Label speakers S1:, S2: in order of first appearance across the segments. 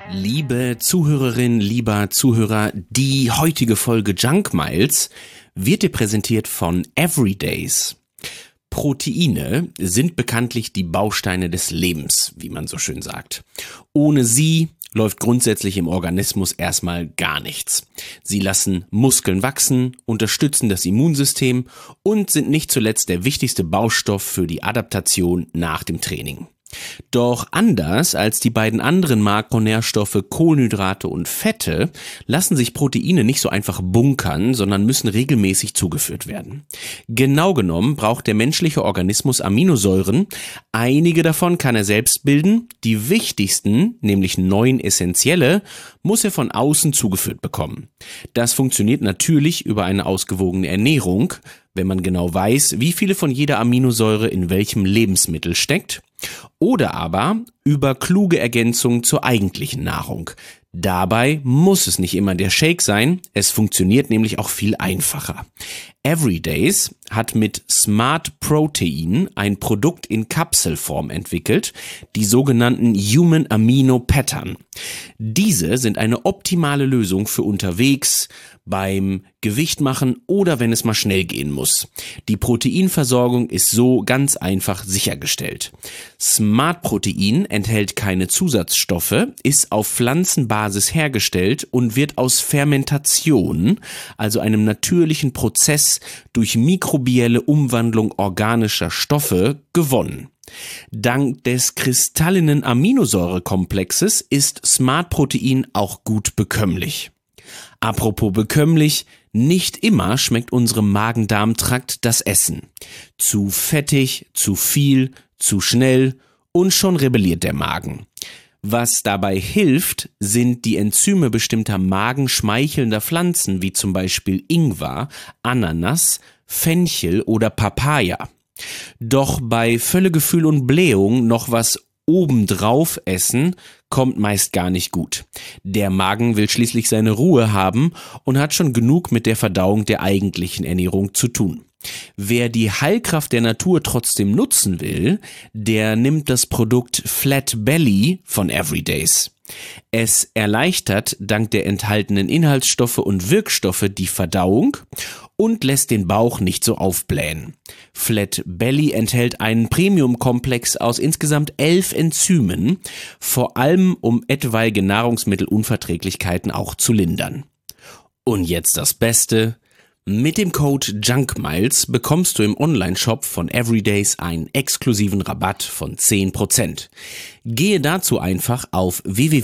S1: Liebe Zuhörerin, lieber Zuhörer, die heutige Folge Junk Miles wird dir präsentiert von Everydays. Proteine sind bekanntlich die Bausteine des Lebens, wie man so schön sagt. Ohne sie läuft grundsätzlich im Organismus erstmal gar nichts. Sie lassen Muskeln wachsen, unterstützen das Immunsystem und sind nicht zuletzt der wichtigste Baustoff für die Adaptation nach dem Training. Doch anders als die beiden anderen Makronährstoffe Kohlenhydrate und Fette lassen sich Proteine nicht so einfach bunkern, sondern müssen regelmäßig zugeführt werden. Genau genommen braucht der menschliche Organismus Aminosäuren. Einige davon kann er selbst bilden. Die wichtigsten, nämlich 9 essentielle, muss er von außen zugeführt bekommen. Das funktioniert natürlich über eine ausgewogene Ernährung, wenn man genau weiß, wie viele von jeder Aminosäure in welchem Lebensmittel steckt. Oder aber über kluge Ergänzungen zur eigentlichen Nahrung. Dabei muss es nicht immer der Shake sein, es funktioniert nämlich auch viel einfacher. Everydays hat mit Smart Protein ein Produkt in Kapselform entwickelt, die sogenannten Human Amino Pattern. Diese sind eine optimale Lösung für unterwegs, beim Gewicht machen oder wenn es mal schnell gehen muss. Die Proteinversorgung ist so ganz einfach sichergestellt. Smart Protein enthält keine Zusatzstoffe, ist auf Pflanzenbasis hergestellt und wird aus Fermentation, also einem natürlichen Prozess durch mikrobielle Umwandlung organischer Stoffe, gewonnen. Dank des kristallinen Aminosäurekomplexes ist Smart Protein auch gut bekömmlich. Apropos bekömmlich, nicht immer schmeckt unserem Magen-Darm-Trakt das Essen. Zu fettig, zu viel, zu schnell und schon rebelliert der Magen. Was dabei hilft, sind die Enzyme bestimmter magenschmeichelnder Pflanzen, wie zum Beispiel Ingwer, Ananas, Fenchel oder Papaya. Doch bei Völlegefühl und Blähung noch was obendrauf essen, kommt meist gar nicht gut. Der Magen will schließlich seine Ruhe haben und hat schon genug mit der Verdauung der eigentlichen Ernährung zu tun. Wer die Heilkraft der Natur trotzdem nutzen will, der nimmt das Produkt Flat Belly von Everydays. Es erleichtert dank der enthaltenen Inhaltsstoffe und Wirkstoffe die Verdauung und lässt den Bauch nicht so aufblähen. Flat Belly enthält einen Premium-Komplex aus insgesamt 11 Enzymen, vor allem um etwaige Nahrungsmittelunverträglichkeiten auch zu lindern. Und jetzt das Beste: Mit dem Code JUNKMILES bekommst du im Onlineshop von Everydays einen exklusiven Rabatt von 10%. Gehe dazu einfach auf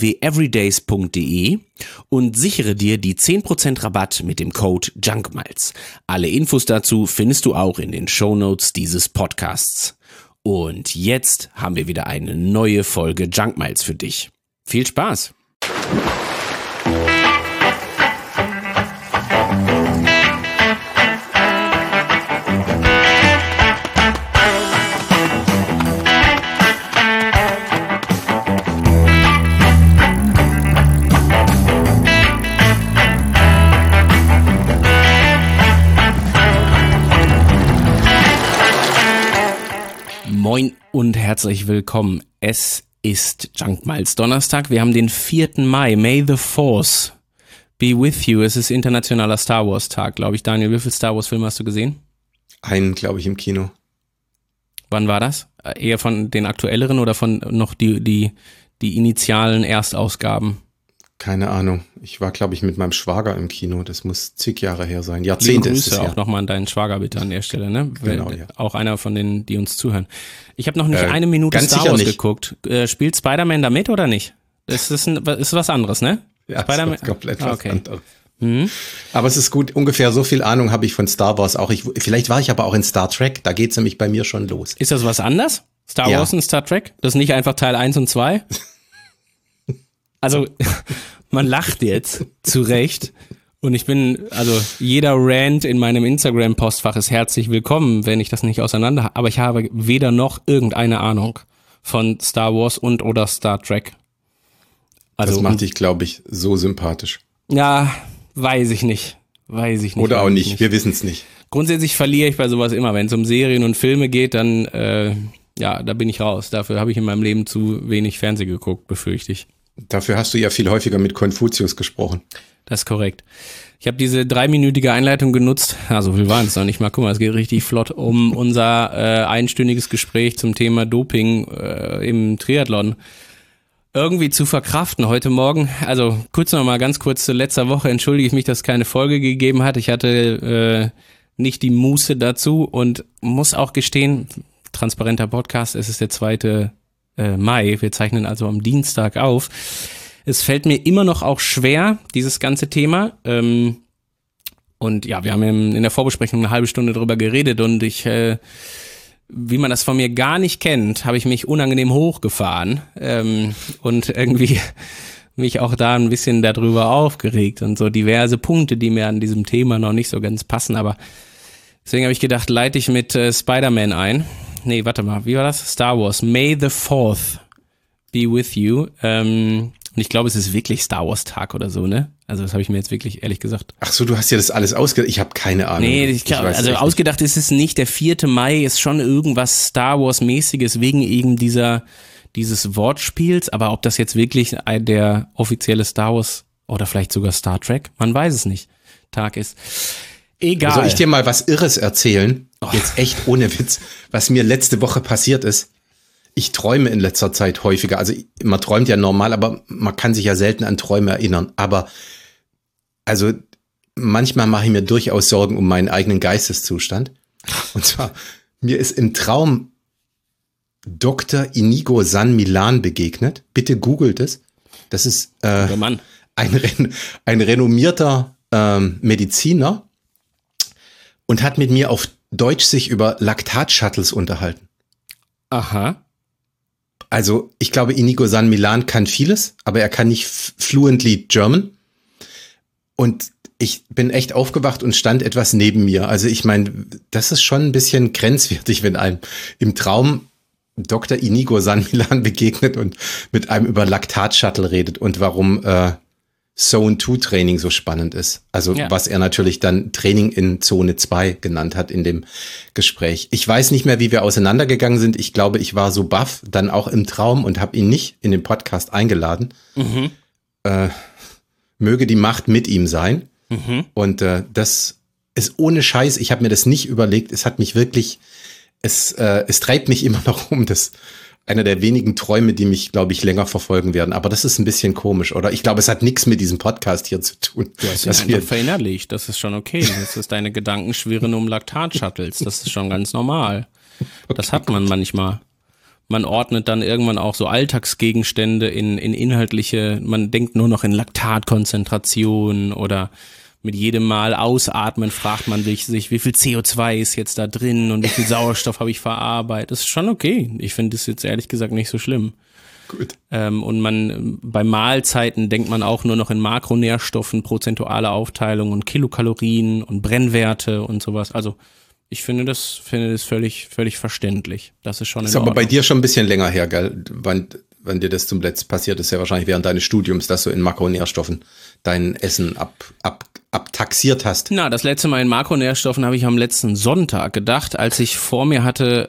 S1: www.everydays.de und sichere dir die 10% Rabatt mit dem Code JUNKMILES. Alle Infos dazu findest du auch in den Shownotes dieses Podcasts. Und jetzt haben wir wieder eine neue Folge Junk Miles für dich. Viel Spaß! Moin und herzlich willkommen. Es ist Junk Miles Donnerstag. Wir haben den 4. Mai. May the Force be with you. Es ist internationaler Star Wars Tag, glaube ich. Daniel, wie viele Star Wars Filme hast du gesehen?
S2: Einen, glaube ich, im Kino.
S1: Wann war das? Eher von den aktuelleren oder von noch die initialen Erstausgaben?
S2: Keine Ahnung. Ich war, glaube ich, mit meinem Schwager im Kino. Das muss zig Jahre her sein. Jahrzehnte ist es
S1: Grüße
S2: ja.
S1: auch nochmal an deinen Schwager bitte an der Stelle, ne?
S2: Genau, ja.
S1: Auch einer von denen, die uns zuhören. Ich habe noch nicht eine Minute
S2: ganz
S1: Star Wars
S2: sicher nicht.
S1: geguckt. Spielt Spider-Man da mit oder nicht? Das ist was anderes, ne?
S2: Ja,
S1: Spider-Man?
S2: das ist komplett was anderes.
S1: Mhm.
S2: Aber es ist gut, ungefähr so viel Ahnung habe ich von Star Wars auch. Vielleicht war ich aber auch in Star Trek, da geht's nämlich bei mir schon los.
S1: Ist das was anders? Star
S2: Ja.
S1: Wars und Star Trek? Das ist nicht einfach Teil 1 und 2? Also, man lacht jetzt, zu Recht. Und jeder Rant in meinem Instagram-Postfach ist herzlich willkommen, wenn ich das nicht auseinander habe. Aber ich habe weder noch irgendeine Ahnung von Star Wars und oder Star Trek. Also,
S2: Das macht dich, glaube ich, so sympathisch.
S1: Ja, weiß ich nicht.
S2: Oder auch nicht, wir wissen es nicht.
S1: Grundsätzlich verliere ich bei sowas immer. Wenn es um Serien und Filme geht, dann, da bin ich raus. Dafür habe ich in meinem Leben zu wenig Fernsehen geguckt, befürchte ich.
S2: Dafür hast du ja viel häufiger mit Konfuzius gesprochen.
S1: Das ist korrekt. Ich habe diese 3-minütige Einleitung genutzt, so viel waren es noch nicht mal, guck mal, es geht richtig flott, um unser einstündiges Gespräch zum Thema Doping im Triathlon irgendwie zu verkraften. Heute Morgen, also ganz kurz zu letzter Woche, entschuldige ich mich, dass es keine Folge gegeben hat. Ich hatte nicht die Muße dazu und muss auch gestehen, transparenter Podcast, es ist der 2. Mai, wir zeichnen also am Dienstag auf. Es fällt mir immer noch auch schwer, dieses ganze Thema. Und ja, wir haben in der Vorbesprechung eine halbe Stunde drüber geredet und wie man das von mir gar nicht kennt, habe ich mich unangenehm hochgefahren und irgendwie mich auch da ein bisschen darüber aufgeregt und so diverse Punkte, die mir an diesem Thema noch nicht so ganz passen. Aber deswegen habe ich gedacht, leite ich mit Spider-Man ein. Nee, warte mal, wie war das? Star Wars. May the 4th be with you. Und ich glaube, es ist wirklich Star Wars Tag oder so, ne? Also das habe ich mir jetzt wirklich ehrlich gesagt.
S2: Ach so, du hast ja das alles ausgedacht. Ich habe keine Ahnung.
S1: Nee, ich glaube, also ausgedacht ist es nicht. Der 4. Mai ist schon irgendwas Star Wars mäßiges wegen eben dieses Wortspiels. Aber ob das jetzt wirklich der offizielle Star Wars oder vielleicht sogar Star Trek, man weiß es nicht, Tag ist. Egal.
S2: Soll ich dir mal was Irres erzählen? Jetzt echt ohne Witz, was mir letzte Woche passiert ist. Ich träume in letzter Zeit häufiger. Also man träumt ja normal, aber man kann sich ja selten an Träume erinnern. Aber also manchmal mache ich mir durchaus Sorgen um meinen eigenen Geisteszustand. Und zwar, mir ist im Traum Dr. Inigo San Millan begegnet. Bitte googelt es. Das ist ein renommierter Mediziner und hat mit mir auf Deutsch sich über Laktat-Shuttles unterhalten.
S1: Aha.
S2: Also ich glaube, Inigo San Millan kann vieles, aber er kann nicht fluently German. Und ich bin echt aufgewacht und stand etwas neben mir. Also ich meine, das ist schon ein bisschen grenzwertig, wenn einem im Traum Dr. Inigo San Millan begegnet und mit einem über Laktat-Shuttle redet und warum Zone-2-Training so spannend ist. Also was er natürlich dann Training in Zone 2 genannt hat in dem Gespräch. Ich weiß nicht mehr, wie wir auseinandergegangen sind. Ich glaube, ich war so baff, dann auch im Traum und habe ihn nicht in den Podcast eingeladen. Mhm. Möge die Macht mit ihm sein. Mhm. Und das ist ohne Scheiß. Ich habe mir das nicht überlegt. Es hat mich wirklich, es treibt mich immer noch um. Das einer der wenigen Träume, die mich, glaube ich, länger verfolgen werden. Aber das ist ein bisschen komisch, oder? Ich glaube, es hat nichts mit diesem Podcast hier zu tun.
S1: Du hast ihn einfach verinnerlicht. Das ist schon okay. Das ist deine Gedanken schwirren um Laktat-Shuttles. Das ist schon ganz normal. Das hat man manchmal. Man ordnet dann irgendwann auch so Alltagsgegenstände in inhaltliche, man denkt nur noch in Laktatkonzentration oder mit jedem Mal ausatmen fragt man sich, wie viel CO2 ist jetzt da drin und wie viel Sauerstoff habe ich verarbeitet. Das ist schon okay. Ich finde das jetzt ehrlich gesagt nicht so schlimm.
S2: Gut.
S1: Und bei Mahlzeiten denkt man auch nur noch in Makronährstoffen, prozentuale Aufteilung und Kilokalorien und Brennwerte und sowas. Also ich finde das völlig verständlich. Das ist schon in Ordnung.
S2: Ist aber bei dir schon ein bisschen länger her, gell? Wann dir das zum letzten passiert ist, ja wahrscheinlich während deines Studiums, dass du in Makronährstoffen dein Essen abtaxiert hast.
S1: Na, das letzte Mal in Makronährstoffen habe ich am letzten Sonntag gedacht, als ich vor mir hatte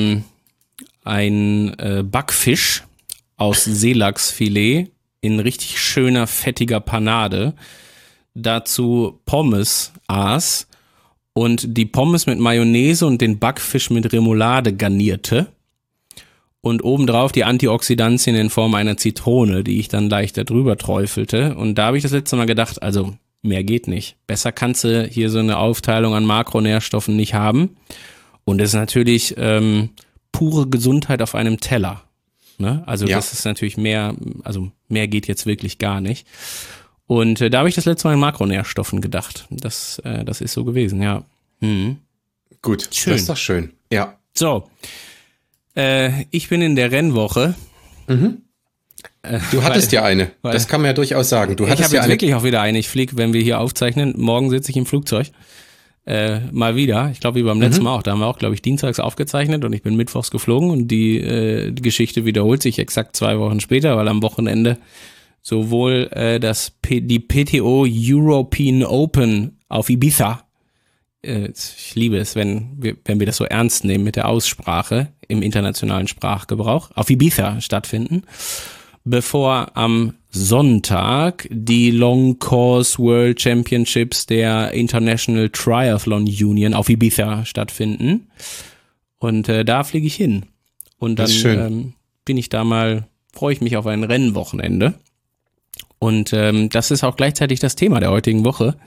S1: ein Backfisch aus Seelachsfilet in richtig schöner, fettiger Panade, dazu Pommes aß und die Pommes mit Mayonnaise und den Backfisch mit Remoulade garnierte und obendrauf die Antioxidantien in Form einer Zitrone, die ich dann leicht darüber träufelte. Und da habe ich das letzte Mal gedacht, also mehr geht nicht. Besser kannst du hier so eine Aufteilung an Makronährstoffen nicht haben. Und es ist natürlich pure Gesundheit auf einem Teller. Ne? Also das ist natürlich mehr geht jetzt wirklich gar nicht. Und da habe ich das letzte Mal in Makronährstoffen gedacht. Das ist so gewesen, ja. Mhm.
S2: Gut, schön. Das ist doch schön. Ja.
S1: So, ich bin in der Rennwoche.
S2: Mhm. Du hattest ja eine, das kann man ja durchaus sagen.
S1: Ich habe jetzt wirklich auch wieder eine. Ich fliege, wenn wir hier aufzeichnen, morgen sitze ich im Flugzeug. Mal wieder, ich glaube wie beim letzten Mal auch, da haben wir auch, glaube ich, dienstags aufgezeichnet und ich bin mittwochs geflogen und die Geschichte wiederholt sich exakt 2 Wochen später, weil am Wochenende sowohl die PTO European Open auf Ibiza, ich liebe es, wenn wir das so ernst nehmen mit der Aussprache im internationalen Sprachgebrauch, auf Ibiza stattfinden. bevor am Sonntag die Long Course World Championships der International Triathlon Union auf Ibiza stattfinden. Und da fliege ich hin. Und dann bin ich da freue ich mich auf ein Rennwochenende. Und das ist auch gleichzeitig das Thema der heutigen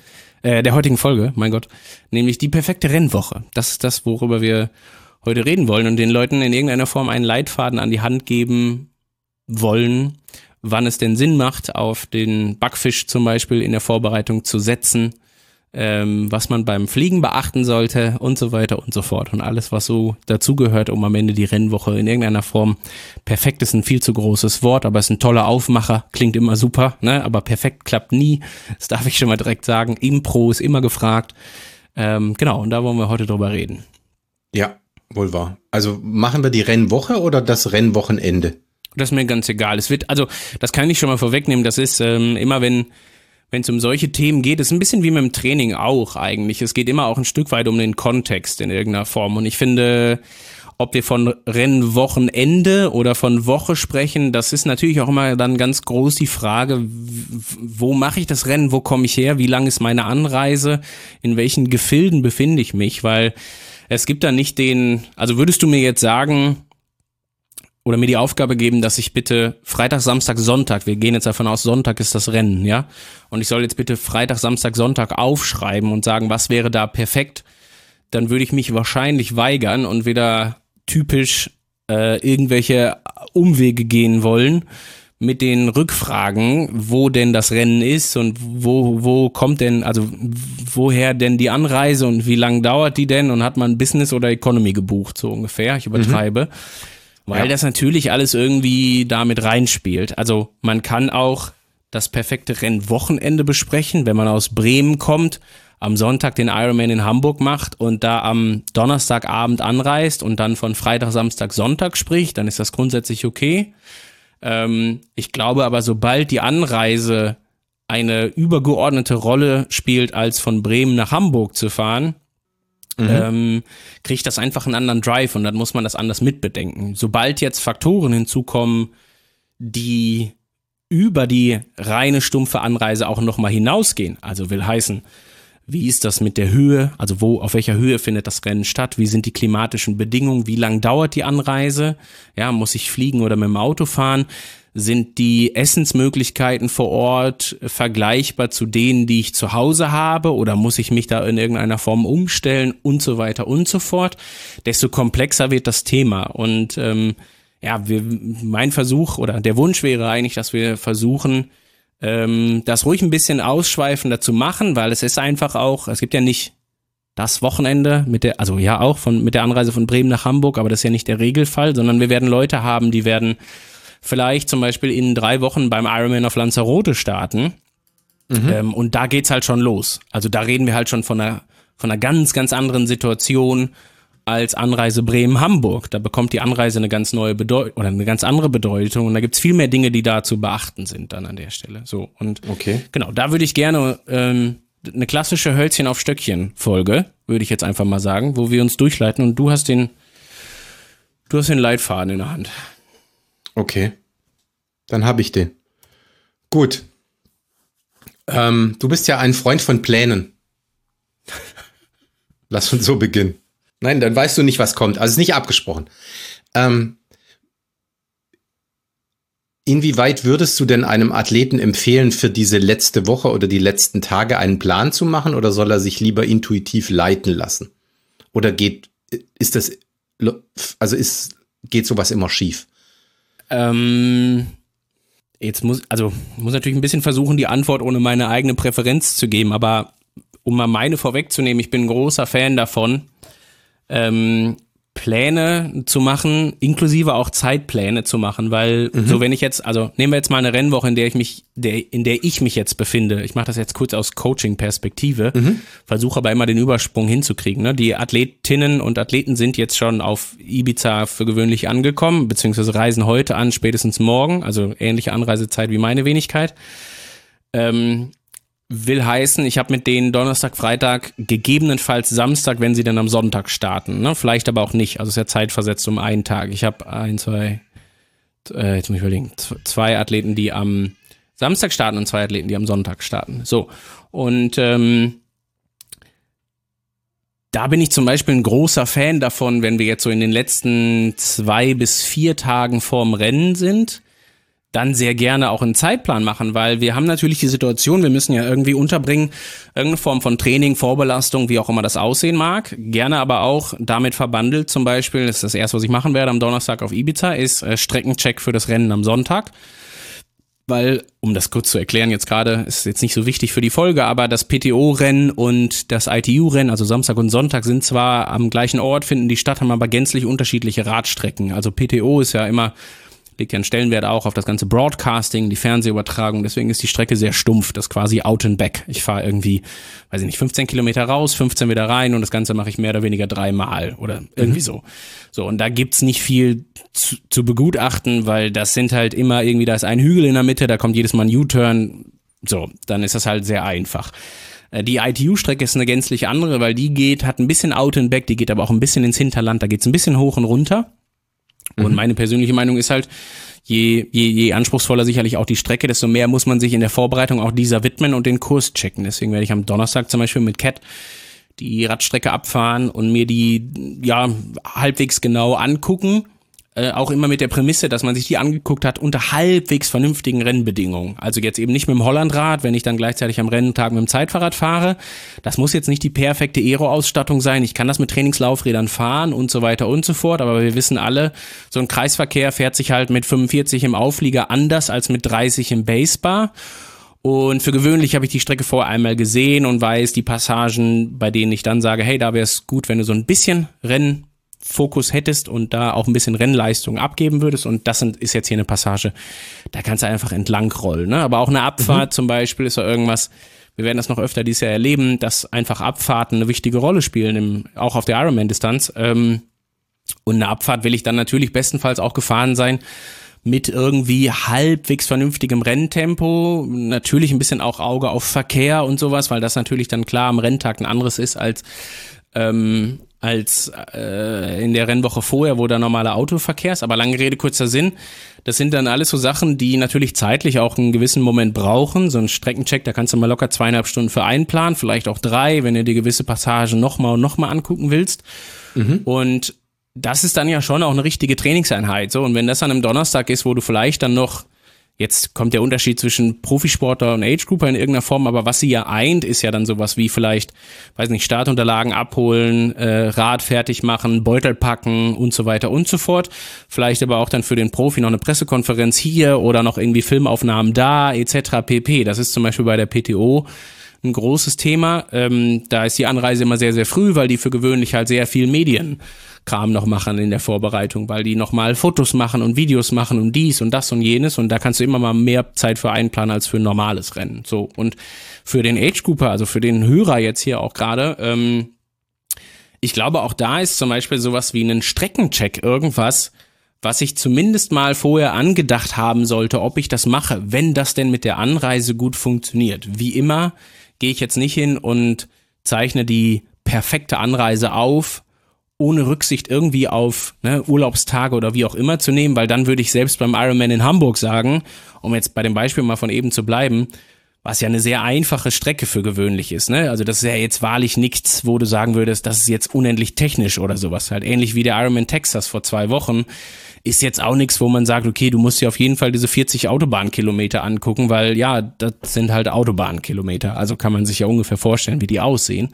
S1: Folge, mein Gott, nämlich die perfekte Rennwoche. Das ist das, worüber wir heute reden wollen und den Leuten in irgendeiner Form einen Leitfaden an die Hand geben wollen, wann es denn Sinn macht, auf den Backfisch zum Beispiel in der Vorbereitung zu setzen, was man beim Fliegen beachten sollte und so weiter und so fort. Und alles, was so dazugehört, um am Ende die Rennwoche in irgendeiner Form, perfekt ist ein viel zu großes Wort, aber ist ein toller Aufmacher, klingt immer super, ne? Aber perfekt klappt nie, das darf ich schon mal direkt sagen. Impro ist immer gefragt. Genau, und da wollen wir heute drüber reden.
S2: Ja, wohl wahr. Also machen wir die Rennwoche oder das Rennwochenende?
S1: Das ist mir ganz egal. Das kann ich schon mal vorwegnehmen, das ist immer, wenn es um solche Themen geht, ist ein bisschen wie mit dem Training auch eigentlich. Es geht immer auch ein Stück weit um den Kontext in irgendeiner Form. Und ich finde, ob wir von Rennwochenende oder von Woche sprechen, das ist natürlich auch immer dann ganz groß die Frage, wo mache ich das Rennen, wo komme ich her, wie lang ist meine Anreise, in welchen Gefilden befinde ich mich, weil es gibt da nicht also würdest du mir jetzt sagen, oder mir die Aufgabe geben, dass ich bitte Freitag, Samstag, Sonntag, wir gehen jetzt davon aus, Sonntag ist das Rennen, ja? Und ich soll jetzt bitte Freitag, Samstag, Sonntag aufschreiben und sagen, was wäre da perfekt, dann würde ich mich wahrscheinlich weigern und wieder typisch irgendwelche Umwege gehen wollen mit den Rückfragen, wo denn das Rennen ist und wo kommt denn, also woher denn die Anreise und wie lang dauert die denn und hat man Business oder Economy gebucht, so ungefähr, ich übertreibe. Weil das natürlich alles irgendwie damit reinspielt. Also man kann auch das perfekte Rennwochenende besprechen, wenn man aus Bremen kommt, am Sonntag den Ironman in Hamburg macht und da am Donnerstagabend anreist und dann von Freitag, Samstag, Sonntag spricht, dann ist das grundsätzlich okay. Ich glaube aber, sobald die Anreise eine übergeordnete Rolle spielt, als von Bremen nach Hamburg zu fahren, kriegt das einfach einen anderen Drive und dann muss man das anders mitbedenken. Sobald jetzt Faktoren hinzukommen, die über die reine stumpfe Anreise auch nochmal hinausgehen, also will heißen, wie ist das mit der Höhe, also auf welcher Höhe findet das Rennen statt, wie sind die klimatischen Bedingungen, wie lang dauert die Anreise, ja, muss ich fliegen oder mit dem Auto fahren, sind die Essensmöglichkeiten vor Ort vergleichbar zu denen, die ich zu Hause habe oder muss ich mich da in irgendeiner Form umstellen und so weiter und so fort, desto komplexer wird das Thema und mein Versuch oder der Wunsch wäre eigentlich, dass wir versuchen, das ruhig ein bisschen ausschweifender zu machen, weil es ist einfach auch, es gibt ja nicht das Wochenende mit der Anreise von Bremen nach Hamburg, aber das ist ja nicht der Regelfall, sondern wir werden Leute haben, die werden vielleicht zum Beispiel in 3 Wochen beim Ironman auf Lanzarote starten. Und da geht's halt schon los. Also da reden wir halt schon von einer ganz, ganz anderen Situation als Anreise Bremen-Hamburg. Da bekommt die Anreise eine ganz neue Bedeutung oder eine ganz andere Bedeutung und da gibt's viel mehr Dinge, die da zu beachten sind dann an der Stelle. So und Genau, da würde ich gerne eine klassische Hölzchen auf Stöckchen Folge, würde ich jetzt einfach mal sagen, wo wir uns durchleiten und du hast den Leitfaden in der Hand.
S2: Okay, dann habe ich den. Gut. Du bist ja ein Freund von Plänen. Lass uns so beginnen. Nein, dann weißt du nicht, was kommt. Also ist nicht abgesprochen. Inwieweit würdest du denn einem Athleten empfehlen, für diese letzte Woche oder die letzten Tage einen Plan zu machen oder soll er sich lieber intuitiv leiten lassen? Oder geht sowas immer schief?
S1: Jetzt muss natürlich ein bisschen versuchen, die Antwort ohne meine eigene Präferenz zu geben, aber um mal meine vorwegzunehmen, ich bin ein großer Fan davon, Pläne zu machen, inklusive auch Zeitpläne zu machen, weil so wenn ich jetzt, also nehmen wir jetzt mal eine Rennwoche, in der ich mich jetzt befinde, ich mache das jetzt kurz aus Coaching-Perspektive, versuche aber immer den Übersprung hinzukriegen. Ne? Die Athletinnen und Athleten sind jetzt schon auf Ibiza für gewöhnlich angekommen, beziehungsweise reisen heute an, spätestens morgen, also ähnliche Anreisezeit wie meine Wenigkeit. Will heißen, ich habe mit denen Donnerstag, Freitag, gegebenenfalls Samstag, wenn sie dann am Sonntag starten. Ne? Vielleicht aber auch nicht. Also es ist ja zeitversetzt um einen Tag. Ich habe 1, 2, jetzt muss ich überlegen, 2 Athleten, die am Samstag starten und 2 Athleten, die am Sonntag starten. So, und da bin ich zum Beispiel ein großer Fan davon, wenn wir jetzt so in den letzten 2 bis 4 Tagen vorm Rennen sind, dann sehr gerne auch einen Zeitplan machen, weil wir haben natürlich die Situation, wir müssen ja irgendwie unterbringen, irgendeine Form von Training, Vorbelastung, wie auch immer das aussehen mag. Gerne aber auch damit verbandelt zum Beispiel, das ist das erste, was ich machen werde am Donnerstag auf Ibiza, ist Streckencheck für das Rennen am Sonntag. Weil, um das kurz zu erklären, jetzt gerade ist jetzt nicht so wichtig für die Folge, aber das PTO-Rennen und das ITU-Rennen, also Samstag und Sonntag, sind zwar am gleichen Ort, finden die statt, haben aber gänzlich unterschiedliche Radstrecken. Also PTO ist ja immer, legt ja einen Stellenwert auch auf das ganze Broadcasting, die Fernsehübertragung, deswegen ist die Strecke sehr stumpf, das ist quasi out and back. Ich fahre irgendwie, weiß ich nicht, 15 Kilometer raus, 15 wieder rein und das Ganze mache ich mehr oder weniger 3-mal oder irgendwie so. So, und da gibt's nicht viel zu begutachten, weil das sind halt immer irgendwie, da ist ein Hügel in der Mitte, da kommt jedes Mal ein U-Turn, so, dann ist das halt sehr einfach. Die ITU-Strecke ist eine gänzlich andere, weil die hat ein bisschen out and back, die geht aber auch ein bisschen ins Hinterland, da geht's ein bisschen hoch und runter. Und meine persönliche Meinung ist halt, je anspruchsvoller sicherlich auch die Strecke, desto mehr muss man sich in der Vorbereitung auch dieser widmen und den Kurs checken. Deswegen werde ich am Donnerstag zum Beispiel mit Cat die Radstrecke abfahren und mir die halbwegs genau angucken. Auch immer mit der Prämisse, dass man sich die angeguckt hat unter halbwegs vernünftigen Rennbedingungen. Also jetzt eben nicht mit dem Hollandrad, wenn ich dann gleichzeitig am Renntag mit dem Zeitfahrrad fahre. Das muss jetzt nicht die perfekte Aero-Ausstattung sein. Ich kann das mit Trainingslaufrädern fahren und so weiter und so fort. Aber wir wissen alle, so ein Kreisverkehr fährt sich halt mit 45 im Auflieger anders als mit 30 im Basebar. Und für gewöhnlich habe ich die Strecke vorher einmal gesehen und weiß die Passagen, bei denen ich dann sage, hey, da wäre es gut, wenn du so ein bisschen Rennfokus hättest und da auch ein bisschen Rennleistung abgeben würdest. Und das ist jetzt hier eine Passage, da kannst du einfach entlang rollen. Ne? Aber auch eine Abfahrt zum Beispiel ist ja irgendwas, wir werden das noch öfter dieses Jahr erleben, dass einfach Abfahrten eine wichtige Rolle spielen, auch auf der Ironman-Distanz. Und eine Abfahrt will ich dann natürlich bestenfalls auch gefahren sein mit irgendwie halbwegs vernünftigem Renntempo, natürlich ein bisschen auch Auge auf Verkehr und sowas, weil das natürlich dann klar am Renntag ein anderes ist als in der Rennwoche vorher, wo der normale Autoverkehr ist. Aber lange Rede, kurzer Sinn, das sind dann alles so Sachen, die natürlich zeitlich auch einen gewissen Moment brauchen. So ein Streckencheck, da kannst du mal locker 2,5 Stunden für einplanen, vielleicht auch 3, wenn du dir gewisse Passagen nochmal angucken willst. Und das ist dann ja schon auch eine richtige Trainingseinheit. So, und wenn das an einem Donnerstag ist, wo du vielleicht dann noch, jetzt kommt der Unterschied zwischen Profisportler und Age-Grouper in irgendeiner Form, aber was sie ja eint, ist ja dann sowas wie vielleicht, weiß nicht, Startunterlagen abholen, Rad fertig machen, Beutel packen und so weiter und so fort. Vielleicht aber auch dann für den Profi noch eine Pressekonferenz hier oder noch irgendwie Filmaufnahmen da, etc. pp. Das ist zum Beispiel bei der PTO ein großes Thema. Da ist die Anreise immer sehr, sehr früh, weil die für gewöhnlich halt sehr viel Medienkram noch machen in der Vorbereitung, weil die nochmal Fotos machen und Videos machen und dies und das und jenes, und da kannst du immer mal mehr Zeit für einplanen als für ein normales Rennen. So, und für den Age-Grouper, also für den Hörer jetzt hier auch gerade, ich glaube, auch da ist zum Beispiel sowas wie ein Streckencheck irgendwas, was ich zumindest mal vorher angedacht haben sollte, ob ich das mache, wenn das denn mit der Anreise gut funktioniert. Wie immer gehe ich jetzt nicht hin und zeichne die perfekte Anreise auf, ohne Rücksicht irgendwie auf Urlaubstage oder wie auch immer zu nehmen, weil dann würde ich selbst beim Ironman in Hamburg sagen, um jetzt bei dem Beispiel mal von eben zu bleiben, was ja eine sehr einfache Strecke für gewöhnlich ist. Ne? Also das ist ja jetzt wahrlich nichts, wo du sagen würdest, das ist jetzt unendlich technisch oder sowas. Halt ähnlich wie der Ironman Texas vor 2 Wochen. Ist jetzt auch nichts, wo man sagt, okay, du musst dir auf jeden Fall diese 40 Autobahnkilometer angucken, weil ja, das sind halt Autobahnkilometer. Also kann man sich ja ungefähr vorstellen, wie die aussehen.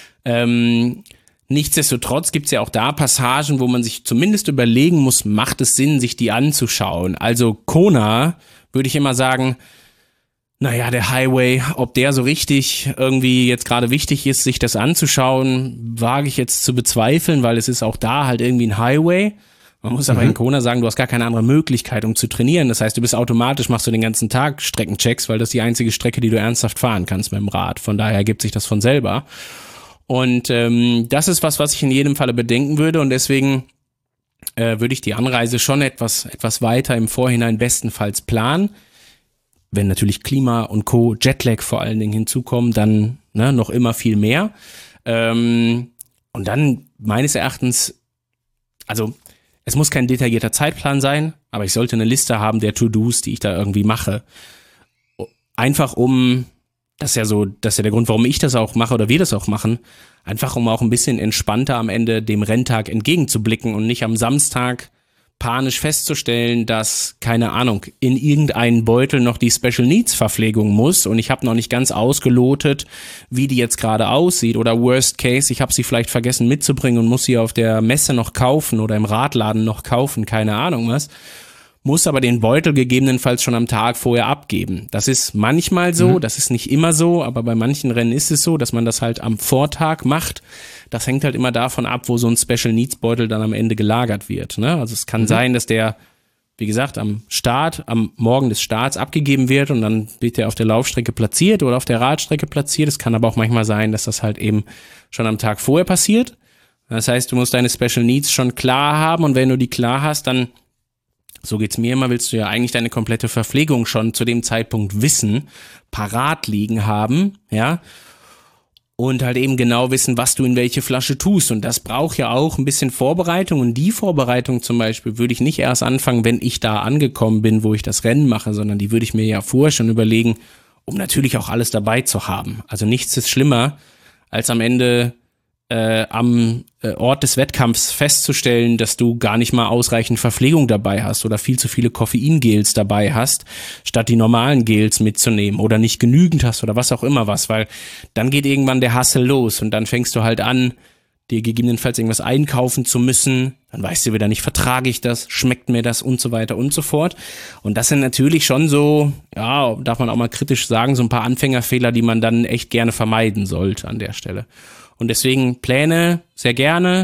S1: Nichtsdestotrotz gibt's ja auch da Passagen, wo man sich zumindest überlegen muss, macht es Sinn, sich die anzuschauen. Also Kona würde ich immer sagen, naja, der Highway, ob der so richtig irgendwie jetzt gerade wichtig ist, sich das anzuschauen, wage ich jetzt zu bezweifeln, weil es ist auch da halt irgendwie ein Highway. Man muss aber in Kona sagen, du hast gar keine andere Möglichkeit, um zu trainieren. Das heißt, du bist automatisch, machst du den ganzen Tag Streckenchecks, weil das ist die einzige Strecke, die du ernsthaft fahren kannst mit dem Rad. Von daher ergibt sich das von selber. Und das ist was ich in jedem Falle bedenken würde. Und deswegen würde ich die Anreise schon etwas weiter im Vorhinein bestenfalls planen. Wenn natürlich Klima und Co., Jetlag vor allen Dingen hinzukommen, dann noch immer viel mehr. Und dann meines Erachtens, also es muss kein detaillierter Zeitplan sein, aber ich sollte eine Liste haben der To-Dos, die ich da irgendwie mache. Einfach das ist ja der Grund, warum ich das auch mache oder wir das auch machen, einfach um auch ein bisschen entspannter am Ende dem Renntag entgegenzublicken und nicht am Samstag panisch festzustellen, dass, keine Ahnung, in irgendeinen Beutel noch die Special Needs Verpflegung muss und ich habe noch nicht ganz ausgelotet, wie die jetzt gerade aussieht oder Worst Case, ich habe sie vielleicht vergessen mitzubringen und muss sie auf der Messe noch kaufen oder im Radladen noch kaufen, keine Ahnung was, muss aber den Beutel gegebenenfalls schon am Tag vorher abgeben. Das ist manchmal so, das ist nicht immer so, aber bei manchen Rennen ist es so, dass man das halt am Vortag macht. Das hängt halt immer davon ab, wo so ein Special Needs Beutel dann am Ende gelagert wird. Ne? Also es kann sein, dass der, wie gesagt, am Morgen des Starts abgegeben wird und dann wird der auf der Laufstrecke platziert oder auf der Radstrecke platziert. Es kann aber auch manchmal sein, dass das halt eben schon am Tag vorher passiert. Das heißt, du musst deine Special Needs schon klar haben und wenn du die klar hast, dann, so geht's mir immer, willst du ja eigentlich deine komplette Verpflegung schon zu dem Zeitpunkt wissen, parat liegen haben, ja, und halt eben genau wissen, was du in welche Flasche tust. Und das braucht ja auch ein bisschen Vorbereitung. Und die Vorbereitung zum Beispiel würde ich nicht erst anfangen, wenn ich da angekommen bin, wo ich das Rennen mache, sondern die würde ich mir ja vorher schon überlegen, um natürlich auch alles dabei zu haben. Also nichts ist schlimmer, als am Ende am Ort des Wettkampfs festzustellen, dass du gar nicht mal ausreichend Verpflegung dabei hast oder viel zu viele Koffeingels dabei hast, statt die normalen Gels mitzunehmen oder nicht genügend hast oder was auch immer was, weil dann geht irgendwann der Hustle los und dann fängst du halt an, dir gegebenenfalls irgendwas einkaufen zu müssen, dann weißt du wieder nicht, vertrage ich das, schmeckt mir das und so weiter und so fort. Und das sind natürlich schon so, ja, darf man auch mal kritisch sagen, so ein paar Anfängerfehler, die man dann echt gerne vermeiden sollte an der Stelle. Und deswegen Pläne sehr gerne,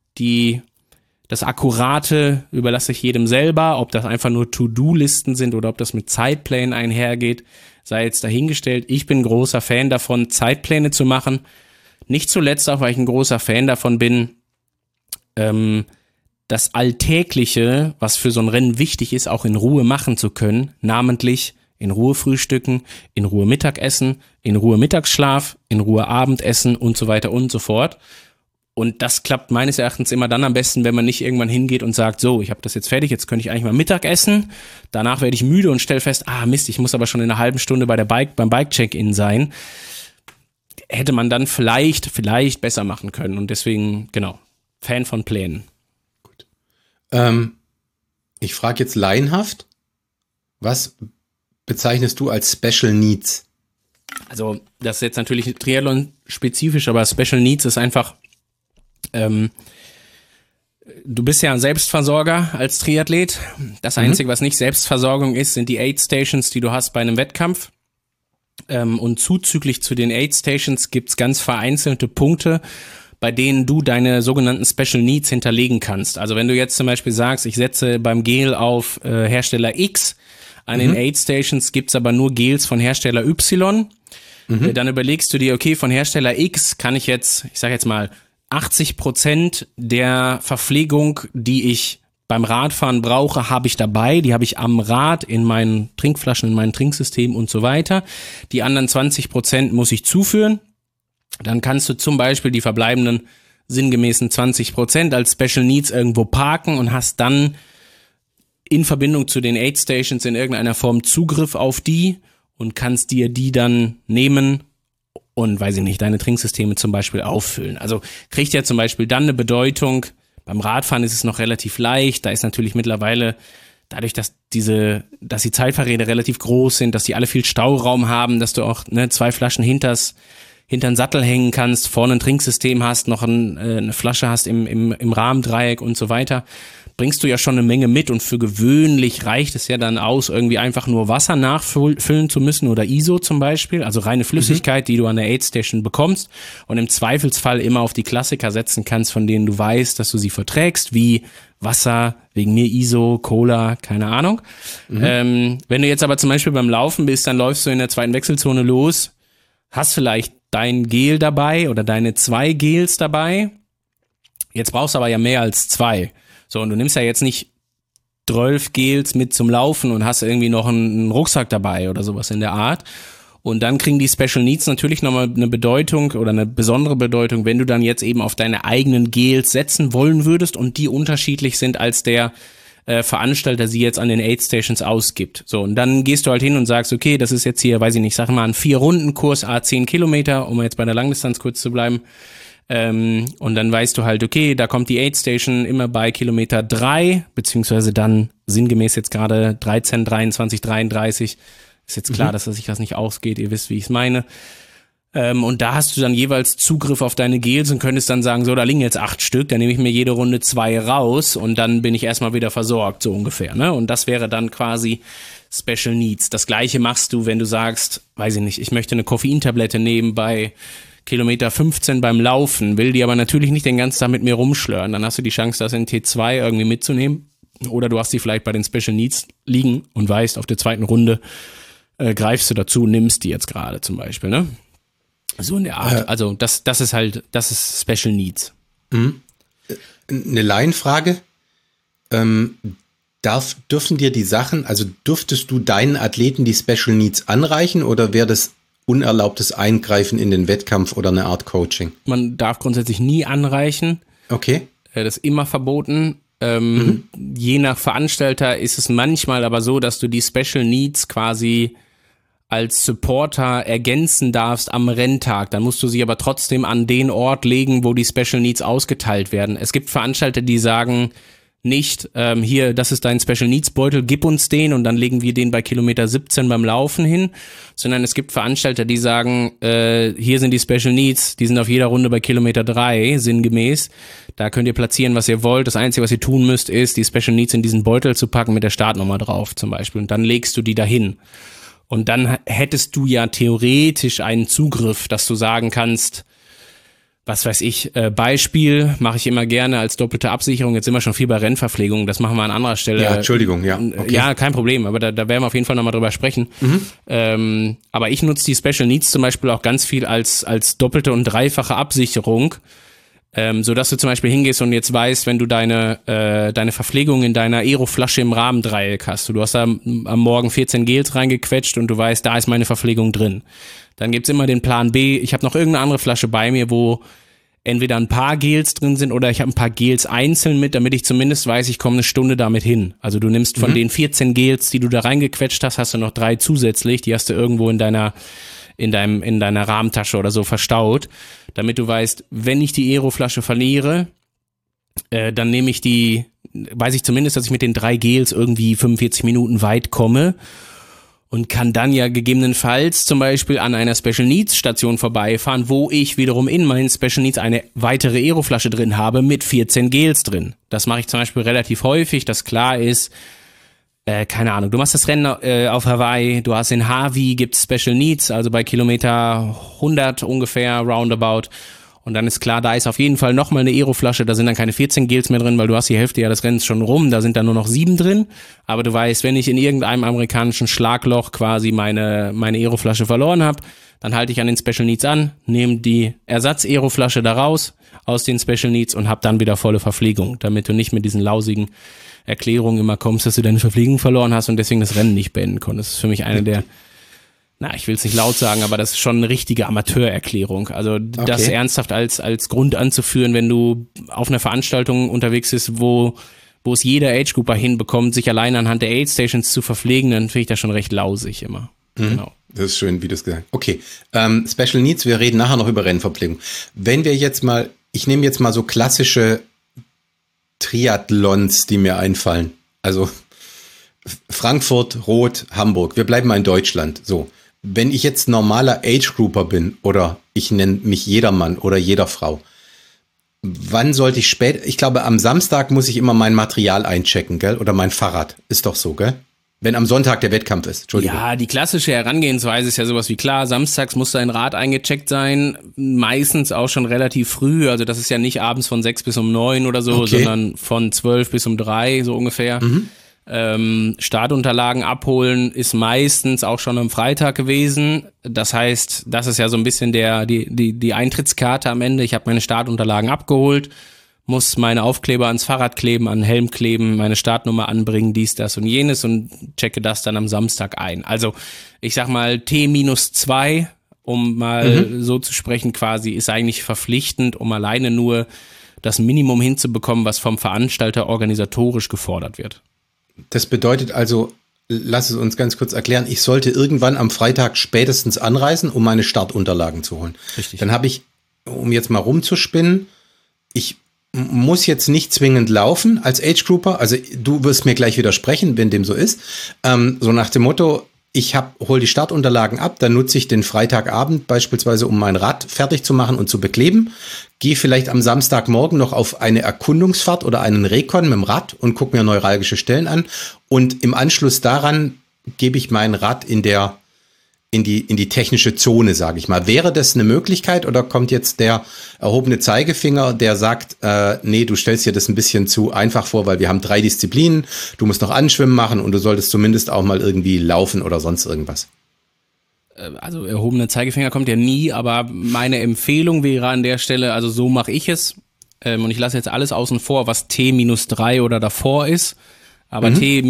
S1: das Akkurate überlasse ich jedem selber, ob das einfach nur To-Do-Listen sind oder ob das mit Zeitplänen einhergeht, sei jetzt dahingestellt. Ich bin großer Fan davon, Zeitpläne zu machen. Nicht zuletzt auch, weil ich ein großer Fan davon bin, das Alltägliche, was für so ein Rennen wichtig ist, auch in Ruhe machen zu können, namentlich in Ruhe frühstücken, in Ruhe Mittagessen, in Ruhe Mittagsschlaf, in Ruhe Abendessen und so weiter und so fort. Und das klappt meines Erachtens immer dann am besten, wenn man nicht irgendwann hingeht und sagt, so, ich habe das jetzt fertig, jetzt könnte ich eigentlich mal Mittag essen. Danach werde ich müde und stelle fest, Mist, ich muss aber schon in einer halben Stunde beim Bike-Check-In sein. Hätte man dann vielleicht besser machen können. Und deswegen, genau, Fan von Plänen.
S2: Gut. Ich frage jetzt laienhaft, was bezeichnest du als Special Needs?
S1: Also das ist jetzt natürlich Triathlon-spezifisch, aber Special Needs ist einfach, du bist ja ein Selbstversorger als Triathlet. Das Einzige, was nicht Selbstversorgung ist, sind die Aid Stations, die du hast bei einem Wettkampf. Und zuzüglich zu den Aid Stations gibt's ganz vereinzelte Punkte, bei denen du deine sogenannten Special Needs hinterlegen kannst. Also wenn du jetzt zum Beispiel sagst, ich setze beim Gel auf Hersteller X, an den Aid Stations gibt's aber nur Gels von Hersteller Y. Dann überlegst du dir, okay, von Hersteller X kann ich jetzt, ich sage jetzt mal, 80% der Verpflegung, die ich beim Radfahren brauche, habe ich dabei. Die habe ich am Rad, in meinen Trinkflaschen, in meinem Trinksystem und so weiter. Die anderen 20% muss ich zuführen. Dann kannst du zum Beispiel die verbleibenden sinngemäßen 20% als Special Needs irgendwo parken und hast dann in Verbindung zu den Aid Stations in irgendeiner Form Zugriff auf die und kannst dir die dann nehmen und, weiß ich nicht, deine Trinksysteme zum Beispiel auffüllen. Also kriegt ja zum Beispiel dann eine Bedeutung. Beim Radfahren ist es noch relativ leicht. Da ist natürlich mittlerweile, dadurch, dass die Zeitfahrräder relativ groß sind, dass die alle viel Stauraum haben, dass du auch 2 Flaschen hintern Sattel hängen kannst, vorne ein Trinksystem hast, noch eine Flasche hast im Rahmendreieck und so weiter, bringst du ja schon eine Menge mit und für gewöhnlich reicht es ja dann aus, irgendwie einfach nur Wasser nachfüllen zu müssen oder ISO zum Beispiel, also reine Flüssigkeit, die du an der Aid Station bekommst und im Zweifelsfall immer auf die Klassiker setzen kannst, von denen du weißt, dass du sie verträgst, wie Wasser, wegen mir ISO, Cola, keine Ahnung. Wenn du jetzt aber zum Beispiel beim Laufen bist, dann läufst du in der zweiten Wechselzone los, hast vielleicht dein Gel dabei oder deine 2 Gels dabei, jetzt brauchst du aber ja mehr als 2. So, und du nimmst ja jetzt nicht 12 Gels mit zum Laufen und hast irgendwie noch einen Rucksack dabei oder sowas in der Art. Und dann kriegen die Special Needs natürlich nochmal eine Bedeutung oder eine besondere Bedeutung, wenn du dann jetzt eben auf deine eigenen Gels setzen wollen würdest und die unterschiedlich sind als der Veranstalter sie jetzt an den Aid Stations ausgibt. So, und dann gehst du halt hin und sagst, okay, das ist jetzt hier, weiß ich nicht, sag mal ein 4-Runden-Kurs, 10 Kilometer, um jetzt bei der Langdistanz kurz zu bleiben. Und dann weißt du halt, okay, da kommt die Aid Station immer bei Kilometer 3, beziehungsweise dann sinngemäß jetzt gerade 13, 23, 33. Ist jetzt klar, dass sich das nicht ausgeht, ihr wisst, wie ich es meine. Und da hast du dann jeweils Zugriff auf deine Gels und könntest dann sagen, so, da liegen jetzt 8 Stück, dann nehme ich mir jede Runde 2 raus und dann bin ich erstmal wieder versorgt, so ungefähr, ne? Und das wäre dann quasi Special Needs. Das Gleiche machst du, wenn du sagst, weiß ich nicht, ich möchte eine Koffeintablette nehmen bei Kilometer 15 beim Laufen, will die aber natürlich nicht den ganzen Tag mit mir rumschlören. Dann hast du die Chance, das in T2 irgendwie mitzunehmen. Oder du hast die vielleicht bei den Special Needs liegen und weißt, auf der zweiten Runde greifst du dazu, nimmst die jetzt gerade zum Beispiel, ne? So in der Art. Also das ist Special Needs.
S2: Eine Laienfrage. Dürfen dir die Sachen, also dürftest du deinen Athleten die Special Needs anreichen oder wäre das unerlaubtes Eingreifen in den Wettkampf oder eine Art Coaching?
S1: Man darf grundsätzlich nie anreichen.
S2: Okay.
S1: Das ist immer verboten. Je nach Veranstalter ist es manchmal aber so, dass du die Special Needs quasi als Supporter ergänzen darfst am Renntag. Dann musst du sie aber trotzdem an den Ort legen, wo die Special Needs ausgeteilt werden. Es gibt Veranstalter, die sagen nicht, hier, das ist dein Special Needs Beutel, gib uns den und dann legen wir den bei Kilometer 17 beim Laufen hin, sondern es gibt Veranstalter, die sagen, hier sind die Special Needs, die sind auf jeder Runde bei Kilometer 3, sinngemäß. Da könnt ihr platzieren, was ihr wollt. Das Einzige, was ihr tun müsst, ist, die Special Needs in diesen Beutel zu packen mit der Startnummer drauf zum Beispiel und dann legst du die dahin. Und dann hättest du ja theoretisch einen Zugriff, dass du sagen kannst, was weiß ich, Beispiel mache ich immer gerne als doppelte Absicherung. Jetzt sind wir schon viel bei Rennverpflegung, das machen wir an anderer Stelle.
S2: Ja, Entschuldigung, ja. Okay.
S1: Ja, kein Problem, aber da werden wir auf jeden Fall nochmal drüber sprechen. Aber ich nutze die Special Needs zum Beispiel auch ganz viel als doppelte und dreifache Absicherung, sodass du zum Beispiel hingehst und jetzt weißt, wenn du deine Verpflegung in deiner Aeroflasche im Rahmendreieck hast, du hast da am Morgen 14 Gels reingequetscht und du weißt, da ist meine Verpflegung drin. Dann gibt's immer den Plan B, ich habe noch irgendeine andere Flasche bei mir, wo entweder ein paar Gels drin sind oder ich habe ein paar Gels einzeln mit, damit ich zumindest weiß, ich komme eine Stunde damit hin. Also du nimmst von den 14 Gels, die du da reingequetscht hast, hast du noch 3 zusätzlich, die hast du irgendwo in deiner Rahmentasche oder so verstaut, damit du weißt, wenn ich die Aeroflasche verliere, dann nehme ich weiß ich zumindest, dass ich mit den 3 Gels irgendwie 45 Minuten weit komme und kann dann ja gegebenenfalls zum Beispiel an einer Special Needs Station vorbeifahren, wo ich wiederum in meinen Special Needs eine weitere Aeroflasche drin habe mit 14 Gels drin. Das mache ich zum Beispiel relativ häufig, dass klar ist, keine Ahnung, du machst das Rennen auf Hawaii, du hast in Hawi, gibt's Special Needs, also bei Kilometer 100 ungefähr, roundabout. Und dann ist klar, da ist auf jeden Fall nochmal eine Aeroflasche, da sind dann keine 14 Gels mehr drin, weil du hast die Hälfte ja des Rennens schon rum, da sind dann nur noch 7 drin. Aber du weißt, wenn ich in irgendeinem amerikanischen Schlagloch quasi meine Aeroflasche verloren habe, dann halte ich an den Special Needs an, nehme die Ersatz-Aeroflasche da raus aus den Special Needs und habe dann wieder volle Verpflegung, damit du nicht mit diesen lausigen Erklärungen immer kommst, dass du deine Verpflegung verloren hast und deswegen das Rennen nicht beenden konntest. Das ist für mich eine der, ich will es nicht laut sagen, aber das ist schon eine richtige Amateurerklärung. Also das ernsthaft als Grund anzuführen, wenn du auf einer Veranstaltung unterwegs bist, wo es jeder Age-Grouper hinbekommt, sich allein anhand der Aid-Stations zu verpflegen, dann finde ich das schon recht lausig immer. Genau.
S2: Das ist schön, wie du es gesagt hast. Okay, Special Needs, wir reden nachher noch über Rennverpflegung. Wenn wir jetzt mal, ich nehme jetzt mal so klassische Triathlons, die mir einfallen. Also Frankfurt, Rot, Hamburg. Wir bleiben mal in Deutschland. So, wenn ich jetzt normaler Age-Grouper bin oder ich nenne mich Jedermann oder jeder Frau, wann sollte ich ich glaube, am Samstag muss ich immer mein Material einchecken, gell? Oder mein Fahrrad. Ist doch so, gell? Wenn am Sonntag der Wettkampf ist. Entschuldigung.
S1: Ja, die klassische Herangehensweise ist ja sowas wie klar, samstags muss dein Rad eingecheckt sein, meistens auch schon relativ früh, also das ist ja nicht abends von 6 bis um 9 oder so, sondern von 12 bis um 3, so ungefähr. Startunterlagen abholen ist meistens auch schon am Freitag gewesen. Das heißt, das ist ja so ein bisschen die Eintrittskarte am Ende. Ich habe meine Startunterlagen abgeholt, muss meine Aufkleber ans Fahrrad kleben, an den Helm kleben, meine Startnummer anbringen, dies, das und jenes und checke das dann am Samstag ein. Also ich sag mal T-2, um mal so zu sprechen quasi, ist eigentlich verpflichtend, um alleine nur das Minimum hinzubekommen, was vom Veranstalter organisatorisch gefordert wird.
S2: Das bedeutet also, lass es uns ganz kurz erklären, ich sollte irgendwann am Freitag spätestens anreisen, um meine Startunterlagen zu holen.
S1: Richtig.
S2: Dann habe ich, um jetzt mal rumzuspinnen, ich muss jetzt nicht zwingend laufen als Age Grouper. Also du wirst mir gleich widersprechen, wenn dem so ist. So nach dem Motto, hol die Startunterlagen ab, dann nutze ich den Freitagabend beispielsweise, um mein Rad fertig zu machen und zu bekleben. Gehe vielleicht am Samstagmorgen noch auf eine Erkundungsfahrt oder einen Recon mit dem Rad und gucke mir neuralgische Stellen an. Und im Anschluss daran gebe ich mein Rad in die technische Zone, sage ich mal. Wäre das eine Möglichkeit oder kommt jetzt der erhobene Zeigefinger, der sagt, nee, du stellst dir das ein bisschen zu einfach vor, weil wir haben 3 Disziplinen, du musst noch Anschwimmen machen und du solltest zumindest auch mal irgendwie laufen oder sonst irgendwas?
S1: Also erhobener Zeigefinger kommt ja nie, aber meine Empfehlung wäre an der Stelle, also so mache ich es, und ich lasse jetzt alles außen vor, was T-3 oder davor ist, aber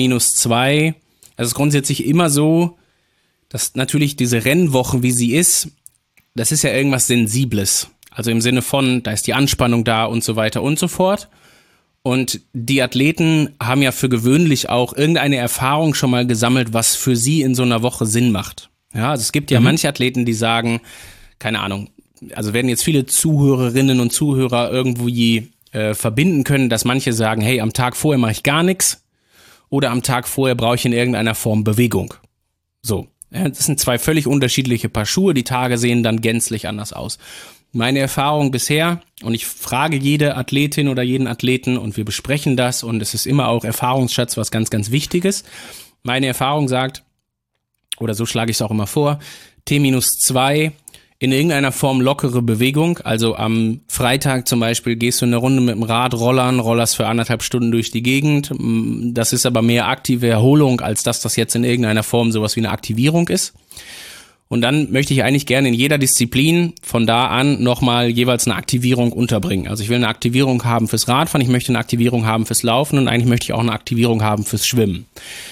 S1: T-2, also es ist grundsätzlich immer so, dass natürlich diese Rennwoche, wie sie ist, das ist ja irgendwas Sensibles. Also im Sinne von, da ist die Anspannung da und so weiter und so fort. Und die Athleten haben ja für gewöhnlich auch irgendeine Erfahrung schon mal gesammelt, was für sie in so einer Woche Sinn macht. Ja, also es gibt ja manche Athleten, die sagen, keine Ahnung, also werden jetzt viele Zuhörerinnen und Zuhörer irgendwie verbinden können, dass manche sagen, hey, am Tag vorher mache ich gar nichts oder am Tag vorher brauche ich in irgendeiner Form Bewegung. So. Ja, das sind 2 völlig unterschiedliche Paar Schuhe, die Tage sehen dann gänzlich anders aus. Meine Erfahrung bisher, und ich frage jede Athletin oder jeden Athleten und wir besprechen das und es ist immer auch Erfahrungsschatz, was ganz, ganz Wichtiges. Meine Erfahrung sagt, oder so schlage ich es auch immer vor, T-2 in irgendeiner Form lockere Bewegung, also am Freitag zum Beispiel gehst du eine Runde mit dem Rad rollerst für 1,5 Stunden durch die Gegend, das ist aber mehr aktive Erholung, als dass das jetzt in irgendeiner Form sowas wie eine Aktivierung ist. Und dann möchte ich eigentlich gerne in jeder Disziplin von da an nochmal jeweils eine Aktivierung unterbringen. Also ich will eine Aktivierung haben fürs Radfahren, ich möchte eine Aktivierung haben fürs Laufen und eigentlich möchte ich auch eine Aktivierung haben fürs Schwimmen.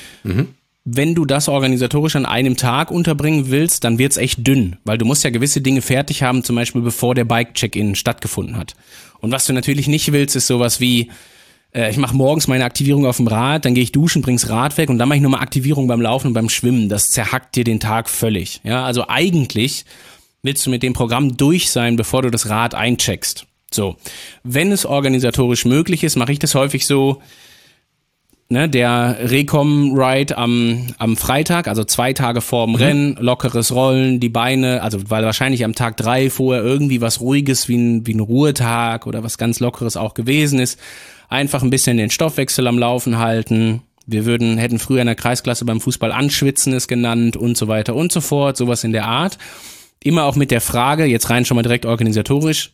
S1: Wenn du das organisatorisch an einem Tag unterbringen willst, dann wird's echt dünn, weil du musst ja gewisse Dinge fertig haben, zum Beispiel bevor der Bike-Check-In stattgefunden hat. Und was du natürlich nicht willst, ist sowas wie, ich mache morgens meine Aktivierung auf dem Rad, dann gehe ich duschen, bring's Rad weg und dann mache ich nochmal Aktivierung beim Laufen und beim Schwimmen. Das zerhackt dir den Tag völlig. Ja, also eigentlich willst du mit dem Programm durch sein, bevor du das Rad eincheckst. So, wenn es organisatorisch möglich ist, mache ich das häufig so, der Recom-Ride am Freitag, also 2 Tage vorm Rennen, lockeres Rollen, die Beine, also weil wahrscheinlich am Tag 3 vorher irgendwie was Ruhiges wie ein Ruhetag oder was ganz Lockeres auch gewesen ist, einfach ein bisschen den Stoffwechsel am Laufen halten. Wir hätten früher in der Kreisklasse beim Fußball Anschwitzen es genannt und so weiter und so fort, sowas in der Art. Immer auch mit der Frage, jetzt rein schon mal direkt organisatorisch,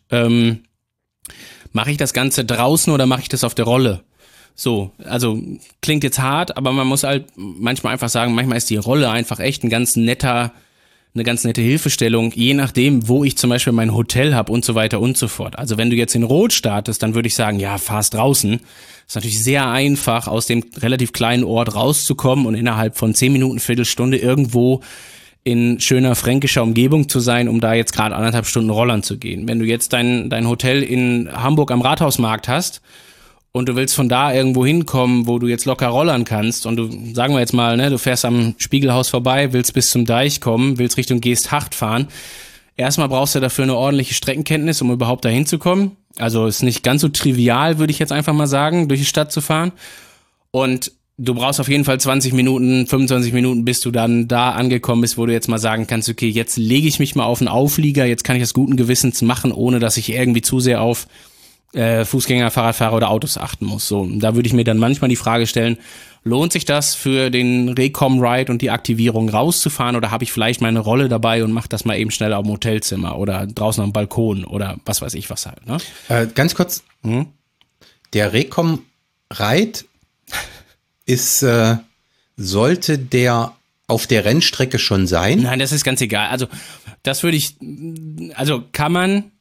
S1: mache ich das Ganze draußen oder mache ich das auf der Rolle? So, also klingt jetzt hart, aber man muss halt manchmal einfach sagen, manchmal ist die Rolle einfach echt eine ganz nette Hilfestellung, je nachdem, wo ich zum Beispiel mein Hotel habe und so weiter und so fort. Also wenn du jetzt in Rot startest, dann würde ich sagen, ja, fahr's draußen. Ist natürlich sehr einfach, aus dem relativ kleinen Ort rauszukommen und innerhalb von 10 Minuten, Viertelstunde irgendwo in schöner fränkischer Umgebung zu sein, um da jetzt gerade 1,5 Stunden Rollern zu gehen. Wenn du jetzt dein Hotel in Hamburg am Rathausmarkt hast, und du willst von da irgendwo hinkommen, wo du jetzt locker rollern kannst und du, sagen wir jetzt mal, du fährst am Spiegelhaus vorbei, willst bis zum Deich kommen, willst Richtung Geesthacht fahren. Erstmal brauchst du dafür eine ordentliche Streckenkenntnis, um überhaupt da hinzukommen. Also ist nicht ganz so trivial, würde ich jetzt einfach mal sagen, durch die Stadt zu fahren. Und du brauchst auf jeden Fall 20 Minuten, 25 Minuten, bis du dann da angekommen bist, wo du jetzt mal sagen kannst, okay, jetzt lege ich mich mal auf einen Auflieger, jetzt kann ich das guten Gewissens machen, ohne dass ich irgendwie zu sehr auf Fußgänger, Fahrradfahrer oder Autos achten muss. So, da würde ich mir dann manchmal die Frage stellen, lohnt sich das für den Recom-Ride und die Aktivierung rauszufahren oder habe ich vielleicht meine Rolle dabei und mache das mal eben schnell auf dem Hotelzimmer oder draußen am Balkon oder was weiß ich was halt. Ne?
S2: Ganz kurz, der Recom-Ride ist, sollte der auf der Rennstrecke schon sein?
S1: Nein, das ist ganz egal. Also das kann man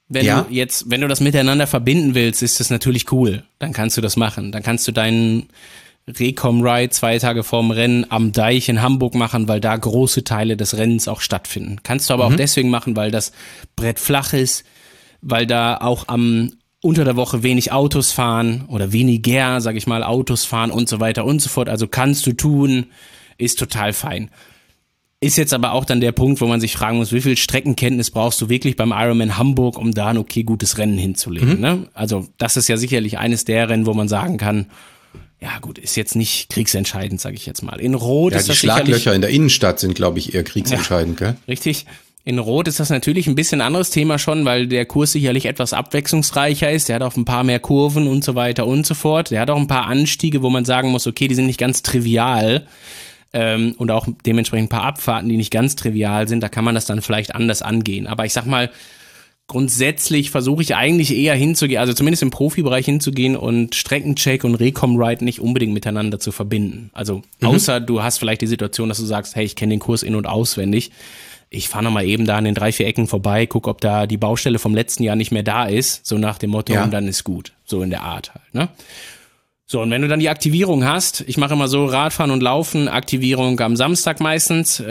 S1: wenn du das miteinander verbinden willst, ist das natürlich cool. Dann kannst du das machen. Dann kannst du deinen Recom-Ride 2 Tage vorm Rennen am Deich in Hamburg machen, weil da große Teile des Rennens auch stattfinden. Kannst du aber auch deswegen machen, weil das Brett flach ist, weil da auch unter der Woche wenig Autos fahren oder weniger, sag ich mal, Autos fahren und so weiter und so fort. Also kannst du tun, ist total fein. Ist jetzt aber auch dann der Punkt, wo man sich fragen muss, wie viel Streckenkenntnis brauchst du wirklich beim Ironman Hamburg, um da ein gutes Rennen hinzulegen, ne? Also das ist ja sicherlich eines der Rennen, wo man sagen kann, ja gut, ist jetzt nicht kriegsentscheidend, sage ich jetzt mal. In Rot ist das
S2: die Schlaglöcher in der Innenstadt sind, glaube ich, eher kriegsentscheidend, gell?
S1: Richtig. In Rot ist das natürlich ein bisschen anderes Thema schon, weil der Kurs sicherlich etwas abwechslungsreicher ist. Der hat auch ein paar mehr Kurven und so weiter und so fort. Der hat auch ein paar Anstiege, wo man sagen muss, okay, die sind nicht ganz trivial. Und auch dementsprechend ein paar Abfahrten, die nicht ganz trivial sind. Da kann man das dann vielleicht anders angehen. Aber ich sag mal, grundsätzlich versuche ich eigentlich eher hinzugehen, also zumindest im Profibereich hinzugehen und Streckencheck und Recom-Ride nicht unbedingt miteinander zu verbinden. Also außer du hast vielleicht die Situation, dass du sagst, hey, ich kenne den Kurs in- und auswendig. Ich fahre nochmal eben da an den 3-4 Ecken vorbei, guck, ob da die Baustelle vom letzten Jahr nicht mehr da ist, so nach dem Motto, und dann ist gut. So in der Art halt, ne? So, und wenn du dann die Aktivierung hast, ich mache immer so Radfahren und Laufen, Aktivierung am Samstag meistens,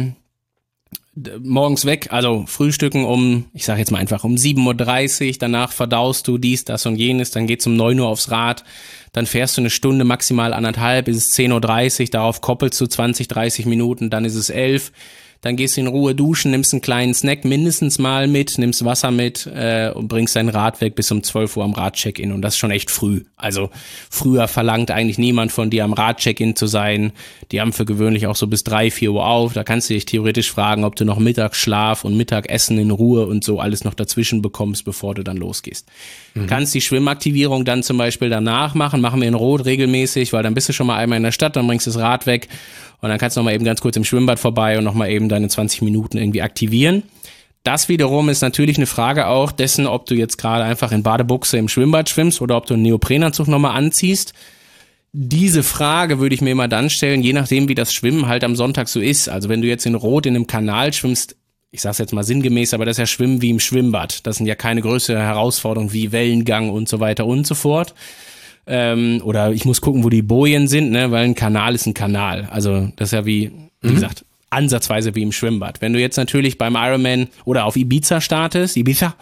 S1: morgens weg, also frühstücken ich sage jetzt mal einfach um 7:30 Uhr, danach verdaust du dies, das und jenes, dann geht's um 9 Uhr aufs Rad, dann fährst du eine Stunde, maximal 1,5, bis es 10:30 Uhr, darauf koppelst du 20, 30 Minuten, dann ist es 11 Uhr. Dann gehst du in Ruhe duschen, nimmst einen kleinen Snack mindestens mal mit, nimmst Wasser mit und bringst dein Rad weg bis um 12 Uhr am Radcheck-in. Und das ist schon echt früh. Also früher verlangt eigentlich niemand von dir am Radcheck-in zu sein. Die haben für gewöhnlich auch so bis 3, 4 Uhr auf. Da kannst du dich theoretisch fragen, ob du noch Mittagsschlaf und Mittagessen in Ruhe und so alles noch dazwischen bekommst, bevor du dann losgehst. Kannst die Schwimmaktivierung dann zum Beispiel danach machen wir in Rot regelmäßig, weil dann bist du schon mal einmal in der Stadt, dann bringst du das Rad weg und dann kannst du noch mal eben ganz kurz im Schwimmbad vorbei und noch mal eben deine 20 Minuten irgendwie aktivieren. Das wiederum ist natürlich eine Frage auch dessen, ob du jetzt gerade einfach in Badebuchse im Schwimmbad schwimmst oder ob du einen Neoprenanzug noch mal anziehst. Diese Frage würde ich mir immer dann stellen, je nachdem wie das Schwimmen halt am Sonntag so ist. Also wenn du jetzt in Rot in einem Kanal schwimmst, ich sag's jetzt mal sinngemäß, aber das ist ja Schwimmen wie im Schwimmbad. Das sind ja keine größere Herausforderungen wie Wellengang und so weiter und so fort. Oder ich muss gucken, wo die Bojen sind, ne, weil ein Kanal ist ein Kanal. Also das ist ja wie gesagt, ansatzweise wie im Schwimmbad. Wenn du jetzt natürlich beim Ironman oder auf Ibiza startest,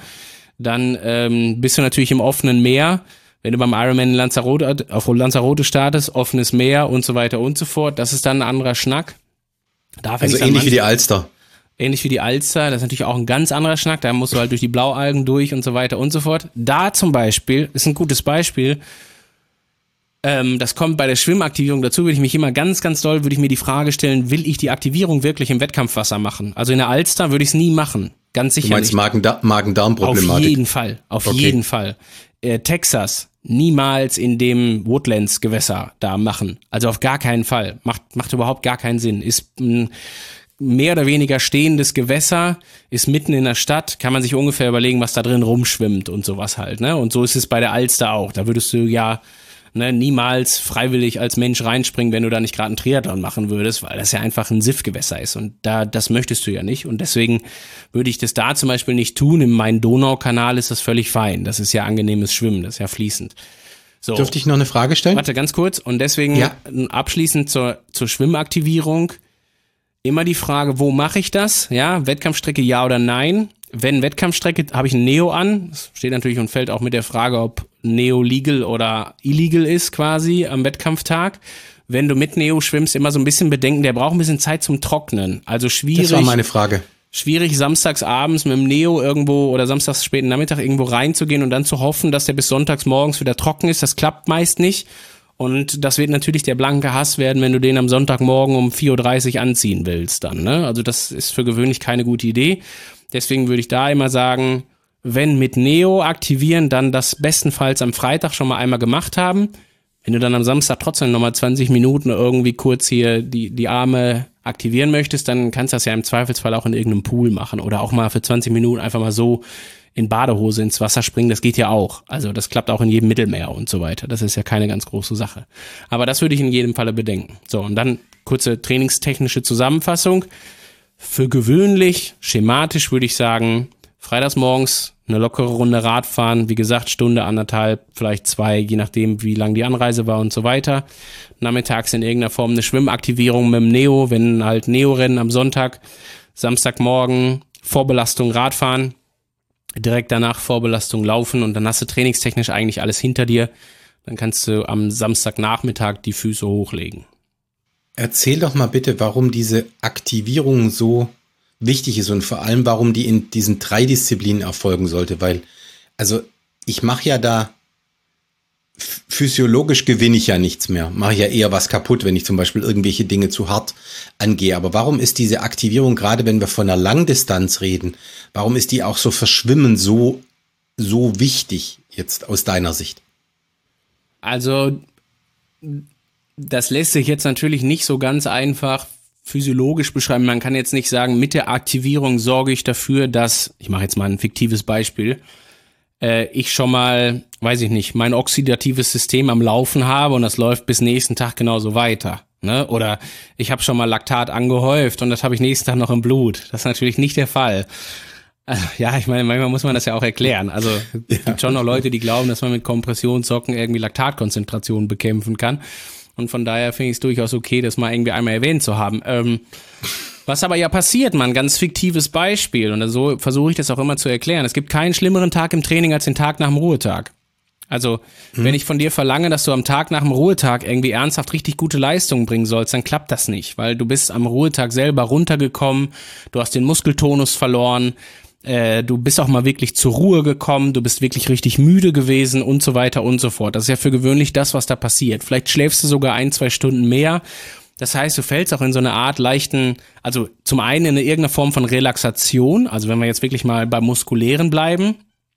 S1: dann bist du natürlich im offenen Meer. Wenn du beim Ironman auf Lanzarote startest, offenes Meer und so weiter und so fort, das ist dann ein anderer Schnack.
S2: Also ähnlich wie die Alster.
S1: Ähnlich wie die Alster, das ist natürlich auch ein ganz anderer Schnack, da musst du halt durch die Blaualgen durch und so weiter und so fort. Da zum Beispiel, ist ein gutes Beispiel, das kommt bei der Schwimmaktivierung dazu, würde ich mich immer ganz, ganz doll, würde ich mir die Frage stellen, will ich die Aktivierung wirklich im Wettkampfwasser machen? Also in der Alster würde ich es nie machen, ganz sicher nicht.
S2: Du meinst Magen-Darm-Problematik?
S1: Auf jeden Fall. Texas, niemals in dem Woodlands-Gewässer da machen. Also auf gar keinen Fall. Macht überhaupt gar keinen Sinn. Ist ein mehr oder weniger stehendes Gewässer, ist mitten in der Stadt, kann man sich ungefähr überlegen, was da drin rumschwimmt und sowas halt, ne? Und so ist es bei der Alster auch. Da würdest du ja niemals freiwillig als Mensch reinspringen, wenn du da nicht gerade einen Triathlon machen würdest, weil das ja einfach ein Siffgewässer ist und das möchtest du ja nicht und deswegen würde ich das da zum Beispiel nicht tun. Im Main-Donau-Kanal ist das völlig fein. Das ist ja angenehmes Schwimmen, das ist ja fließend. So.
S2: Dürfte ich noch eine Frage stellen?
S1: Warte, ganz kurz. Und deswegen abschließend zur Schwimmaktivierung immer die Frage, wo mache ich das? Ja, Wettkampfstrecke ja oder nein? Wenn Wettkampfstrecke, habe ich ein Neo an. Das steht natürlich und fällt auch mit der Frage, ob Neo legal oder illegal ist quasi am Wettkampftag. Wenn du mit Neo schwimmst, immer so ein bisschen bedenken, der braucht ein bisschen Zeit zum Trocknen. Also schwierig.
S2: Das war meine Frage.
S1: Schwierig, samstags abends mit dem Neo irgendwo oder samstags späten Nachmittag irgendwo reinzugehen und dann zu hoffen, dass der bis sonntags morgens wieder trocken ist. Das klappt meist nicht. Und das wird natürlich der blanke Hass werden, wenn du den am Sonntagmorgen um 4:30 Uhr anziehen willst dann, ne? Also das ist für gewöhnlich keine gute Idee. Deswegen würde ich da immer sagen, wenn mit Neo aktivieren, dann das bestenfalls am Freitag schon mal einmal gemacht haben. Wenn du dann am Samstag trotzdem nochmal 20 Minuten irgendwie kurz hier die Arme aktivieren möchtest, dann kannst du das ja im Zweifelsfall auch in irgendeinem Pool machen oder auch mal für 20 Minuten einfach mal so in Badehose ins Wasser springen, das geht ja auch. Also das klappt auch in jedem Mittelmeer und so weiter. Das ist ja keine ganz große Sache. Aber das würde ich in jedem Falle bedenken. So, und dann kurze trainingstechnische Zusammenfassung. Für gewöhnlich, schematisch würde ich sagen, freitags morgens eine lockere Runde Radfahren, wie gesagt, Stunde, 1,5, vielleicht 2, je nachdem, wie lang die Anreise war und so weiter. Nachmittags in irgendeiner Form eine Schwimmaktivierung mit dem Neo, wenn halt Neo-Rennen am Sonntag, Samstagmorgen, Vorbelastung Radfahren, direkt danach Vorbelastung Laufen und dann hast du trainingstechnisch eigentlich alles hinter dir. Dann kannst du am Samstagnachmittag die Füße hochlegen.
S2: Erzähl doch mal bitte, warum diese Aktivierung so wichtig ist und vor allem, warum die in diesen 3 Disziplinen erfolgen sollte, weil, also ich mache ja da, physiologisch gewinne ich ja nichts mehr, mache ja eher was kaputt, wenn ich zum Beispiel irgendwelche Dinge zu hart angehe, aber warum ist diese Aktivierung, gerade wenn wir von einer Langdistanz reden, warum ist die auch so verschwimmend so wichtig jetzt aus deiner Sicht?
S1: Also, das lässt sich jetzt natürlich nicht so ganz einfach physiologisch beschreiben. Man kann jetzt nicht sagen, mit der Aktivierung sorge ich dafür, dass, ich mache jetzt mal ein fiktives Beispiel, ich schon mal, weiß ich nicht, mein oxidatives System am Laufen habe und das läuft bis nächsten Tag genauso weiter. Ne? Oder ich habe schon mal Laktat angehäuft und das habe ich nächsten Tag noch im Blut. Das ist natürlich nicht der Fall. Ja, ich meine, manchmal muss man das ja auch erklären. Also es gibt schon noch Leute, die glauben, dass man mit Kompressionssocken irgendwie Laktatkonzentrationen bekämpfen kann. Und von daher finde ich es durchaus okay, das mal irgendwie einmal erwähnt zu haben. Was aber ja passiert, mal ein ganz fiktives Beispiel. Und so versuche ich das auch immer zu erklären. Es gibt keinen schlimmeren Tag im Training als den Tag nach dem Ruhetag. Also, wenn ich von dir verlange, dass du am Tag nach dem Ruhetag irgendwie ernsthaft richtig gute Leistungen bringen sollst, dann klappt das nicht. Weil du bist am Ruhetag selber runtergekommen, du hast den Muskeltonus verloren, du bist auch mal wirklich zur Ruhe gekommen, du bist wirklich richtig müde gewesen und so weiter und so fort. Das ist ja für gewöhnlich das, was da passiert. Vielleicht schläfst du sogar 1-2 Stunden mehr. Das heißt, du fällst auch in so eine Art leichten, also zum einen in irgendeiner Form von Relaxation, also wenn wir jetzt wirklich mal beim Muskulären bleiben,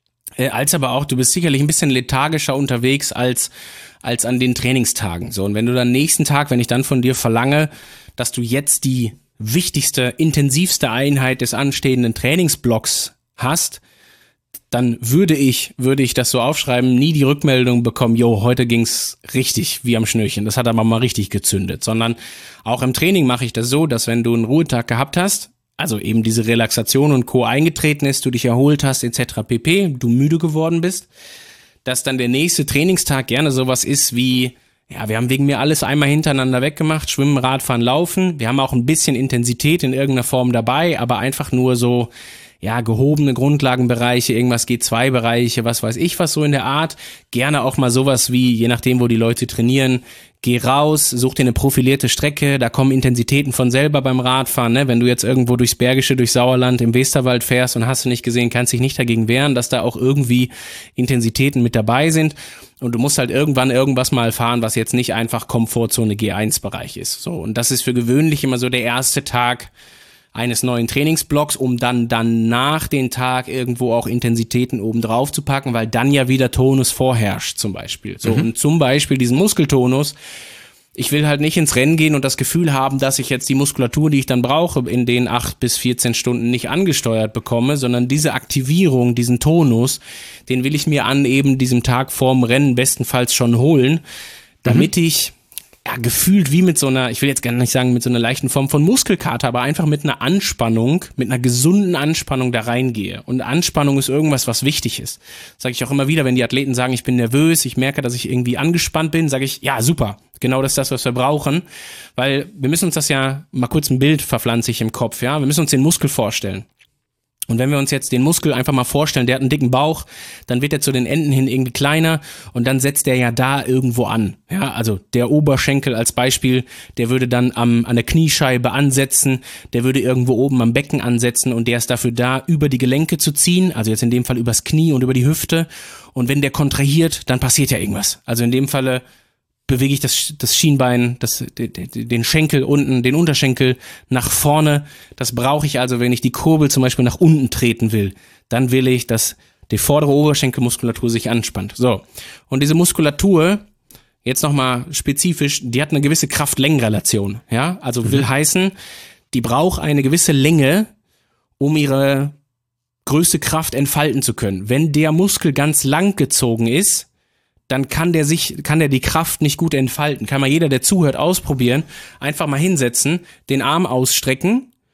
S1: als aber auch, du bist sicherlich ein bisschen lethargischer unterwegs als an den Trainingstagen. So, und wenn du dann nächsten Tag, wenn ich dann von dir verlange, dass du jetzt die wichtigste, intensivste Einheit des anstehenden Trainingsblocks hast, dann würde ich das so aufschreiben, nie die Rückmeldung bekommen, jo, heute ging's richtig wie am Schnürchen, das hat aber mal richtig gezündet, sondern auch im Training mache ich das so, dass wenn du einen Ruhetag gehabt hast, also eben diese Relaxation und Co. eingetreten ist, du dich erholt hast, etc. pp., du müde geworden bist, dass dann der nächste Trainingstag gerne sowas ist wie, ja, wir haben wegen mir alles einmal hintereinander weggemacht, Schwimmen, Radfahren, Laufen. Wir haben auch ein bisschen Intensität in irgendeiner Form dabei, aber einfach nur so, ja, gehobene Grundlagenbereiche, irgendwas G2-Bereiche, was weiß ich was so in der Art. Gerne auch mal sowas wie, je nachdem, wo die Leute trainieren, geh raus, such dir eine profilierte Strecke, da kommen Intensitäten von selber beim Radfahren, ne? Wenn du jetzt irgendwo durchs Bergische, durch Sauerland, im Westerwald fährst und hast du nicht gesehen, kannst dich nicht dagegen wehren, dass da auch irgendwie Intensitäten mit dabei sind. Und du musst halt irgendwann irgendwas mal fahren, was jetzt nicht einfach Komfortzone G1-Bereich ist. So, und das ist für gewöhnlich immer so der erste Tag eines neuen Trainingsblocks, um dann nach den Tag irgendwo auch Intensitäten oben drauf zu packen, weil dann ja wieder Tonus vorherrscht zum Beispiel. So, und zum Beispiel diesen Muskeltonus, ich will halt nicht ins Rennen gehen und das Gefühl haben, dass ich jetzt die Muskulatur, die ich dann brauche, in den 8 bis 14 Stunden nicht angesteuert bekomme, sondern diese Aktivierung, diesen Tonus, den will ich mir an eben diesem Tag vorm Rennen bestenfalls schon holen, damit ich ja, gefühlt wie mit so einer, ich will jetzt gar nicht sagen mit so einer leichten Form von Muskelkater, aber einfach mit einer Anspannung, mit einer gesunden Anspannung da reingehe. Und Anspannung ist irgendwas, was wichtig ist. Sage ich auch immer wieder, wenn die Athleten sagen, ich bin nervös, ich merke, dass ich irgendwie angespannt bin, sage ich, ja, super, genau das ist das, was wir brauchen. Weil wir müssen uns das ja, mal kurz ein Bild verpflanze ich im Kopf, ja, wir müssen uns den Muskel vorstellen. Und wenn wir uns jetzt den Muskel einfach mal vorstellen, der hat einen dicken Bauch, dann wird er zu den Enden hin irgendwie kleiner und dann setzt er ja da irgendwo an. Ja, also der Oberschenkel als Beispiel, der würde dann an der Kniescheibe ansetzen, der würde irgendwo oben am Becken ansetzen und der ist dafür da, über die Gelenke zu ziehen, also jetzt in dem Fall übers Knie und über die Hüfte. Und wenn der kontrahiert, dann passiert ja irgendwas. Also in dem Falle bewege ich das Schienbein, den Schenkel unten, den Unterschenkel nach vorne. Das brauche ich also, wenn ich die Kurbel zum Beispiel nach unten treten will. Dann will ich, dass die vordere Oberschenkelmuskulatur sich anspannt. So, und diese Muskulatur, jetzt nochmal spezifisch, die hat eine gewisse Kraft-Längen-Relation. Ja, also will heißen, die braucht eine gewisse Länge, um ihre größte Kraft entfalten zu können. Wenn der Muskel ganz lang gezogen ist, dann kann der die Kraft nicht gut entfalten. Kann mal jeder, der zuhört, ausprobieren. Einfach mal hinsetzen, den Arm ausstrecken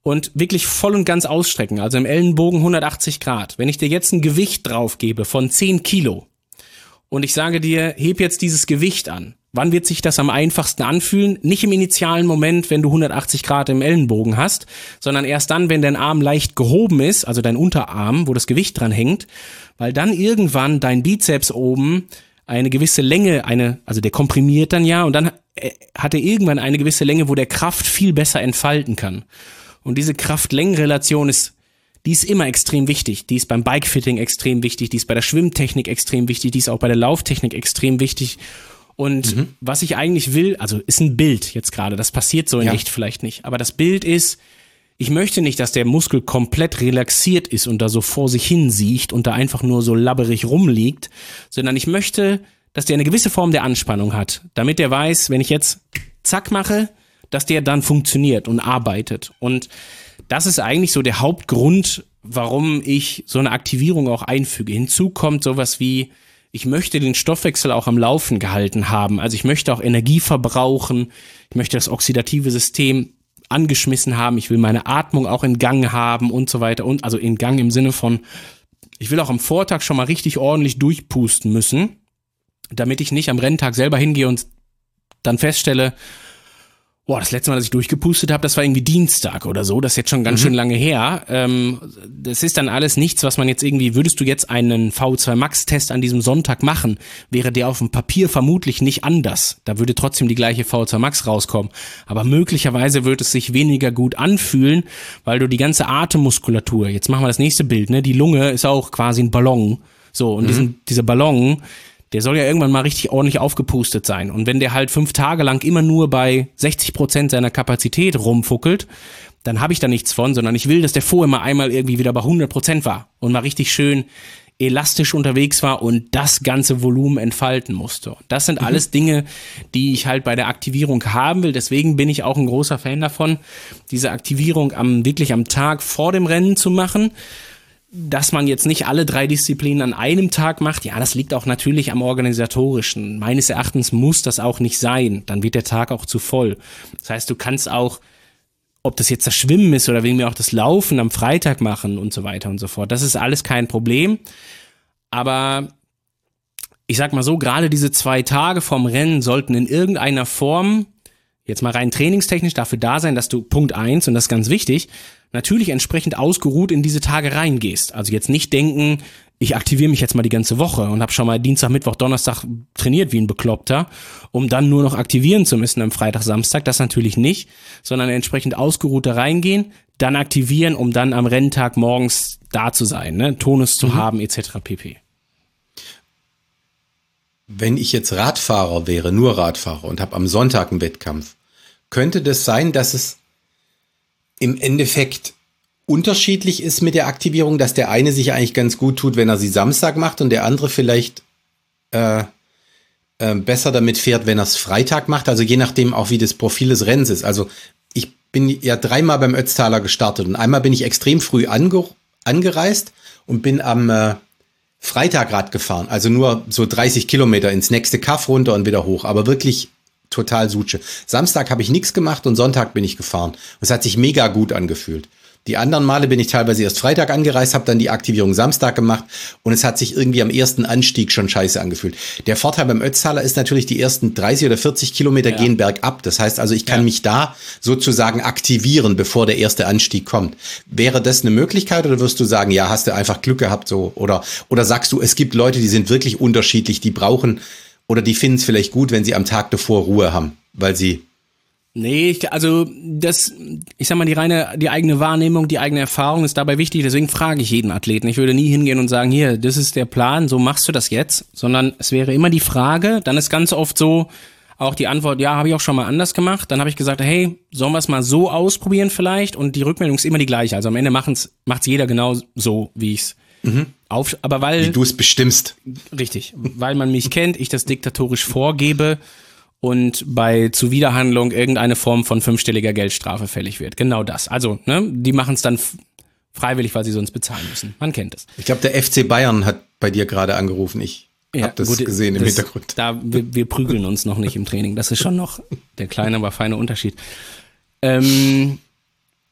S1: und wirklich voll und ganz ausstrecken, also im Ellenbogen 180 Grad. Wenn ich dir jetzt ein Gewicht drauf gebe von 10 Kilo und ich sage dir, heb jetzt dieses Gewicht an, wann wird sich das am einfachsten anfühlen? Nicht im initialen Moment, wenn du 180 Grad im Ellenbogen hast, sondern erst dann, wenn dein Arm leicht gehoben ist, also dein Unterarm, wo das Gewicht dran hängt, weil dann irgendwann dein Bizeps oben eine gewisse Länge, also der komprimiert dann ja und dann hat er irgendwann eine gewisse Länge, wo der Kraft viel besser entfalten kann. Und diese Kraft-Längen-Relation die ist immer extrem wichtig. Die ist beim Bikefitting extrem wichtig, die ist bei der Schwimmtechnik extrem wichtig, die ist auch bei der Lauftechnik extrem wichtig. Und was ich eigentlich will, also ist ein Bild jetzt gerade, das passiert so in echt vielleicht nicht, aber das Bild ist, ich möchte nicht, dass der Muskel komplett relaxiert ist und da so vor sich hin siecht und da einfach nur so labberig rumliegt, sondern ich möchte, dass der eine gewisse Form der Anspannung hat, damit der weiß, wenn ich jetzt zack mache, dass der dann funktioniert und arbeitet. Und das ist eigentlich so der Hauptgrund, warum ich so eine Aktivierung auch einfüge. Hinzu kommt sowas wie, ich möchte den Stoffwechsel auch am Laufen gehalten haben. Also ich möchte auch Energie verbrauchen, ich möchte das oxidative System angeschmissen haben, ich will meine Atmung auch in Gang haben und so weiter. Und also in Gang im Sinne von, ich will auch am Vortag schon mal richtig ordentlich durchpusten müssen, damit ich nicht am Renntag selber hingehe und dann feststelle, boah, das letzte Mal, dass ich durchgepustet habe, das war irgendwie Dienstag oder so, das ist jetzt schon ganz schön lange her. Das ist dann alles nichts, was man jetzt irgendwie, würdest du jetzt einen VO2 Max-Test an diesem Sonntag machen, wäre der auf dem Papier vermutlich nicht anders. Da würde trotzdem die gleiche VO2 Max rauskommen. Aber möglicherweise wird es sich weniger gut anfühlen, weil du die ganze Atemmuskulatur, jetzt machen wir das nächste Bild, ne? Die Lunge ist auch quasi ein Ballon. So, und dieser Ballon, der soll ja irgendwann mal richtig ordentlich aufgepustet sein. Und wenn der halt 5 Tage lang immer nur bei 60% seiner Kapazität rumfuckelt, dann habe ich da nichts von, sondern ich will, dass der vorher mal einmal irgendwie wieder bei 100% war und mal richtig schön elastisch unterwegs war und das ganze Volumen entfalten musste. Das sind alles Dinge, die ich halt bei der Aktivierung haben will. Deswegen bin ich auch ein großer Fan davon, diese Aktivierung wirklich am Tag vor dem Rennen zu machen. Dass man jetzt nicht alle 3 Disziplinen an einem Tag macht, ja, das liegt auch natürlich am Organisatorischen. Meines Erachtens muss das auch nicht sein. Dann wird der Tag auch zu voll. Das heißt, du kannst auch, ob das jetzt das Schwimmen ist oder wegen mir auch das Laufen am Freitag machen und so weiter und so fort. Das ist alles kein Problem. Aber ich sag mal so, gerade diese 2 Tage vorm Rennen sollten in irgendeiner Form, jetzt mal rein trainingstechnisch, dafür da sein, dass du Punkt 1, und das ist ganz wichtig, natürlich entsprechend ausgeruht in diese Tage reingehst. Also jetzt nicht denken, ich aktiviere mich jetzt mal die ganze Woche und habe schon mal Dienstag, Mittwoch, Donnerstag trainiert wie ein Bekloppter, um dann nur noch aktivieren zu müssen am Freitag, Samstag. Das natürlich nicht, sondern entsprechend ausgeruht da reingehen, dann aktivieren, um dann am Renntag morgens da zu sein, ne? Tonus zu haben etc. pp.
S2: Wenn ich jetzt Radfahrer wäre, nur Radfahrer und habe am Sonntag einen Wettkampf, könnte das sein, dass es im Endeffekt unterschiedlich ist mit der Aktivierung, dass der eine sich eigentlich ganz gut tut, wenn er sie Samstag macht und der andere vielleicht besser damit fährt, wenn er es Freitag macht, also je nachdem auch, wie das Profil des Rennens ist. Also ich bin ja 3-mal beim Ötztaler gestartet und einmal bin ich extrem früh angereist und bin am Freitag Rad gefahren, also nur so 30 Kilometer ins nächste Kaff runter und wieder hoch, aber wirklich total Sutsche. Samstag habe ich nichts gemacht und Sonntag bin ich gefahren. Und es hat sich mega gut angefühlt. Die anderen Male bin ich teilweise erst Freitag angereist, habe dann die Aktivierung Samstag gemacht und es hat sich irgendwie am ersten Anstieg schon scheiße angefühlt. Der Vorteil beim Ötztaler ist natürlich, die ersten 30 oder 40 Kilometer gehen bergab. Das heißt also, ich kann mich da sozusagen aktivieren, bevor der erste Anstieg kommt. Wäre das eine Möglichkeit oder wirst du sagen, ja, hast du einfach Glück gehabt so? Oder sagst du, es gibt Leute, die sind wirklich unterschiedlich, die brauchen oder die finden es vielleicht gut, wenn sie am Tag davor Ruhe haben, weil sie...
S1: Nee, ich sag mal, die eigene Wahrnehmung, die eigene Erfahrung ist dabei wichtig, deswegen frage ich jeden Athleten. Ich würde nie hingehen und sagen, hier, das ist der Plan, so machst du das jetzt, sondern es wäre immer die Frage, dann ist ganz oft so, auch die Antwort, ja, habe ich auch schon mal anders gemacht, dann habe ich gesagt, hey, sollen wir es mal so ausprobieren vielleicht, und die Rückmeldung ist immer die gleiche, also am Ende macht's jeder genau so, wie ich's aber weil...
S2: Wie du es bestimmst.
S1: Richtig, weil man mich kennt, ich das diktatorisch vorgebe, und bei Zuwiderhandlung irgendeine Form von 5-stelliger Geldstrafe fällig wird. Genau das. Also, ne, die machen es dann freiwillig, weil sie sonst bezahlen müssen. Man kennt es.
S2: Ich glaube, der FC Bayern hat bei dir gerade angerufen. Ich habe das gesehen im Hintergrund.
S1: Wir prügeln uns noch nicht im Training. Das ist schon noch der kleine, aber feine Unterschied.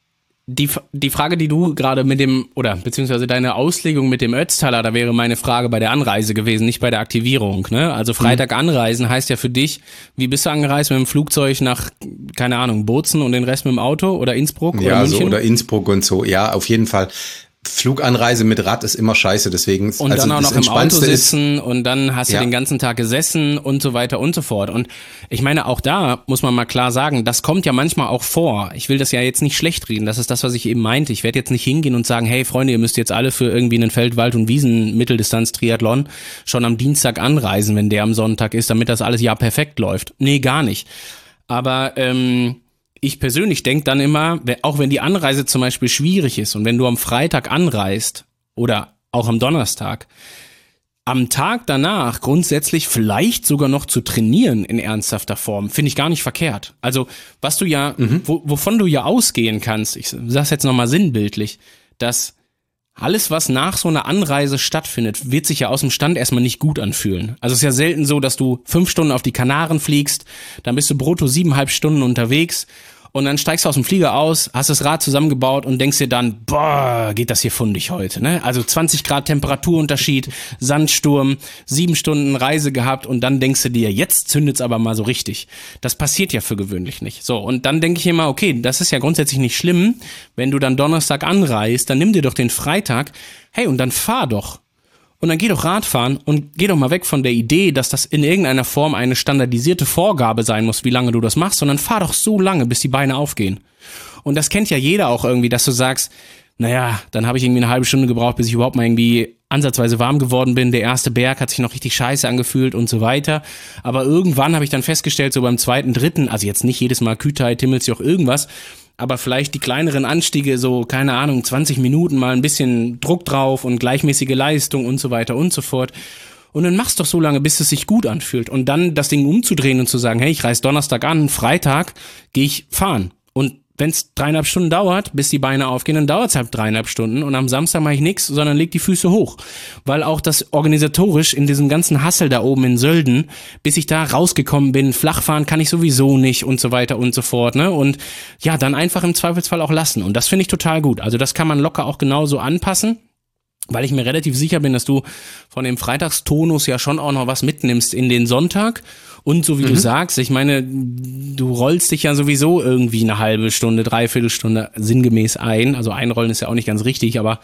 S1: Die Frage, die du gerade beziehungsweise deine Auslegung mit dem Ötztaler, da wäre meine Frage bei der Anreise gewesen, nicht bei der Aktivierung, ne? Also Freitag anreisen heißt ja für dich, wie bist du angereist mit dem Flugzeug nach, keine Ahnung, Bozen und den Rest mit dem Auto oder Innsbruck oder München?
S2: Ja, so oder Innsbruck und so, ja, auf jeden Fall. Fluganreise mit Rad ist immer scheiße, deswegen.
S1: Und dann auch noch im Auto sitzen und dann hast du den ganzen Tag gesessen und so weiter und so fort. Und ich meine, auch da muss man mal klar sagen, das kommt ja manchmal auch vor. Ich will das ja jetzt nicht schlecht reden, das ist das, was ich eben meinte. Ich werde jetzt nicht hingehen und sagen, hey Freunde, ihr müsst jetzt alle für irgendwie einen Feld-, Wald- und Wiesen-Mitteldistanz-Triathlon schon am Dienstag anreisen, wenn der am Sonntag ist, damit das alles ja perfekt läuft. Nee, gar nicht. Aber ich persönlich denke dann immer, auch wenn die Anreise zum Beispiel schwierig ist und wenn du am Freitag anreist oder auch am Donnerstag, am Tag danach grundsätzlich vielleicht sogar noch zu trainieren in ernsthafter Form, finde ich gar nicht verkehrt. Also was du ja, wovon du ja ausgehen kannst, ich sag's jetzt nochmal sinnbildlich, dass alles, was nach so einer Anreise stattfindet, wird sich ja aus dem Stand erstmal nicht gut anfühlen. Also es ist ja selten so, dass du 5 Stunden auf die Kanaren fliegst, dann bist du brutto 7,5 Stunden unterwegs und dann steigst du aus dem Flieger aus, hast das Rad zusammengebaut und denkst dir dann, boah, geht das hier fundig heute, ne? Also 20 Grad Temperaturunterschied, Sandsturm, 7 Stunden Reise gehabt und dann denkst du dir, jetzt zündet's aber mal so richtig. Das passiert ja für gewöhnlich nicht. So, und dann denke ich immer, okay, das ist ja grundsätzlich nicht schlimm, wenn du dann Donnerstag anreist, dann nimm dir doch den Freitag, hey, und dann fahr doch. Und dann geh doch Radfahren und geh doch mal weg von der Idee, dass das in irgendeiner Form eine standardisierte Vorgabe sein muss, wie lange du das machst, sondern fahr doch so lange, bis die Beine aufgehen. Und das kennt ja jeder auch irgendwie, dass du sagst, naja, dann habe ich irgendwie eine halbe Stunde gebraucht, bis ich überhaupt mal irgendwie ansatzweise warm geworden bin. Der erste Berg hat sich noch richtig scheiße angefühlt und so weiter. Aber irgendwann habe ich dann festgestellt, so beim zweiten, dritten, also jetzt nicht jedes Mal Kütai, Timmelsjoch, irgendwas, aber vielleicht die kleineren Anstiege, so, keine Ahnung, 20 Minuten mal ein bisschen Druck drauf und gleichmäßige Leistung und so weiter und so fort. Und dann machst doch so lange, bis es sich gut anfühlt. Und dann das Ding umzudrehen und zu sagen, hey, ich reise Donnerstag an, Freitag gehe ich fahren. Und wenn es 3,5 Stunden dauert, bis die Beine aufgehen, dann dauert es halt 3,5 Stunden und am Samstag mache ich nichts, sondern leg die Füße hoch. Weil auch das organisatorisch in diesem ganzen Hassel da oben in Sölden, bis ich da rausgekommen bin, Flachfahren kann ich sowieso nicht und so weiter und so fort, ne? Und ja, dann einfach im Zweifelsfall auch lassen. Und das finde ich total gut. Also das kann man locker auch genauso anpassen, weil ich mir relativ sicher bin, dass du von dem Freitagstonus ja schon auch noch was mitnimmst in den Sonntag. Und so wie du sagst, ich meine, du rollst dich ja sowieso irgendwie eine halbe Stunde, 3/4 Stunde sinngemäß ein. Also einrollen ist ja auch nicht ganz richtig, aber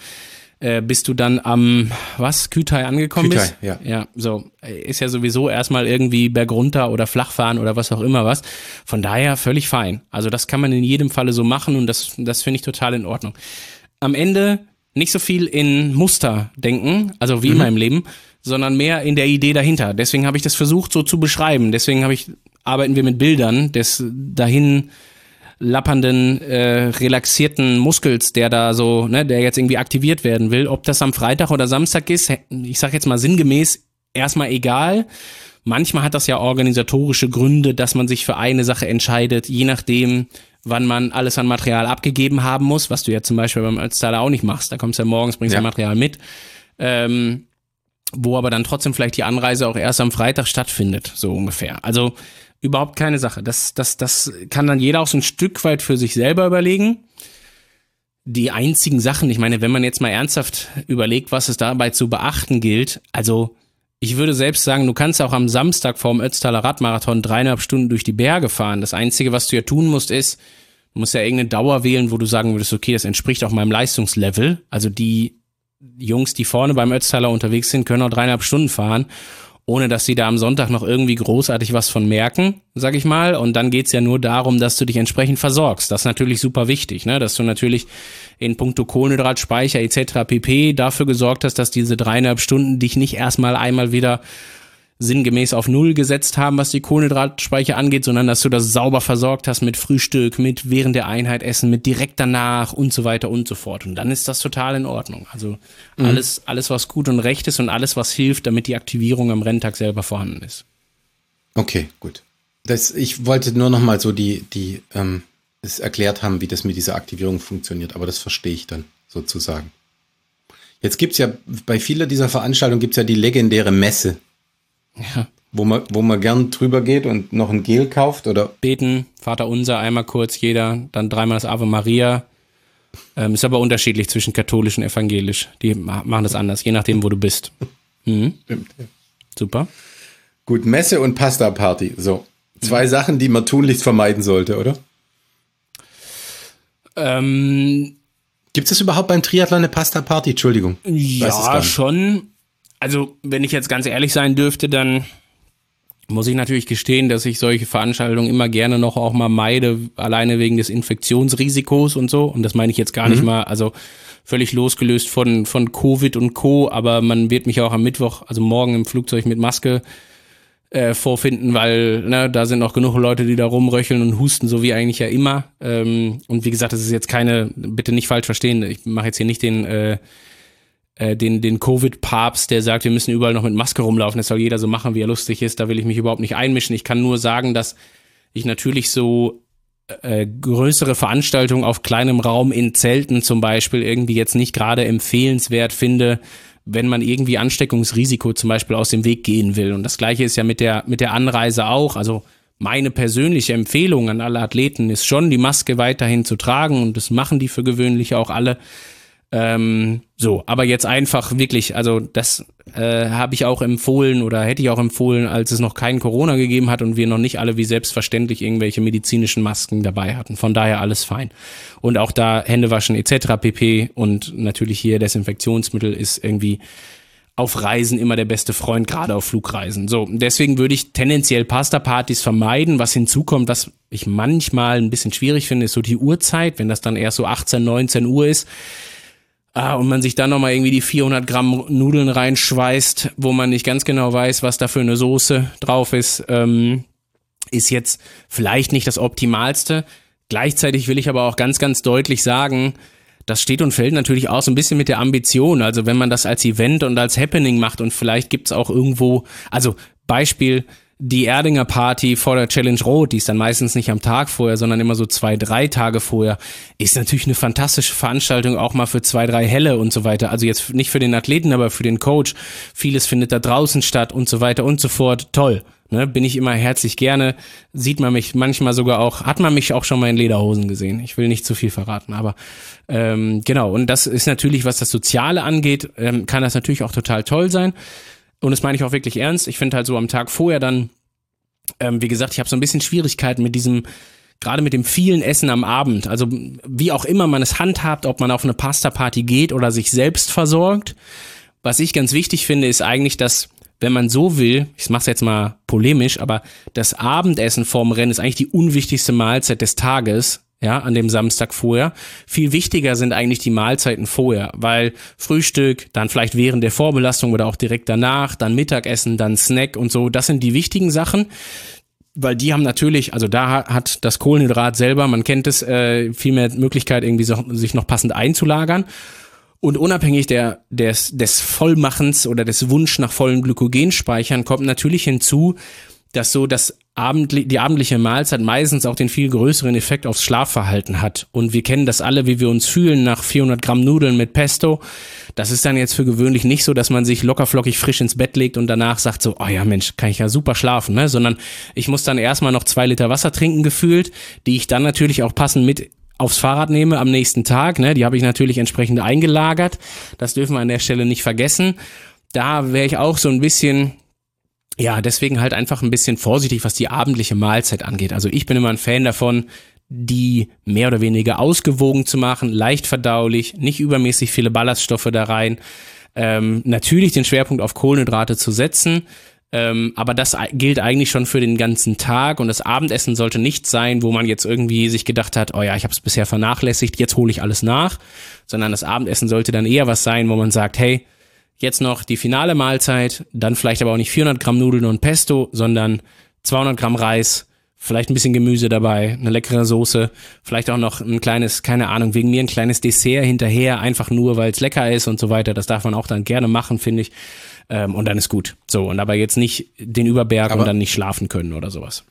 S1: bis du dann am, Kütai angekommen bist?
S2: Ja.
S1: Ja, so, ist ja sowieso erstmal irgendwie bergunter oder Flachfahren oder was auch immer was. Von daher völlig fein. Also das kann man in jedem Falle so machen und das finde ich total in Ordnung. Am Ende nicht so viel in Muster denken, also wie immer im Leben, sondern mehr in der Idee dahinter. Deswegen habe ich das versucht so zu beschreiben. Deswegen arbeiten wir mit Bildern des dahin lappernden, relaxierten Muskels, der da so, ne, der jetzt irgendwie aktiviert werden will. Ob das am Freitag oder Samstag ist, ich sag jetzt mal sinngemäß, erstmal egal. Manchmal hat das ja organisatorische Gründe, dass man sich für eine Sache entscheidet, je nachdem, wann man alles an Material abgegeben haben muss, was du ja zum Beispiel beim Ötztaler auch nicht machst. Da kommst du ja morgens, bringst ja Material mit. Wo aber dann trotzdem vielleicht die Anreise auch erst am Freitag stattfindet, so ungefähr. Also überhaupt keine Sache. Das kann dann jeder auch so ein Stück weit für sich selber überlegen. Die einzigen Sachen, ich meine, wenn man jetzt mal ernsthaft überlegt, was es dabei zu beachten gilt, also ich würde selbst sagen, du kannst auch am Samstag vorm Ötztaler Radmarathon 3,5 Stunden durch die Berge fahren. Das Einzige, was du ja tun musst, ist, du musst ja irgendeine Dauer wählen, wo du sagen würdest, okay, das entspricht auch meinem Leistungslevel. Also die Jungs, die vorne beim Ötztaler unterwegs sind, können auch 3,5 Stunden fahren, ohne dass sie da am Sonntag noch irgendwie großartig was von merken, sag ich mal. Und dann geht's ja nur darum, dass du dich entsprechend versorgst. Das ist natürlich super wichtig, ne? Dass du natürlich in puncto Kohlenhydratspeicher etc. pp. Dafür gesorgt hast, dass diese 3,5 Stunden dich nicht erstmal einmal wieder sinngemäß auf Null gesetzt haben, was die Kohlenhydratspeicher angeht, sondern dass du das sauber versorgt hast mit Frühstück, mit während der Einheit essen, mit direkt danach und so weiter und so fort. Und dann ist das total in Ordnung. Also alles, was gut und recht ist und alles, was hilft, damit die Aktivierung am Renntag selber vorhanden ist.
S2: Okay, gut. Ich wollte nur noch mal so es erklärt haben, wie das mit dieser Aktivierung funktioniert, aber das verstehe ich dann sozusagen. Jetzt gibt's ja, bei vielen dieser Veranstaltungen gibt's ja die legendäre Messe.
S1: Ja.
S2: Wo man gern drüber geht und noch ein Gel kauft, oder?
S1: Beten, Vater unser, einmal kurz jeder, dann dreimal das Ave Maria Ist aber unterschiedlich zwischen katholisch und evangelisch. Die machen das anders, je nachdem, wo du bist. Mhm.
S2: Stimmt, ja.
S1: Super.
S2: Gut, Messe und Pasta-Party. So, 2 Sachen, die man tunlichst vermeiden sollte, oder? Gibt es überhaupt beim Triathlon eine Pasta-Party? Entschuldigung.
S1: Ja, schon. Also, wenn ich jetzt ganz ehrlich sein dürfte, dann muss ich natürlich gestehen, dass ich solche Veranstaltungen immer gerne noch auch mal meide, alleine wegen des Infektionsrisikos und so. Und das meine ich jetzt gar nicht mal, also völlig losgelöst von Covid und Co. Aber man wird mich auch am Mittwoch, also morgen im Flugzeug mit Maske vorfinden, weil da sind noch genug Leute, die da rumröcheln und husten, so wie eigentlich ja immer. Und wie gesagt, das ist jetzt bitte nicht falsch verstehen, ich mache jetzt hier nicht den Covid-Papst, der sagt, wir müssen überall noch mit Maske rumlaufen, das soll jeder so machen, wie er lustig ist, da will ich mich überhaupt nicht einmischen. Ich kann nur sagen, dass ich natürlich so größere Veranstaltungen auf kleinem Raum in Zelten zum Beispiel irgendwie jetzt nicht gerade empfehlenswert finde, wenn man irgendwie Ansteckungsrisiko zum Beispiel aus dem Weg gehen will. Und das Gleiche ist ja mit der Anreise auch. Also meine persönliche Empfehlung an alle Athleten ist schon, die Maske weiterhin zu tragen und das machen die für gewöhnlich auch alle. Aber jetzt einfach wirklich, also das habe ich auch empfohlen oder hätte ich auch empfohlen, als es noch kein Corona gegeben hat und wir noch nicht alle wie selbstverständlich irgendwelche medizinischen Masken dabei hatten. Von daher alles fein. Und auch da Hände waschen etc. pp. Und natürlich hier Desinfektionsmittel ist irgendwie auf Reisen immer der beste Freund, gerade auf Flugreisen. So, deswegen würde ich tendenziell Pasta-Partys vermeiden. Was hinzukommt, was ich manchmal ein bisschen schwierig finde, ist so die Uhrzeit, wenn das dann erst so 18, 19 Uhr ist. Und man sich dann nochmal irgendwie die 400 Gramm Nudeln reinschweißt, wo man nicht ganz genau weiß, was da für eine Soße drauf ist, ist jetzt vielleicht nicht das Optimalste. Gleichzeitig will ich aber auch ganz, ganz deutlich sagen, das steht und fällt natürlich auch so ein bisschen mit der Ambition. Also wenn man das als Event und als Happening macht und vielleicht gibt's auch irgendwo, also Beispiel, die Erdinger Party vor der Challenge Rot, die ist dann meistens nicht am Tag vorher, sondern immer so 2, 3 Tage vorher, ist natürlich eine fantastische Veranstaltung, auch mal für 2, 3 Helle und so weiter. Also jetzt nicht für den Athleten, aber für den Coach. Vieles findet da draußen statt und so weiter und so fort. Toll, ne? Bin ich immer herzlich gerne. Sieht man mich manchmal sogar auch, hat man mich auch schon mal in Lederhosen gesehen. Ich will nicht zu viel verraten, aber genau. Und das ist natürlich, was das Soziale angeht, kann das natürlich auch total toll sein. Und das meine ich auch wirklich ernst. Ich finde halt so am Tag vorher dann, wie gesagt, ich habe so ein bisschen Schwierigkeiten mit diesem, gerade mit dem vielen Essen am Abend. Also wie auch immer man es handhabt, ob man auf eine Pasta-Party geht oder sich selbst versorgt. Was ich ganz wichtig finde, ist eigentlich, dass, wenn man so will, ich mache es jetzt mal polemisch, aber das Abendessen vorm Rennen ist eigentlich die unwichtigste Mahlzeit des Tages. Ja, an dem Samstag vorher. Viel wichtiger sind eigentlich die Mahlzeiten vorher, weil Frühstück, dann vielleicht während der Vorbelastung oder auch direkt danach, dann Mittagessen, dann Snack und so, das sind die wichtigen Sachen, weil die haben natürlich, also da hat das Kohlenhydrat selber, man kennt es, viel mehr Möglichkeit irgendwie sich noch passend einzulagern. Und unabhängig des Vollmachens oder des Wunsch nach vollen Glykogenspeichern kommt natürlich hinzu, dass so die abendliche Mahlzeit meistens auch den viel größeren Effekt aufs Schlafverhalten hat. Und wir kennen das alle, wie wir uns fühlen nach 400 Gramm Nudeln mit Pesto. Das ist dann jetzt für gewöhnlich nicht so, dass man sich lockerflockig frisch ins Bett legt und danach sagt so, oh ja Mensch, kann ich ja super schlafen, ne? Sondern ich muss dann erstmal noch 2 Liter Wasser trinken gefühlt, die ich dann natürlich auch passend mit aufs Fahrrad nehme am nächsten Tag, ne? Die habe ich natürlich entsprechend eingelagert. Das dürfen wir an der Stelle nicht vergessen. Da wäre ich auch so ein bisschen... Ja, deswegen halt einfach ein bisschen vorsichtig, was die abendliche Mahlzeit angeht. Also ich bin immer ein Fan davon, die mehr oder weniger ausgewogen zu machen, leicht verdaulich, nicht übermäßig viele Ballaststoffe da rein. Natürlich den Schwerpunkt auf Kohlenhydrate zu setzen, aber das gilt eigentlich schon für den ganzen Tag. Und das Abendessen sollte nicht sein, wo man jetzt irgendwie sich gedacht hat, oh ja, ich habe es bisher vernachlässigt, jetzt hole ich alles nach. Sondern das Abendessen sollte dann eher was sein, wo man sagt, hey, jetzt noch die finale Mahlzeit, dann vielleicht aber auch nicht 400 Gramm Nudeln und Pesto, sondern 200 Gramm Reis, vielleicht ein bisschen Gemüse dabei, eine leckere Soße, vielleicht auch noch ein kleines, keine Ahnung, wegen mir ein kleines Dessert hinterher, einfach nur, weil es lecker ist und so weiter. Das darf man auch dann gerne machen, finde ich. Und dann ist gut. So, und aber jetzt nicht den Überberg und dann nicht schlafen können oder sowas.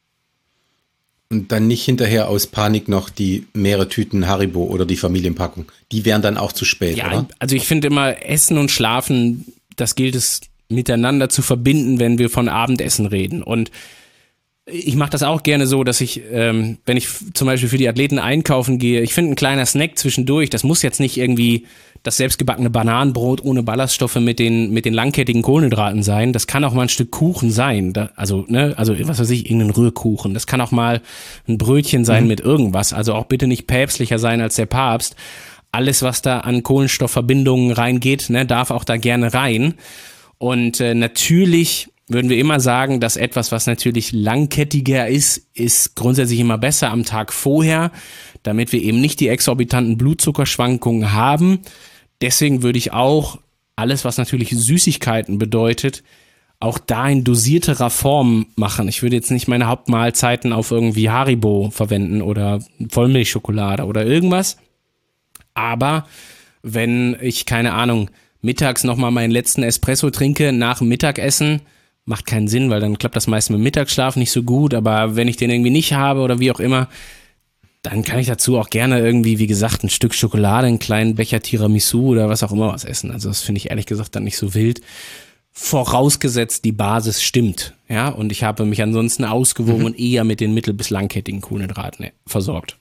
S2: Und dann nicht hinterher aus Panik noch die mehrere Tüten Haribo oder die Familienpackung. Die wären dann auch zu spät,
S1: ja,
S2: oder?
S1: Also ich finde immer, Essen und Schlafen, das gilt es miteinander zu verbinden, wenn wir von Abendessen reden. Und
S3: Ich mache das auch gerne so, dass ich, wenn ich zum Beispiel für die Athleten einkaufen gehe, ich finde ein kleiner Snack zwischendurch, das muss jetzt nicht irgendwie das selbstgebackene Bananenbrot ohne Ballaststoffe mit den langkettigen Kohlenhydraten sein. Das kann auch mal ein Stück Kuchen sein. Also was weiß ich, irgendein Rührkuchen. Das kann auch mal ein Brötchen sein mit irgendwas. Also auch bitte nicht päpstlicher sein als der Papst. Alles, was da an Kohlenstoffverbindungen reingeht, ne, darf auch da gerne rein. Und natürlich würden wir immer sagen, dass etwas, was natürlich langkettiger ist grundsätzlich immer besser am Tag vorher, damit wir eben nicht die exorbitanten Blutzuckerschwankungen haben. Deswegen würde ich auch alles, was natürlich Süßigkeiten bedeutet, auch da in dosierterer Form machen. Ich würde jetzt nicht meine Hauptmahlzeiten auf irgendwie Haribo verwenden oder Vollmilchschokolade oder irgendwas. Aber wenn ich, keine Ahnung, mittags nochmal meinen letzten Espresso trinke nach dem Mittagessen, macht keinen Sinn, weil dann klappt das meist mit dem Mittagsschlaf nicht so gut, aber wenn ich den irgendwie nicht habe oder wie auch immer, dann kann ich dazu auch gerne irgendwie, wie gesagt, ein Stück Schokolade, einen kleinen Becher Tiramisu oder was auch immer was essen. Also das finde ich ehrlich gesagt dann nicht so wild. Vorausgesetzt, die Basis stimmt, ja, und ich habe mich ansonsten ausgewogen und eher mit den mittel- bis langkettigen Kohlenhydraten versorgt.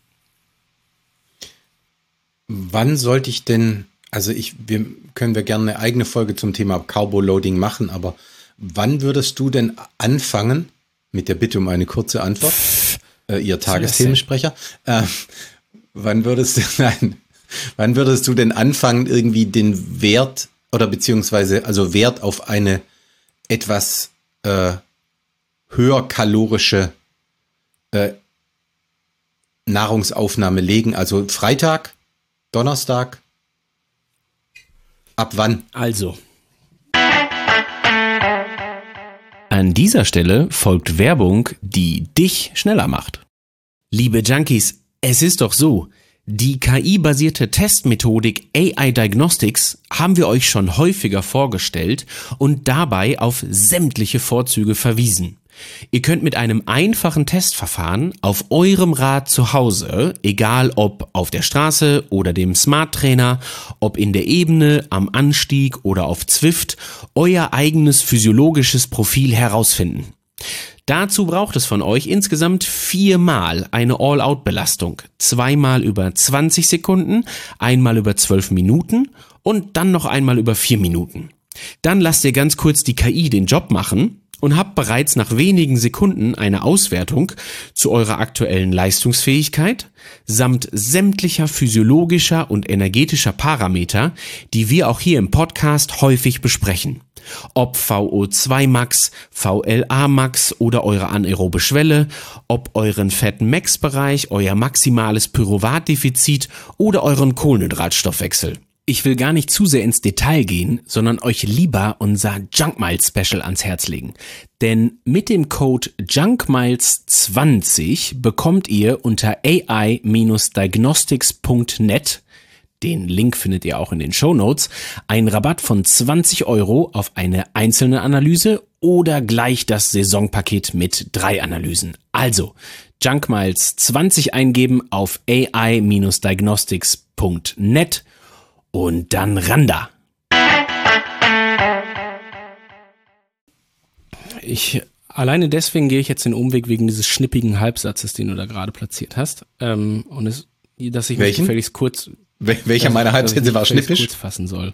S2: Wann sollte ich denn, also können wir gerne eine eigene Folge zum Thema Carbo-Loading machen, aber wann würdest du denn anfangen, mit der Bitte um eine kurze Antwort, Ihr Tagesthemensprecher, wann würdest du denn anfangen, irgendwie den Wert oder beziehungsweise also Wert auf eine etwas höherkalorische Nahrungsaufnahme legen? Also Freitag, Donnerstag, ab wann?
S3: Also.
S1: An dieser Stelle folgt Werbung, die dich schneller macht. Liebe Junkies, es ist doch so, die KI-basierte Testmethodik AI Diagnostics haben wir euch schon häufiger vorgestellt und dabei auf sämtliche Vorzüge verwiesen. Ihr könnt mit einem einfachen Testverfahren auf eurem Rad zu Hause, egal ob auf der Straße oder dem Smart Trainer, ob in der Ebene, am Anstieg oder auf Zwift, euer eigenes physiologisches Profil herausfinden. Dazu braucht es von euch insgesamt 4-mal eine All-Out-Belastung, 2-mal über 20 Sekunden, einmal über 12 Minuten und dann noch einmal über 4 Minuten. Dann lasst ihr ganz kurz die KI den Job machen und habt bereits nach wenigen Sekunden eine Auswertung zu eurer aktuellen Leistungsfähigkeit samt sämtlicher physiologischer und energetischer Parameter, die wir auch hier im Podcast häufig besprechen. Ob VO2 Max, VLA Max oder eure anaerobe Schwelle, ob euren Fett-Max-Bereich, euer maximales Pyruvatdefizit oder euren Kohlenhydratstoffwechsel. Ich will gar nicht zu sehr ins Detail gehen, sondern euch lieber unser Junkmiles-Special ans Herz legen. Denn mit dem Code JUNKMILES20 bekommt ihr unter ai-diagnostics.net, den Link findet ihr auch in den Shownotes, einen Rabatt von 20 € auf eine einzelne Analyse oder gleich das Saisonpaket mit 3 Analysen. Also JUNKMILES20 eingeben auf ai-diagnostics.net und dann ran da.
S3: Alleine deswegen gehe ich jetzt den Umweg wegen dieses schnippigen Halbsatzes, den du da gerade platziert hast. Dass ich mich gefälligst kurz...
S2: Welcher meiner Halbsätze war schnippisch?
S3: Kurz fassen soll.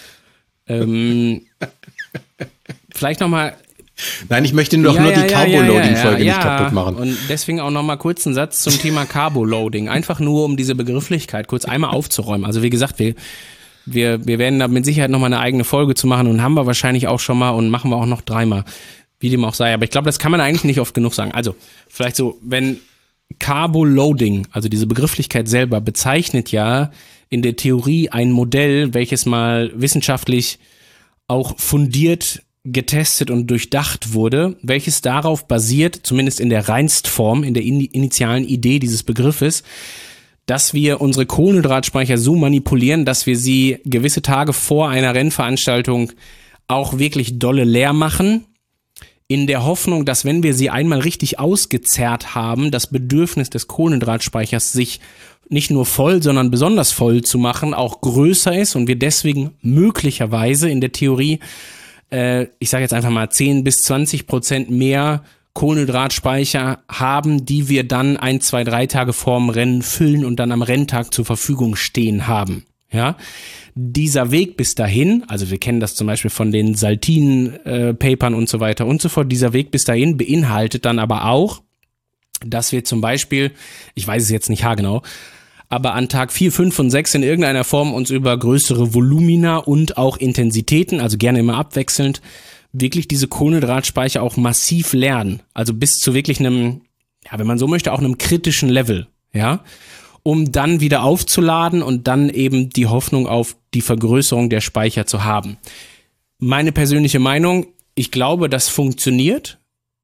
S3: Vielleicht nochmal...
S2: Nein, ich möchte nur die Carbo-Loading-Folge nicht kaputt machen.
S3: Und deswegen auch nochmal kurz einen Satz zum Thema Carbo-Loading. Einfach nur, um diese Begrifflichkeit kurz einmal aufzuräumen. Also wie gesagt, wir werden da mit Sicherheit nochmal eine eigene Folge zu machen und haben wir wahrscheinlich auch schon mal und machen wir auch noch 3-mal. Wie dem auch sei. Aber ich glaube, das kann man eigentlich nicht oft genug sagen. Also vielleicht so, wenn Carbo-Loading, also diese Begrifflichkeit selber, bezeichnet ja in der Theorie ein Modell, welches mal wissenschaftlich auch fundiert getestet und durchdacht wurde, welches darauf basiert, zumindest in der Reinstform, in der initialen Idee dieses Begriffes, dass wir unsere Kohlenhydratspeicher so manipulieren, dass wir sie gewisse Tage vor einer Rennveranstaltung auch wirklich dolle leer machen, in der Hoffnung, dass wenn wir sie einmal richtig ausgezehrt haben, das Bedürfnis des Kohlenhydratspeichers sich nicht nur voll, sondern besonders voll zu machen, auch größer ist und wir deswegen möglicherweise in der Theorie ich sage jetzt einfach mal 10-20% mehr Kohlenhydratspeicher haben, die wir dann 1, 2, 3 Tage vorm Rennen füllen und dann am Renntag zur Verfügung stehen haben. Ja, dieser Weg bis dahin, also wir kennen das zum Beispiel von den Saltin-Papern und so weiter und so fort, dieser Weg bis dahin beinhaltet dann aber auch, dass wir zum Beispiel, ich weiß es jetzt nicht haargenau, aber an Tag 4, 5 und 6 in irgendeiner Form uns über größere Volumina und auch Intensitäten, also gerne immer abwechselnd, wirklich diese Kohlenhydratspeicher auch massiv lernen. Also bis zu wirklich einem, ja, wenn man so möchte, auch einem kritischen Level, ja, um dann wieder aufzuladen und dann eben die Hoffnung auf die Vergrößerung der Speicher zu haben. Meine persönliche Meinung, ich glaube, das funktioniert.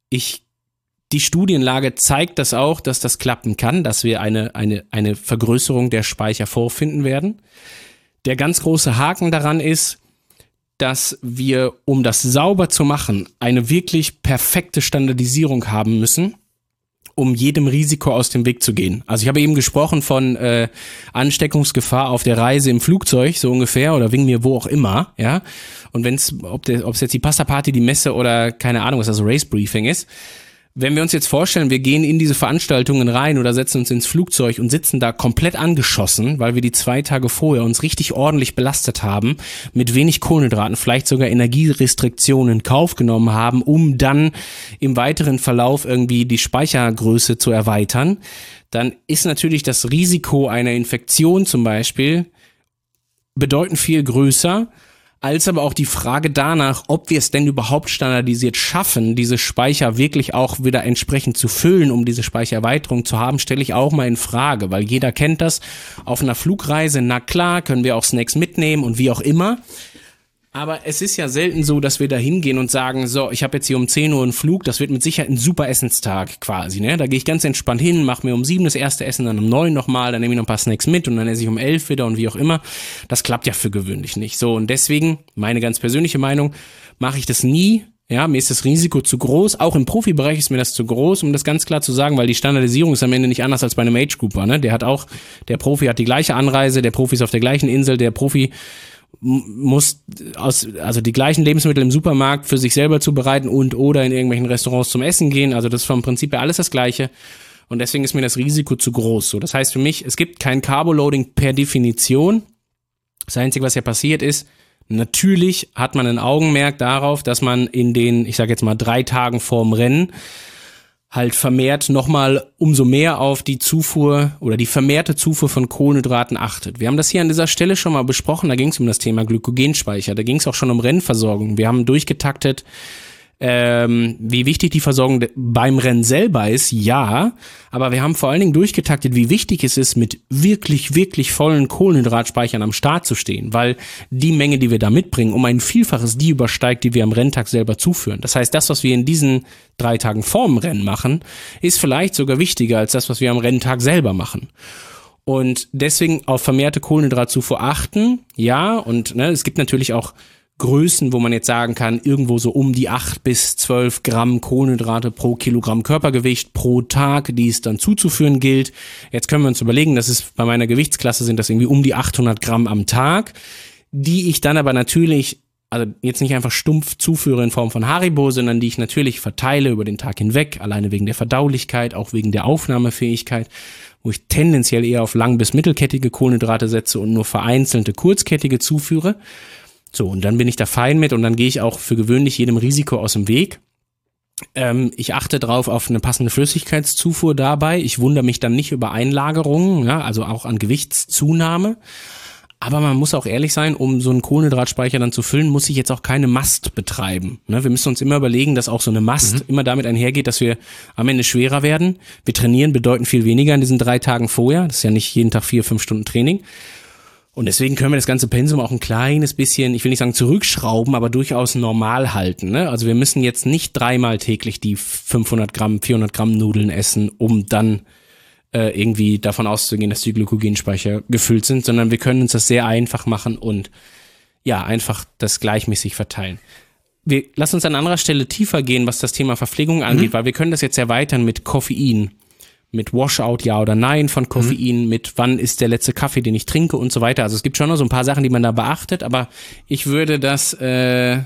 S3: Die Studienlage zeigt das auch, dass das klappen kann, dass wir eine Vergrößerung der Speicher vorfinden werden. Der ganz große Haken daran ist, dass wir, um das sauber zu machen, eine wirklich perfekte Standardisierung haben müssen, um jedem Risiko aus dem Weg zu gehen. Also ich habe eben gesprochen von Ansteckungsgefahr auf der Reise im Flugzeug, so ungefähr, oder wegen mir wo auch immer, ja. Und ob es jetzt die Pasta-Party, die Messe oder keine Ahnung, was das Race-Briefing ist, wenn wir uns jetzt vorstellen, wir gehen in diese Veranstaltungen rein oder setzen uns ins Flugzeug und sitzen da komplett angeschossen, weil wir die 2 Tage vorher uns richtig ordentlich belastet haben, mit wenig Kohlenhydraten, vielleicht sogar Energierestriktionen in Kauf genommen haben, um dann im weiteren Verlauf irgendwie die Speichergröße zu erweitern, dann ist natürlich das Risiko einer Infektion zum Beispiel bedeutend viel größer, als aber auch die Frage danach, ob wir es denn überhaupt standardisiert schaffen, diese Speicher wirklich auch wieder entsprechend zu füllen, um diese Speichererweiterung zu haben, stelle ich auch mal in Frage, weil jeder kennt das. Auf einer Flugreise, na klar, können wir auch Snacks mitnehmen und wie auch immer. Aber es ist ja selten so, dass wir da hingehen und sagen, so, ich habe jetzt hier um 10 Uhr einen Flug, das wird mit Sicherheit ein super Essenstag quasi, ne? Da gehe ich ganz entspannt hin, mache mir um 7 das erste Essen, dann um 9 nochmal, dann nehme ich noch ein paar Snacks mit und dann esse ich um 11 wieder und wie auch immer. Das klappt ja für gewöhnlich nicht. So, und deswegen, meine ganz persönliche Meinung, mache ich das nie. Ja, mir ist das Risiko zu groß, auch im Profibereich ist mir das zu groß, um das ganz klar zu sagen, weil die Standardisierung ist am Ende nicht anders als bei einem Age-Grouper, ne? Der Profi hat die gleiche Anreise, der Profi ist auf der gleichen Insel, der Profi muss also die gleichen Lebensmittel im Supermarkt für sich selber zubereiten und oder in irgendwelchen Restaurants zum Essen gehen. Also das ist vom Prinzip her alles das Gleiche. Und deswegen ist mir das Risiko zu groß. So, das heißt für mich, es gibt kein Carbo-Loading per Definition. Das Einzige, was ja passiert ist, natürlich hat man ein Augenmerk darauf, dass man in den, ich sage jetzt mal 3 Tagen vorm Rennen, halt vermehrt nochmal umso mehr auf die Zufuhr oder die vermehrte Zufuhr von Kohlenhydraten achtet. Wir haben das hier an dieser Stelle schon mal besprochen, da ging es um das Thema Glykogenspeicher, da ging es auch schon um Rennversorgung. Wir haben durchgetaktet, wie wichtig die Versorgung beim Rennen selber ist, ja, aber wir haben vor allen Dingen durchgetaktet, wie wichtig es ist, mit wirklich, wirklich vollen Kohlenhydratspeichern am Start zu stehen, weil die Menge, die wir da mitbringen, um ein Vielfaches die übersteigt, die wir am Renntag selber zuführen. Das heißt, das, was wir in diesen 3 Tagen vorm Rennen machen, ist vielleicht sogar wichtiger als das, was wir am Renntag selber machen. Und deswegen auf vermehrte Kohlenhydratzufuhr achten, ja, und ne, es gibt natürlich auch Größen, wo man jetzt sagen kann, irgendwo so um die 8 bis 12 Gramm Kohlenhydrate pro Kilogramm Körpergewicht pro Tag, die es dann zuzuführen gilt. Jetzt können wir uns überlegen, das ist bei meiner Gewichtsklasse sind das irgendwie um die 800 Gramm am Tag, die ich dann aber natürlich, also jetzt nicht einfach stumpf zuführe in Form von Haribo, sondern die ich natürlich verteile über den Tag hinweg, alleine wegen der Verdaulichkeit, auch wegen der Aufnahmefähigkeit, wo ich tendenziell eher auf lang- bis mittelkettige Kohlenhydrate setze und nur vereinzelte kurzkettige zuführe. So, und dann bin ich da fein mit und dann gehe ich auch für gewöhnlich jedem Risiko aus dem Weg. Ich achte drauf auf eine passende Flüssigkeitszufuhr dabei. Ich wundere mich dann nicht über Einlagerungen, ja, also auch an Gewichtszunahme. Aber man muss auch ehrlich sein, um so einen Kohlenhydratspeicher dann zu füllen, muss ich jetzt auch keine Mast betreiben. Ne? Wir müssen uns immer überlegen, dass auch so eine Mast immer damit einhergeht, dass wir am Ende schwerer werden. Wir trainieren bedeutend viel weniger in diesen 3 Tagen vorher. Das ist ja nicht jeden Tag 4-5 Stunden Training. Und deswegen können wir das ganze Pensum auch ein kleines bisschen, ich will nicht sagen zurückschrauben, aber durchaus normal halten. Ne? Also wir müssen jetzt nicht 3-mal täglich die 500 Gramm, 400 Gramm Nudeln essen, um dann irgendwie davon auszugehen, dass die Glykogenspeicher gefüllt sind, sondern wir können uns das sehr einfach machen und ja, einfach das gleichmäßig verteilen. Lass uns an anderer Stelle tiefer gehen, was das Thema Verpflegung angeht, weil wir können das jetzt erweitern mit Koffein. Mit Washout, ja oder nein von Koffein, mit wann ist der letzte Kaffee, den ich trinke und so weiter. Also es gibt schon noch so ein paar Sachen, die man da beachtet, aber ich würde das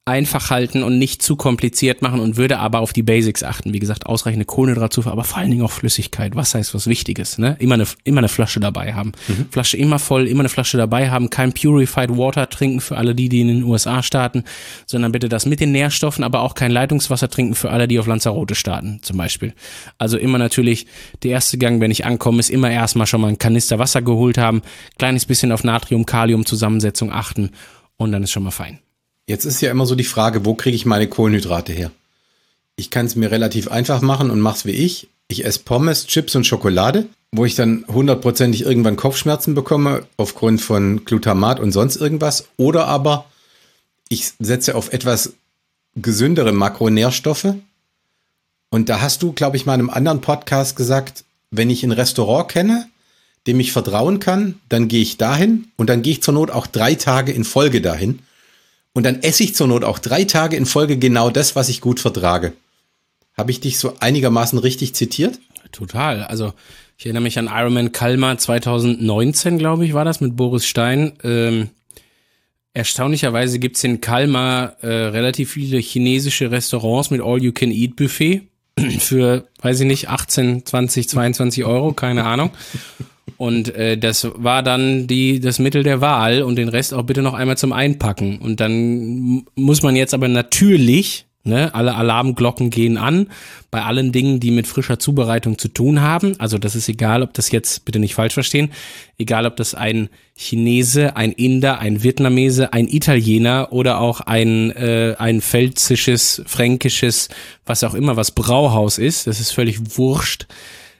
S3: einfach halten und nicht zu kompliziert machen und würde aber auf die Basics achten. Wie gesagt, ausreichende Kohlenhydratzufuhr, aber vor allen Dingen auch Flüssigkeit. Wasser ist was Wichtiges, ne? Immer eine Flasche dabei haben. Flasche immer voll, immer eine Flasche dabei haben. Kein Purified Water trinken für alle, die in den USA starten, sondern bitte das mit den Nährstoffen, aber auch kein Leitungswasser trinken für alle, die auf Lanzarote starten, zum Beispiel. Also immer natürlich, der erste Gang, wenn ich ankomme, ist immer erstmal schon mal ein Kanister Wasser geholt haben, kleines bisschen auf Natrium-Kalium-Zusammensetzung achten und dann ist schon mal fein.
S2: Jetzt ist ja immer so die Frage, wo kriege ich meine Kohlenhydrate her? Ich kann es mir relativ einfach machen und mach's wie ich. Ich esse Pommes, Chips und Schokolade, wo ich dann 100%ig irgendwann Kopfschmerzen bekomme aufgrund von Glutamat und sonst irgendwas. Oder aber ich setze auf etwas gesündere Makronährstoffe. Und da hast du, glaube ich, mal in einem anderen Podcast gesagt, wenn ich ein Restaurant kenne, dem ich vertrauen kann, dann gehe ich dahin und dann gehe ich zur Not auch 3 Tage in Folge dahin. Und dann esse ich zur Not auch 3 Tage in Folge genau das, was ich gut vertrage. Habe ich dich so einigermaßen richtig zitiert?
S3: Total. Also ich erinnere mich an Ironman Kalmar 2019, glaube ich, war das, mit Boris Stein. Erstaunlicherweise gibt's in Kalmar relativ viele chinesische Restaurants mit All-You-Can-Eat-Buffet für, weiß ich nicht, 18, 20, 22 Euro, keine Ahnung. Und das war dann das Mittel der Wahl und den Rest auch bitte noch einmal zum Einpacken. Und dann muss man jetzt aber natürlich, ne, alle Alarmglocken gehen an, bei allen Dingen, die mit frischer Zubereitung zu tun haben. Also das ist egal, ob das jetzt, bitte nicht falsch verstehen, egal ob das ein Chinese, ein Inder, ein Vietnamese, ein Italiener oder auch ein pfälzisches, fränkisches, was auch immer, was Brauhaus ist, das ist völlig wurscht.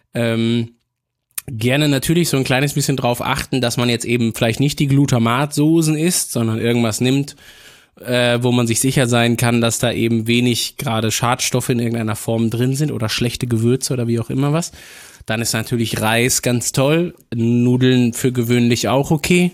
S3: Gerne natürlich so ein kleines bisschen drauf achten, dass man jetzt eben vielleicht nicht die Glutamatsoßen isst, sondern irgendwas nimmt, wo man sich sicher sein kann, dass da eben wenig gerade Schadstoffe in irgendeiner Form drin sind oder schlechte Gewürze oder wie auch immer was. Dann ist natürlich Reis ganz toll, Nudeln für gewöhnlich auch okay.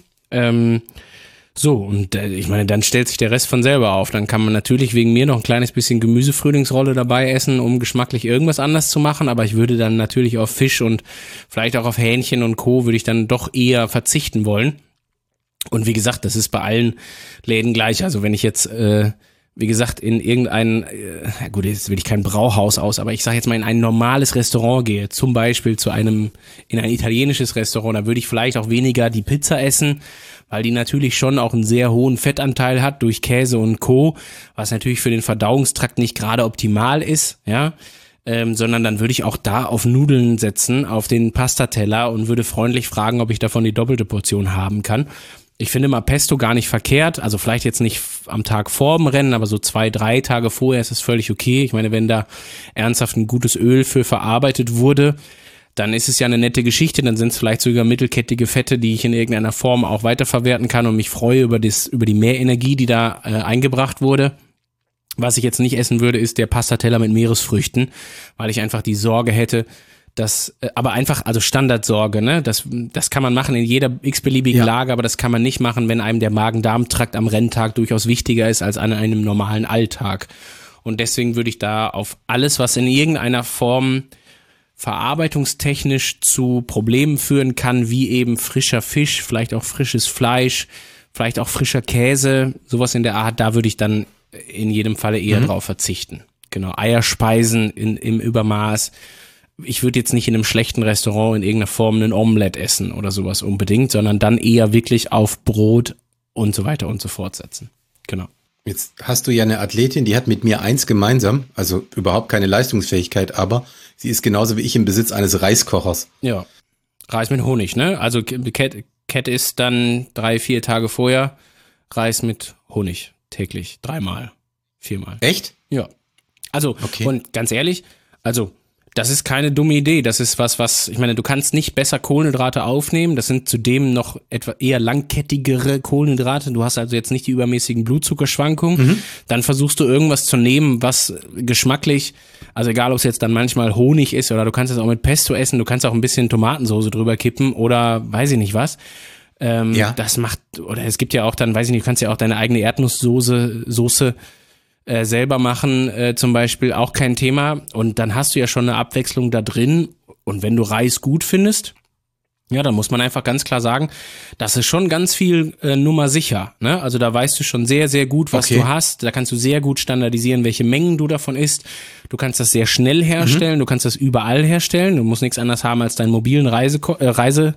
S3: Ich meine, dann stellt sich der Rest von selber auf. Dann kann man natürlich wegen mir noch ein kleines bisschen Gemüsefrühlingsrolle dabei essen, um geschmacklich irgendwas anders zu machen. Aber ich würde dann natürlich auf Fisch und vielleicht auch auf Hähnchen und Co. würde ich dann doch eher verzichten wollen. Und wie gesagt, das ist bei allen Läden gleich. Also wenn ich jetzt, wie gesagt, in irgendein, gut, jetzt will ich kein Brauhaus aus, aber ich sage jetzt mal in ein normales Restaurant gehe, zum Beispiel in ein italienisches Restaurant, da würde ich vielleicht auch weniger die Pizza essen, weil die natürlich schon auch einen sehr hohen Fettanteil hat durch Käse und Co., was natürlich für den Verdauungstrakt nicht gerade optimal ist, ja, sondern dann würde ich auch da auf Nudeln setzen, auf den Pastateller und würde freundlich fragen, ob ich davon die doppelte Portion haben kann. Ich finde mal Pesto gar nicht verkehrt, also vielleicht jetzt nicht am Tag vor dem Rennen, aber so 2, 3 Tage vorher ist es völlig okay. Ich meine, wenn da ernsthaft ein gutes Öl für verarbeitet wurde, dann ist es ja eine nette Geschichte, dann sind es vielleicht sogar mittelkettige Fette, die ich in irgendeiner Form auch weiterverwerten kann und mich freue über die Mehrenergie, die da eingebracht wurde. Was ich jetzt nicht essen würde, ist der Pastateller mit Meeresfrüchten, weil ich einfach die Sorge hätte, aber einfach, also Standardsorge, ne? Das kann man machen in jeder x-beliebigen Lage, aber das kann man nicht machen, wenn einem der Magen-Darm-Trakt am Renntag durchaus wichtiger ist als an einem normalen Alltag. Und deswegen würde ich da auf alles, was in irgendeiner Form verarbeitungstechnisch zu Problemen führen kann, wie eben frischer Fisch, vielleicht auch frisches Fleisch, vielleicht auch frischer Käse, sowas in der Art, da würde ich dann in jedem Falle eher drauf verzichten. Genau, Eierspeisen im Übermaß. Ich würde jetzt nicht in einem schlechten Restaurant in irgendeiner Form einen Omelette essen oder sowas unbedingt, sondern dann eher wirklich auf Brot und so weiter und so fort setzen. Genau.
S2: Jetzt hast du ja eine Athletin, die hat mit mir eins gemeinsam, also überhaupt keine Leistungsfähigkeit, aber sie ist genauso wie ich im Besitz eines Reiskochers.
S3: Ja, Reis mit Honig, ne? Also Cat isst dann 3, 4 Tage vorher Reis mit Honig täglich, 3-mal, 4-mal.
S2: Echt?
S3: Ja. Also,
S2: okay.
S3: Und ganz ehrlich, also das ist keine dumme Idee. Das ist was, ich meine, du kannst nicht besser Kohlenhydrate aufnehmen. Das sind zudem noch etwa eher langkettigere Kohlenhydrate. Du hast also jetzt nicht die übermäßigen Blutzuckerschwankungen. Dann versuchst du irgendwas zu nehmen, was geschmacklich, also egal ob es jetzt dann manchmal Honig ist oder du kannst es auch mit Pesto essen, du kannst auch ein bisschen Tomatensoße drüber kippen oder weiß ich nicht was. Das macht, oder es gibt ja auch dann, weiß ich nicht, du kannst ja auch deine eigene Erdnusssoße selber machen, zum Beispiel, auch kein Thema. Und dann hast du ja schon eine Abwechslung da drin. Und wenn du Reis gut findest, Ja, da muss man einfach ganz klar sagen, das ist schon ganz viel Nummer sicher. Ne? Also da weißt du schon sehr, sehr gut, was du hast. Da kannst du sehr gut standardisieren, welche Mengen du davon isst. Du kannst das sehr schnell herstellen, du kannst das überall herstellen. Du musst nichts anderes haben als deinen mobilen Reiskocher.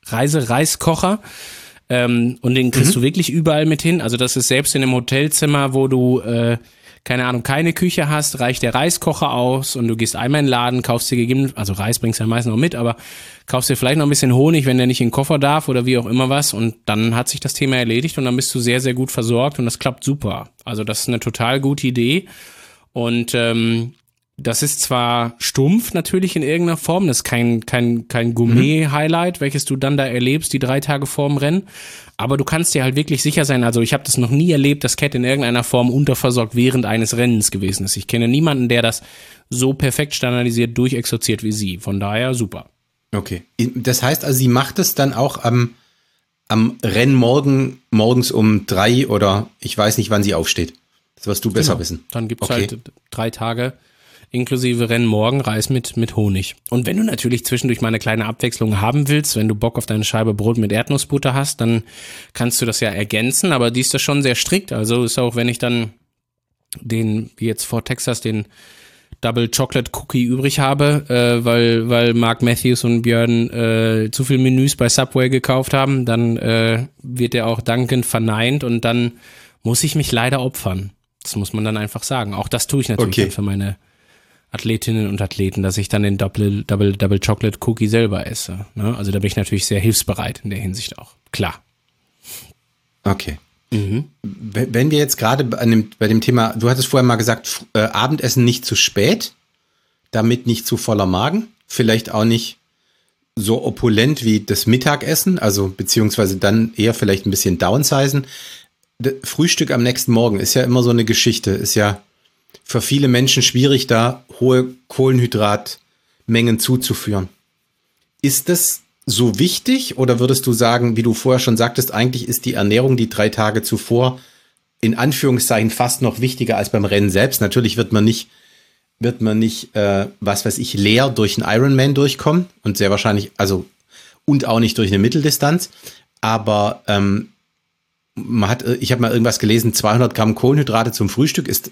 S3: Und den kriegst du wirklich überall mit hin. Also das ist selbst in einem Hotelzimmer, wo du keine Ahnung, keine Küche hast, reicht der Reiskocher aus und du gehst einmal in den Laden, kaufst dir also Reis bringst du ja meistens noch mit, aber kaufst dir vielleicht noch ein bisschen Honig, wenn der nicht in den Koffer darf oder wie auch immer was und dann hat sich das Thema erledigt und dann bist du sehr, sehr gut versorgt und das klappt super. Also das ist eine total gute Idee und das ist zwar stumpf natürlich in irgendeiner Form, das ist kein Gourmet-Highlight, welches du dann da erlebst, die 3 Tage vorm Rennen, aber du kannst dir halt wirklich sicher sein, also ich habe das noch nie erlebt, dass Cat in irgendeiner Form unterversorgt während eines Rennens gewesen ist. Ich kenne niemanden, der das so perfekt standardisiert durchexerziert wie sie, von daher super.
S2: Okay, das heißt also, sie macht es dann auch am Rennmorgen morgens um 3 oder ich weiß nicht, wann sie aufsteht. Das wirst du besser wissen.
S3: Dann gibt's halt 3 Tage inklusive Rennmorgenreis mit Honig. Und wenn du natürlich zwischendurch mal eine kleine Abwechslung haben willst, wenn du Bock auf deine Scheibe Brot mit Erdnussbutter hast, dann kannst du das ja ergänzen, aber die ist da schon sehr strikt. Also ist auch, wenn ich dann wie jetzt vor Texas, den Double Chocolate Cookie übrig habe, weil Mark Matthews und Björn zu viel Menüs bei Subway gekauft haben, dann wird der auch dankend verneint und dann muss ich mich leider opfern. Das muss man dann einfach sagen. Auch das tue ich natürlich dann für meine Athletinnen und Athleten, dass ich dann den Double Chocolate Cookie selber esse. Ne? Also da bin ich natürlich sehr hilfsbereit in der Hinsicht auch. Klar.
S2: Okay. Wenn wir jetzt gerade bei dem Thema, du hattest vorher mal gesagt, Abendessen nicht zu spät, damit nicht zu voller Magen, vielleicht auch nicht so opulent wie das Mittagessen, also beziehungsweise dann eher vielleicht ein bisschen downsizen. Frühstück am nächsten Morgen ist ja immer so eine Geschichte, ist ja für viele Menschen schwierig, da hohe Kohlenhydratmengen zuzuführen. Ist das so wichtig oder würdest du sagen, wie du vorher schon sagtest, eigentlich ist die Ernährung die 3 Tage zuvor in Anführungszeichen fast noch wichtiger als beim Rennen selbst? Natürlich wird man nicht, was weiß ich, leer durch einen Ironman durchkommen und sehr wahrscheinlich, und auch nicht durch eine Mitteldistanz, aber ich habe mal irgendwas gelesen, 200 Gramm Kohlenhydrate zum Frühstück, ist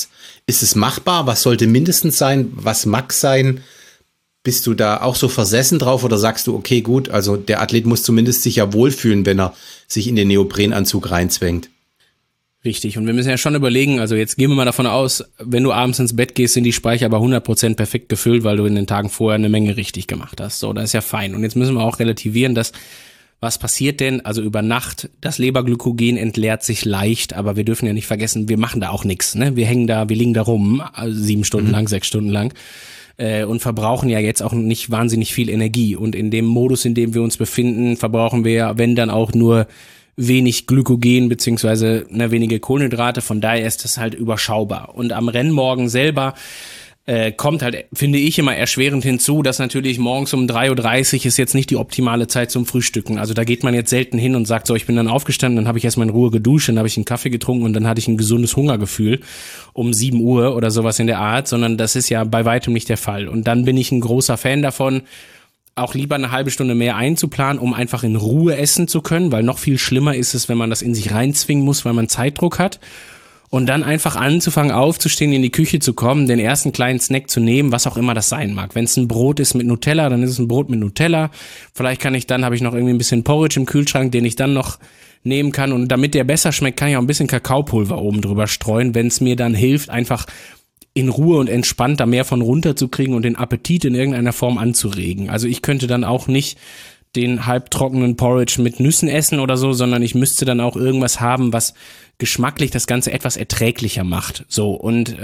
S2: es machbar? Was sollte mindestens sein? Was mag sein? Bist du da auch so versessen drauf oder sagst du, okay, gut, also der Athlet muss zumindest sich ja wohlfühlen, wenn er sich in den Neoprenanzug reinzwängt?
S3: Richtig, und wir müssen ja schon überlegen, also jetzt gehen wir mal davon aus, wenn du abends ins Bett gehst, sind die Speicher aber 100% perfekt gefüllt, weil du in den Tagen vorher eine Menge richtig gemacht hast. So, das ist ja fein. Und jetzt müssen wir auch relativieren, dass was passiert denn? Also über Nacht, das Leberglykogen entleert sich leicht, aber wir dürfen ja nicht vergessen, wir machen da auch nichts. Ne? Wir liegen da rum, 7 Stunden lang, 6 Stunden lang und verbrauchen ja jetzt auch nicht wahnsinnig viel Energie. Und in dem Modus, in dem wir uns befinden, verbrauchen wir ja, wenn dann auch nur wenig Glykogen beziehungsweise wenige Kohlenhydrate. Von daher ist das halt überschaubar. Und am Rennmorgen selber kommt halt, finde ich, immer erschwerend hinzu, dass natürlich morgens um 3:30 Uhr ist jetzt nicht die optimale Zeit zum Frühstücken. Also da geht man jetzt selten hin und sagt so, ich bin dann aufgestanden, dann habe ich erstmal in Ruhe geduscht, dann habe ich einen Kaffee getrunken und dann hatte ich ein gesundes Hungergefühl um 7 Uhr oder sowas in der Art, sondern das ist ja bei weitem nicht der Fall. Und dann bin ich ein großer Fan davon, auch lieber eine halbe Stunde mehr einzuplanen, um einfach in Ruhe essen zu können, weil noch viel schlimmer ist es, wenn man das in sich reinzwingen muss, weil man Zeitdruck hat. Und dann einfach anzufangen, aufzustehen, in die Küche zu kommen, den ersten kleinen Snack zu nehmen, was auch immer das sein mag. Wenn es ein Brot ist mit Nutella, dann ist es ein Brot mit Nutella. Vielleicht habe ich noch irgendwie ein bisschen Porridge im Kühlschrank, den ich dann noch nehmen kann. Und damit der besser schmeckt, kann ich auch ein bisschen Kakaopulver oben drüber streuen, wenn es mir dann hilft, einfach in Ruhe und entspannt da mehr von runterzukriegen und den Appetit in irgendeiner Form anzuregen. Also ich könnte dann auch nicht den halbtrockenen Porridge mit Nüssen essen oder so, sondern ich müsste dann auch irgendwas haben, was geschmacklich das Ganze etwas erträglicher macht. So, und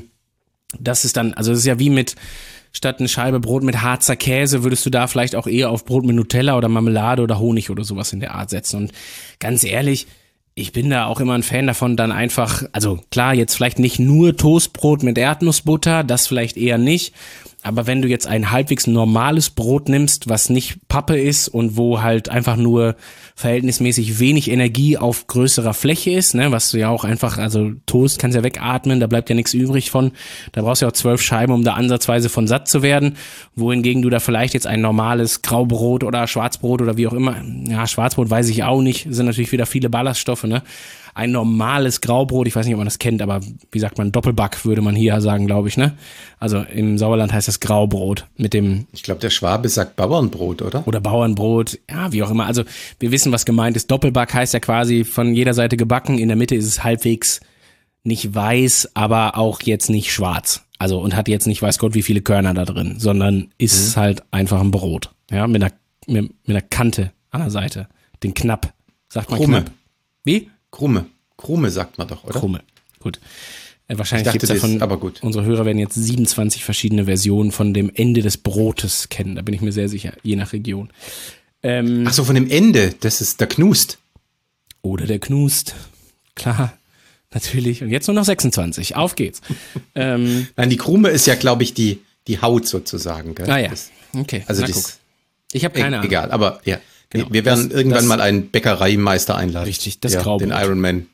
S3: das ist dann, also es ist ja wie statt eine Scheibe Brot mit Harzer Käse, würdest du da vielleicht auch eher auf Brot mit Nutella oder Marmelade oder Honig oder sowas in der Art setzen. Und ganz ehrlich, ich bin da auch immer ein Fan davon, dann einfach, also klar, jetzt vielleicht nicht nur Toastbrot mit Erdnussbutter, das vielleicht eher nicht, Aber wenn du jetzt ein halbwegs normales Brot nimmst, was nicht Pappe ist und wo halt einfach nur verhältnismäßig wenig Energie auf größerer Fläche ist, ne, was du ja auch einfach, also Toast kannst ja wegatmen, da bleibt ja nichts übrig von, da brauchst du ja auch 12 Scheiben, um da ansatzweise von satt zu werden, wohingegen du da vielleicht jetzt ein normales Graubrot oder Schwarzbrot oder wie auch immer, ja, Schwarzbrot weiß ich auch nicht, sind natürlich wieder viele Ballaststoffe, ne, ein normales Graubrot, ich weiß nicht, ob man das kennt, aber wie sagt man, Doppelback würde man hier sagen, glaube ich, ne? Also im Sauerland heißt das Graubrot mit dem...
S2: Ich glaube, der Schwabe sagt Bauernbrot, oder?
S3: Oder Bauernbrot, ja, wie auch immer. Also wir wissen, was gemeint ist. Doppelback heißt ja quasi von jeder Seite gebacken, in der Mitte ist es halbwegs nicht weiß, aber auch jetzt nicht schwarz. Also und hat jetzt nicht weiß Gott wie viele Körner da drin, sondern ist halt einfach ein Brot, ja, mit einer Kante an der Seite, den Knapp, sagt man
S2: Krumme.
S3: Knapp. Wie?
S2: Krumme sagt man doch, oder?
S3: Krumme, gut. Wahrscheinlich gibt es davon,
S2: aber gut.
S3: Unsere Hörer werden jetzt 27 verschiedene Versionen von dem Ende des Brotes kennen, da bin ich mir sehr sicher, je nach Region.
S2: Ach so, von dem Ende, das ist der Knust.
S3: Oder der Knust, klar, natürlich. Und jetzt nur noch 26, auf geht's.
S2: Nein, die Krumme ist ja, glaube ich, die Haut sozusagen. Gell?
S3: Ah ja, okay.
S2: Also
S3: ich habe keine Ahnung.
S2: Egal, aber ja.
S3: Genau.
S2: Wir werden irgendwann mal einen Bäckereimeister einladen.
S3: Richtig, das Graubrot.
S2: Den Ironman.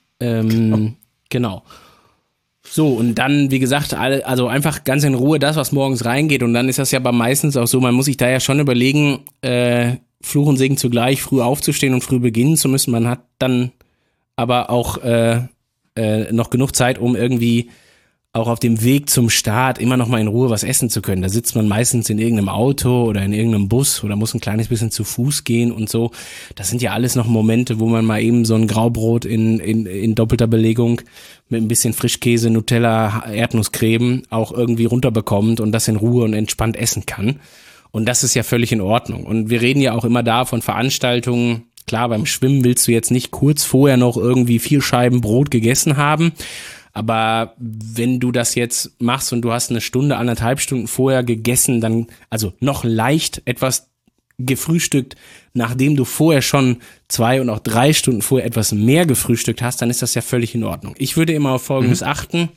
S3: Genau. So, und dann, wie gesagt, also einfach ganz in Ruhe das, was morgens reingeht. Und dann ist das ja aber meistens auch so, man muss sich da ja schon überlegen, Fluch und Segen zugleich, früh aufzustehen und früh beginnen zu müssen. Man hat dann aber auch noch genug Zeit, um irgendwie auch auf dem Weg zum Start immer noch mal in Ruhe was essen zu können. Da sitzt man meistens in irgendeinem Auto oder in irgendeinem Bus oder muss ein kleines bisschen zu Fuß gehen und so. Das sind ja alles noch Momente, wo man mal eben so ein Graubrot in doppelter Belegung mit ein bisschen Frischkäse, Nutella, Erdnusscreme auch irgendwie runterbekommt und das in Ruhe und entspannt essen kann. Und das ist ja völlig in Ordnung. Und wir reden ja auch immer da von Veranstaltungen. Klar, beim Schwimmen willst du jetzt nicht kurz vorher noch irgendwie 4 Scheiben Brot gegessen haben. Aber wenn du das jetzt machst und du hast eine Stunde, 1,5 Stunden vorher gegessen, dann, also noch leicht etwas gefrühstückt, nachdem du vorher schon 2 und auch 3 Stunden vorher etwas mehr gefrühstückt hast, dann ist das ja völlig in Ordnung. Ich würde immer auf Folgendes achten.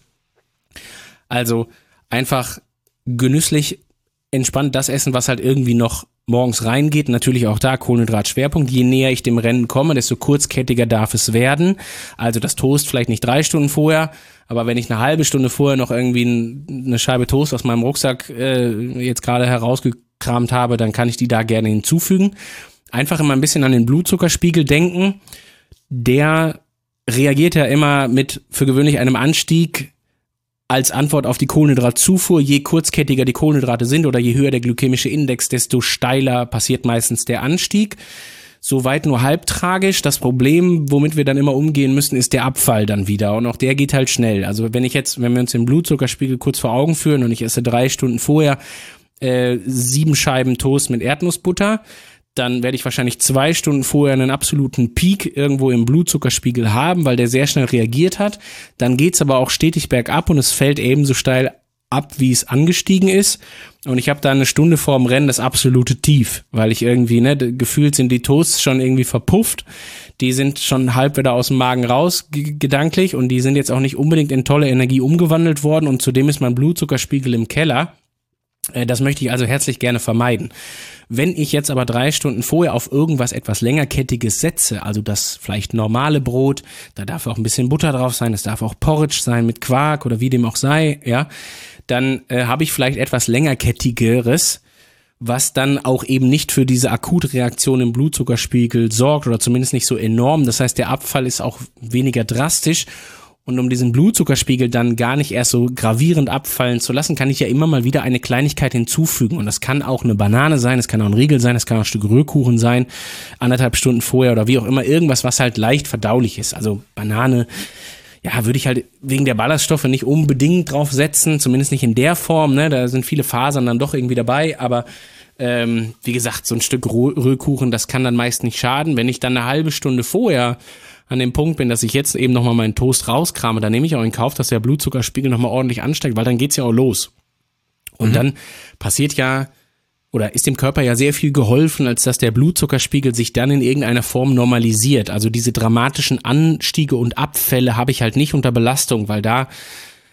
S3: Also einfach genüsslich, entspannt das essen, was halt irgendwie noch morgens reingeht. Natürlich auch da Kohlenhydratschwerpunkt. Je näher ich dem Rennen komme, desto kurzkettiger darf es werden. Also das Toast vielleicht nicht 3 Stunden vorher, aber wenn ich eine halbe Stunde vorher noch irgendwie eine Scheibe Toast aus meinem Rucksack jetzt gerade herausgekramt habe, dann kann ich die da gerne hinzufügen. Einfach immer ein bisschen an den Blutzuckerspiegel denken. Der reagiert ja immer mit für gewöhnlich einem Anstieg als Antwort auf die Kohlenhydratzufuhr. Je kurzkettiger die Kohlenhydrate sind oder je höher der glykämische Index, desto steiler passiert meistens der Anstieg. Soweit nur halb tragisch. Das Problem, womit wir dann immer umgehen müssen, ist der Abfall dann wieder. Und auch der geht halt schnell. Also wenn wir uns den Blutzuckerspiegel kurz vor Augen führen und ich esse 3 Stunden vorher 7 Scheiben Toast mit Erdnussbutter, dann werde ich wahrscheinlich 2 Stunden vorher einen absoluten Peak irgendwo im Blutzuckerspiegel haben, weil der sehr schnell reagiert hat. Dann geht's aber auch stetig bergab und es fällt ebenso steil ab, wie es angestiegen ist. Und ich habe da eine Stunde vorm Rennen das absolute Tief, weil ich irgendwie, gefühlt sind die Toasts schon irgendwie verpufft. Die sind schon halb wieder aus dem Magen raus, gedanklich, und die sind jetzt auch nicht unbedingt in tolle Energie umgewandelt worden und zudem ist mein Blutzuckerspiegel im Keller. Das möchte ich also herzlich gerne vermeiden. Wenn ich jetzt aber 3 Stunden vorher auf irgendwas etwas längerkettiges setze, also das vielleicht normale Brot, da darf auch ein bisschen Butter drauf sein, es darf auch Porridge sein mit Quark oder wie dem auch sei, ja, dann habe ich vielleicht etwas längerkettigeres, was dann auch eben nicht für diese Akutreaktion im Blutzuckerspiegel sorgt oder zumindest nicht so enorm. Das heißt, der Abfall ist auch weniger drastisch. Und um diesen Blutzuckerspiegel dann gar nicht erst so gravierend abfallen zu lassen, kann ich ja immer mal wieder eine Kleinigkeit hinzufügen. Und das kann auch eine Banane sein, es kann auch ein Riegel sein, es kann auch ein Stück Rührkuchen sein, 1,5 Stunden vorher oder wie auch immer, irgendwas, was halt leicht verdaulich ist. Also Banane, ja, würde ich halt wegen der Ballaststoffe nicht unbedingt drauf setzen, zumindest nicht in der Form, ne? Da sind viele Fasern dann doch irgendwie dabei, aber wie gesagt, so ein Stück Rührkuchen, das kann dann meist nicht schaden. Wenn ich dann eine halbe Stunde vorher an dem Punkt bin, dass ich jetzt eben nochmal meinen Toast rauskrame, dann nehme ich auch in Kauf, dass der Blutzuckerspiegel nochmal ordentlich ansteigt, weil dann geht's ja auch los. Und dann passiert ja, oder ist dem Körper ja sehr viel geholfen, als dass der Blutzuckerspiegel sich dann in irgendeiner Form normalisiert. Also diese dramatischen Anstiege und Abfälle habe ich halt nicht unter Belastung, weil da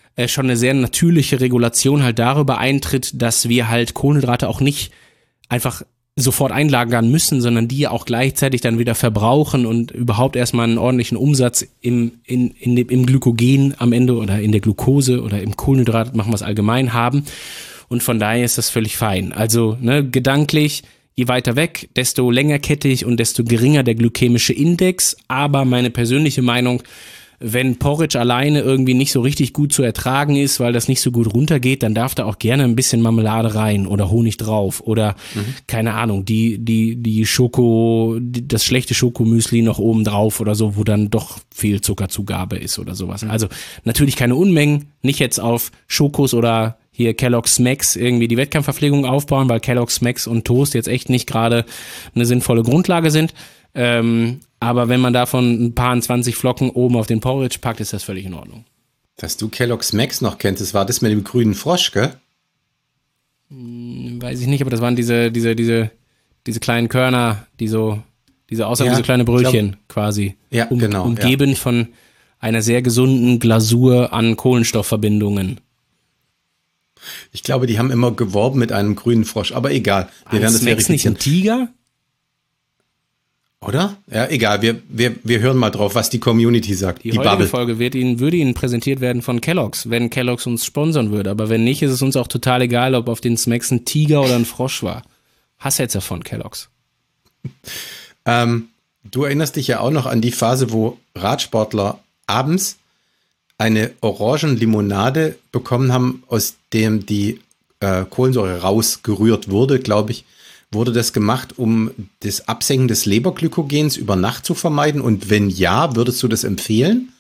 S3: schon eine sehr natürliche Regulation halt darüber eintritt, dass wir halt Kohlenhydrate auch nicht einfach sofort einlagern müssen, sondern die auch gleichzeitig dann wieder verbrauchen und überhaupt erstmal einen ordentlichen Umsatz im Glykogen am Ende oder in der Glucose oder im Kohlenhydrat, machen wir es allgemein, haben. Und von daher ist das völlig fein. Also gedanklich, je weiter weg, desto längerkettig und desto geringer der glykämische Index. Aber meine persönliche Meinung, wenn Porridge alleine irgendwie nicht so richtig gut zu ertragen ist, weil das nicht so gut runtergeht, dann darf da auch gerne ein bisschen Marmelade rein oder Honig drauf oder keine Ahnung, das schlechte Schokomüsli noch oben drauf oder so, wo dann doch viel Zuckerzugabe ist oder sowas. Also natürlich keine Unmengen, nicht jetzt auf Schokos oder hier Kellogg's Smacks irgendwie die Wettkampfverpflegung aufbauen, weil Kellogg's Smacks und Toast jetzt echt nicht gerade eine sinnvolle Grundlage sind. Aber wenn man davon ein paar 20 Flocken oben auf den Porridge packt, ist das völlig in Ordnung.
S2: Dass du Kellogg's Max noch kennst, das war das mit dem grünen Frosch, gell?
S3: Weiß ich nicht, aber das waren diese kleinen Körner, diese außer wie so kleine Brötchen quasi.
S2: Ja, genau.
S3: Umgeben von einer sehr gesunden Glasur an Kohlenstoffverbindungen.
S2: Ich glaube, die haben immer geworben mit einem grünen Frosch, aber egal. Wir werden das
S3: verifizieren. Nicht ein Tiger?
S2: Oder? Ja, egal. Wir hören mal drauf, was die Community sagt.
S3: Die heutige Folge würde Ihnen präsentiert werden von Kellogg's, wenn Kellogg's uns sponsern würde. Aber wenn nicht, ist es uns auch total egal, ob auf den Smacks ein Tiger oder ein Frosch war. Hasshetzer von Kellogg's.
S2: Du erinnerst dich ja auch noch an die Phase, wo Radsportler abends eine Orangenlimonade bekommen haben, aus dem die Kohlensäure rausgerührt wurde, glaube ich. Wurde das gemacht, um das Absenken des Leberglykogens über Nacht zu vermeiden? Und wenn ja, würdest du das empfehlen?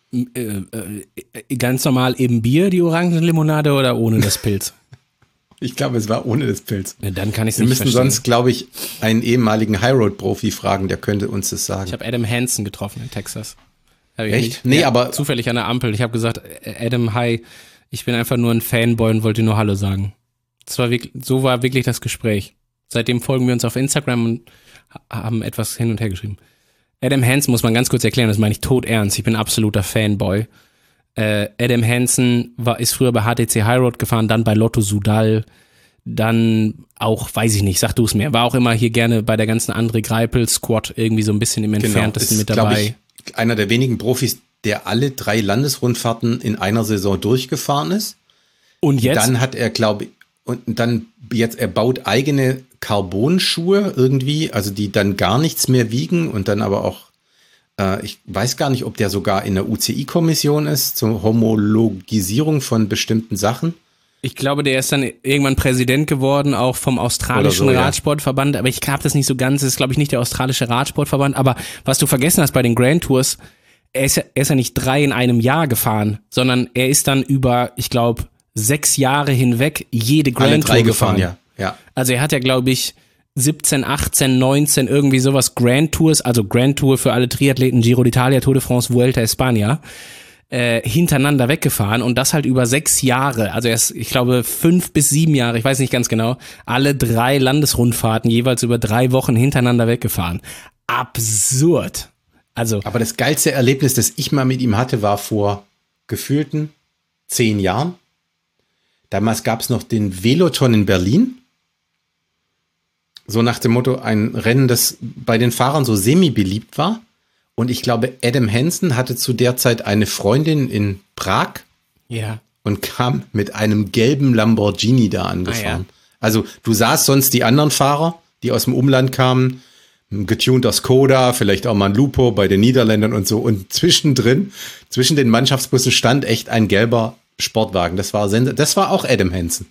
S3: Ganz normal eben Bier, die Orangenlimonade, oder ohne das Pilz?
S2: Ich glaube, es war ohne das Pilz.
S3: Ja, dann kann ich es nicht verstehen.
S2: Wir müssen sonst, glaube ich, einen ehemaligen Highroad-Profi fragen, der könnte uns das sagen.
S3: Ich habe Adam Hansen getroffen in Texas.
S2: Echt? Nee, aber
S3: zufällig an der Ampel. Ich habe gesagt, Adam, hi, ich bin einfach nur ein Fanboy und wollte nur Hallo sagen. So war wirklich das Gespräch. Seitdem folgen wir uns auf Instagram und haben etwas hin und her geschrieben. Adam Hansen muss man ganz kurz erklären, das meine ich todernst. Ich bin absoluter Fanboy. Adam Hansen ist früher bei HTC Highroad gefahren, dann bei Lotto Soudal, dann auch, weiß ich nicht, sag du es mir, war auch immer hier gerne bei der ganzen André Greipel Squad irgendwie so ein bisschen im Entferntesten mit dabei.
S2: Ich, einer der wenigen Profis, der alle 3 Landesrundfahrten in einer Saison durchgefahren ist.
S3: Und jetzt?
S2: Dann hat er, glaube ich, er baut eigene Carbon-Schuhe irgendwie, also die dann gar nichts mehr wiegen und dann aber auch, ich weiß gar nicht, ob der sogar in der UCI-Kommission ist, zur Homologisierung von bestimmten Sachen.
S3: Ich glaube, der ist dann irgendwann Präsident geworden, auch vom australischen Radsportverband, aber ich habe das nicht so ganz, das ist glaube ich nicht der australische Radsportverband, aber was du vergessen hast bei den Grand Tours, er ist ja nicht 3 in einem Jahr gefahren, sondern er ist dann über, ich glaube, 6 Jahre hinweg jede Grand Tour gefahren.
S2: Ja.
S3: Also er hat ja, glaube ich, 17, 18, 19, irgendwie sowas Grand Tours, also Grand Tour für alle Triathleten, Giro d'Italia, Tour de France, Vuelta España, hintereinander weggefahren und das halt über 6 Jahre, also erst, ich glaube, 5 bis 7 Jahre, ich weiß nicht ganz genau, alle 3 Landesrundfahrten jeweils über 3 Wochen hintereinander weggefahren. Absurd. Also.
S2: Aber das geilste Erlebnis, das ich mal mit ihm hatte, war vor gefühlten 10 Jahren. Damals gab es noch den Veloton in Berlin. So nach dem Motto, ein Rennen, das bei den Fahrern so semi-beliebt war. Und ich glaube, Adam Hansen hatte zu der Zeit eine Freundin in Prag.
S3: Ja.
S2: Und kam mit einem gelben Lamborghini da angefahren. Ah, ja. Also du sahst sonst die anderen Fahrer, die aus dem Umland kamen, ein getunter Skoda, vielleicht auch mal ein Lupo bei den Niederländern und so. Und zwischendrin, zwischen den Mannschaftsbussen stand echt ein gelber Sportwagen. Das war auch Adam Hansen.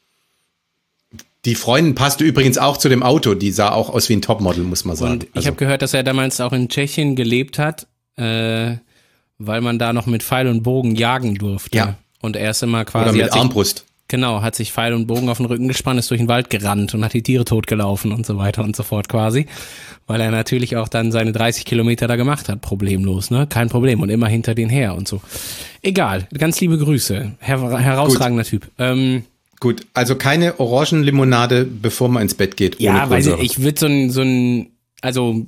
S2: Die Freundin passte übrigens auch zu dem Auto. Die sah auch aus wie ein Topmodel, muss man sagen.
S3: Und ich habe gehört, dass er damals auch in Tschechien gelebt hat, weil man da noch mit Pfeil und Bogen jagen durfte.
S2: Ja.
S3: Und er ist immer quasi...
S2: Oder mit Armbrust.
S3: Hat sich Pfeil und Bogen auf den Rücken gespannt, ist durch den Wald gerannt und hat die Tiere totgelaufen und so weiter und so fort quasi. Weil er natürlich auch dann seine 30 Kilometer da gemacht hat, problemlos, ne? Kein Problem und immer hinter denen her und so. Egal, ganz liebe Grüße. Herausragender Typ.
S2: Gut, also keine Orangenlimonade, bevor man ins Bett geht.
S3: Ja, weil ich würde also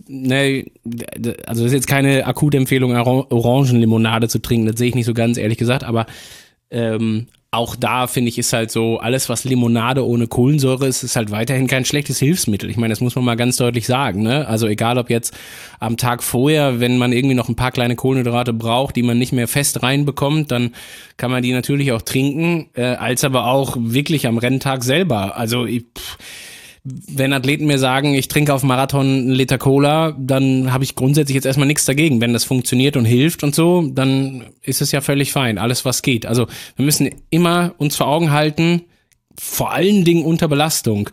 S3: das ist jetzt keine akute Empfehlung, Orangenlimonade zu trinken, das sehe ich nicht so ganz, ehrlich gesagt, aber Auch da, finde ich, ist halt so, alles was Limonade ohne Kohlensäure ist, ist halt weiterhin kein schlechtes Hilfsmittel. Ich meine, das muss man mal ganz deutlich sagen, ne? Also egal, ob jetzt am Tag vorher, wenn man irgendwie noch ein paar kleine Kohlenhydrate braucht, die man nicht mehr fest reinbekommt, dann kann man die natürlich auch trinken, als aber auch wirklich am Renntag selber. Also wenn Athleten mir sagen, ich trinke auf dem Marathon einen Liter Cola, dann habe ich grundsätzlich jetzt erstmal nichts dagegen. Wenn das funktioniert und hilft und so, dann ist es ja völlig fein, alles was geht. Also wir müssen immer uns vor Augen halten, vor allen Dingen unter Belastung.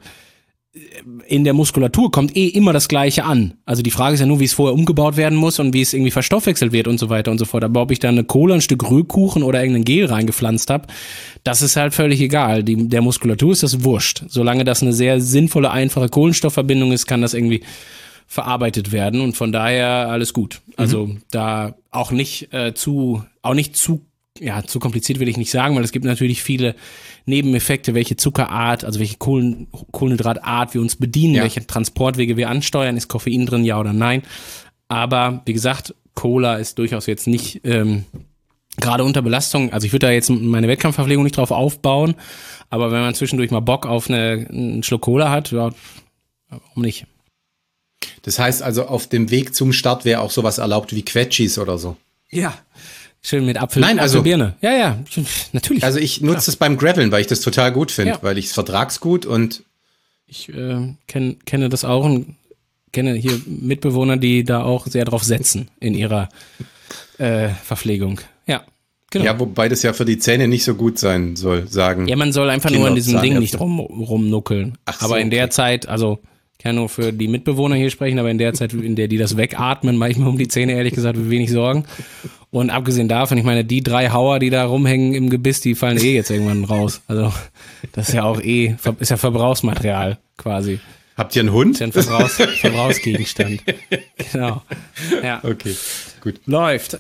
S3: In der Muskulatur kommt immer das Gleiche an. Also die Frage ist ja nur, wie es vorher umgebaut werden muss und wie es irgendwie verstoffwechselt wird und so weiter und so fort. Aber ob ich da eine Cola, ein Stück Rührkuchen oder irgendein Gel reingepflanzt habe, das ist halt völlig egal. Der Muskulatur ist das wurscht. Solange das eine sehr sinnvolle, einfache Kohlenstoffverbindung ist, kann das irgendwie verarbeitet werden und von daher alles gut. Also da auch nicht zu kompliziert will ich nicht sagen, weil es gibt natürlich viele Nebeneffekte, welche Zuckerart, also welche Kohlenhydratart wir uns bedienen, welche Transportwege wir ansteuern, ist Koffein drin, ja oder nein. Aber wie gesagt, Cola ist durchaus jetzt nicht gerade unter Belastung, also ich würde da jetzt meine Wettkampfverpflegung nicht drauf aufbauen, aber wenn man zwischendurch mal Bock auf einen Schluck Cola hat, ja, warum nicht?
S2: Das heißt also, auf dem Weg zum Start wäre auch sowas erlaubt wie Quetschis oder so.
S3: Ja. Schön mit Apfelbirne. Ja, natürlich.
S2: Also ich nutze es beim Graveln, weil ich das total gut finde, weil ich es vertragsgut und
S3: ich kenne das auch und kenne hier Mitbewohner, die da auch sehr drauf setzen in ihrer Verpflegung. Ja, genau.
S2: Ja, wobei das ja für die Zähne nicht so gut sein soll, sagen.
S3: Ja, man soll einfach nur an diesem Ding nicht rumnuckeln. Aber in der Zeit, also ich kann nur für die Mitbewohner hier sprechen, aber in der Zeit, in der die das wegatmen, mache ich mir um die Zähne ehrlich gesagt wenig Sorgen. Und abgesehen davon, ich meine, die 3 Hauer, die da rumhängen im Gebiss, die fallen jetzt irgendwann raus. Also das ist ja auch ist ja Verbrauchsmaterial quasi.
S2: Habt ihr einen Hund?
S3: Das ist ein Verbrauchsgegenstand. Genau. Ja.
S2: Okay, gut.
S3: Läuft.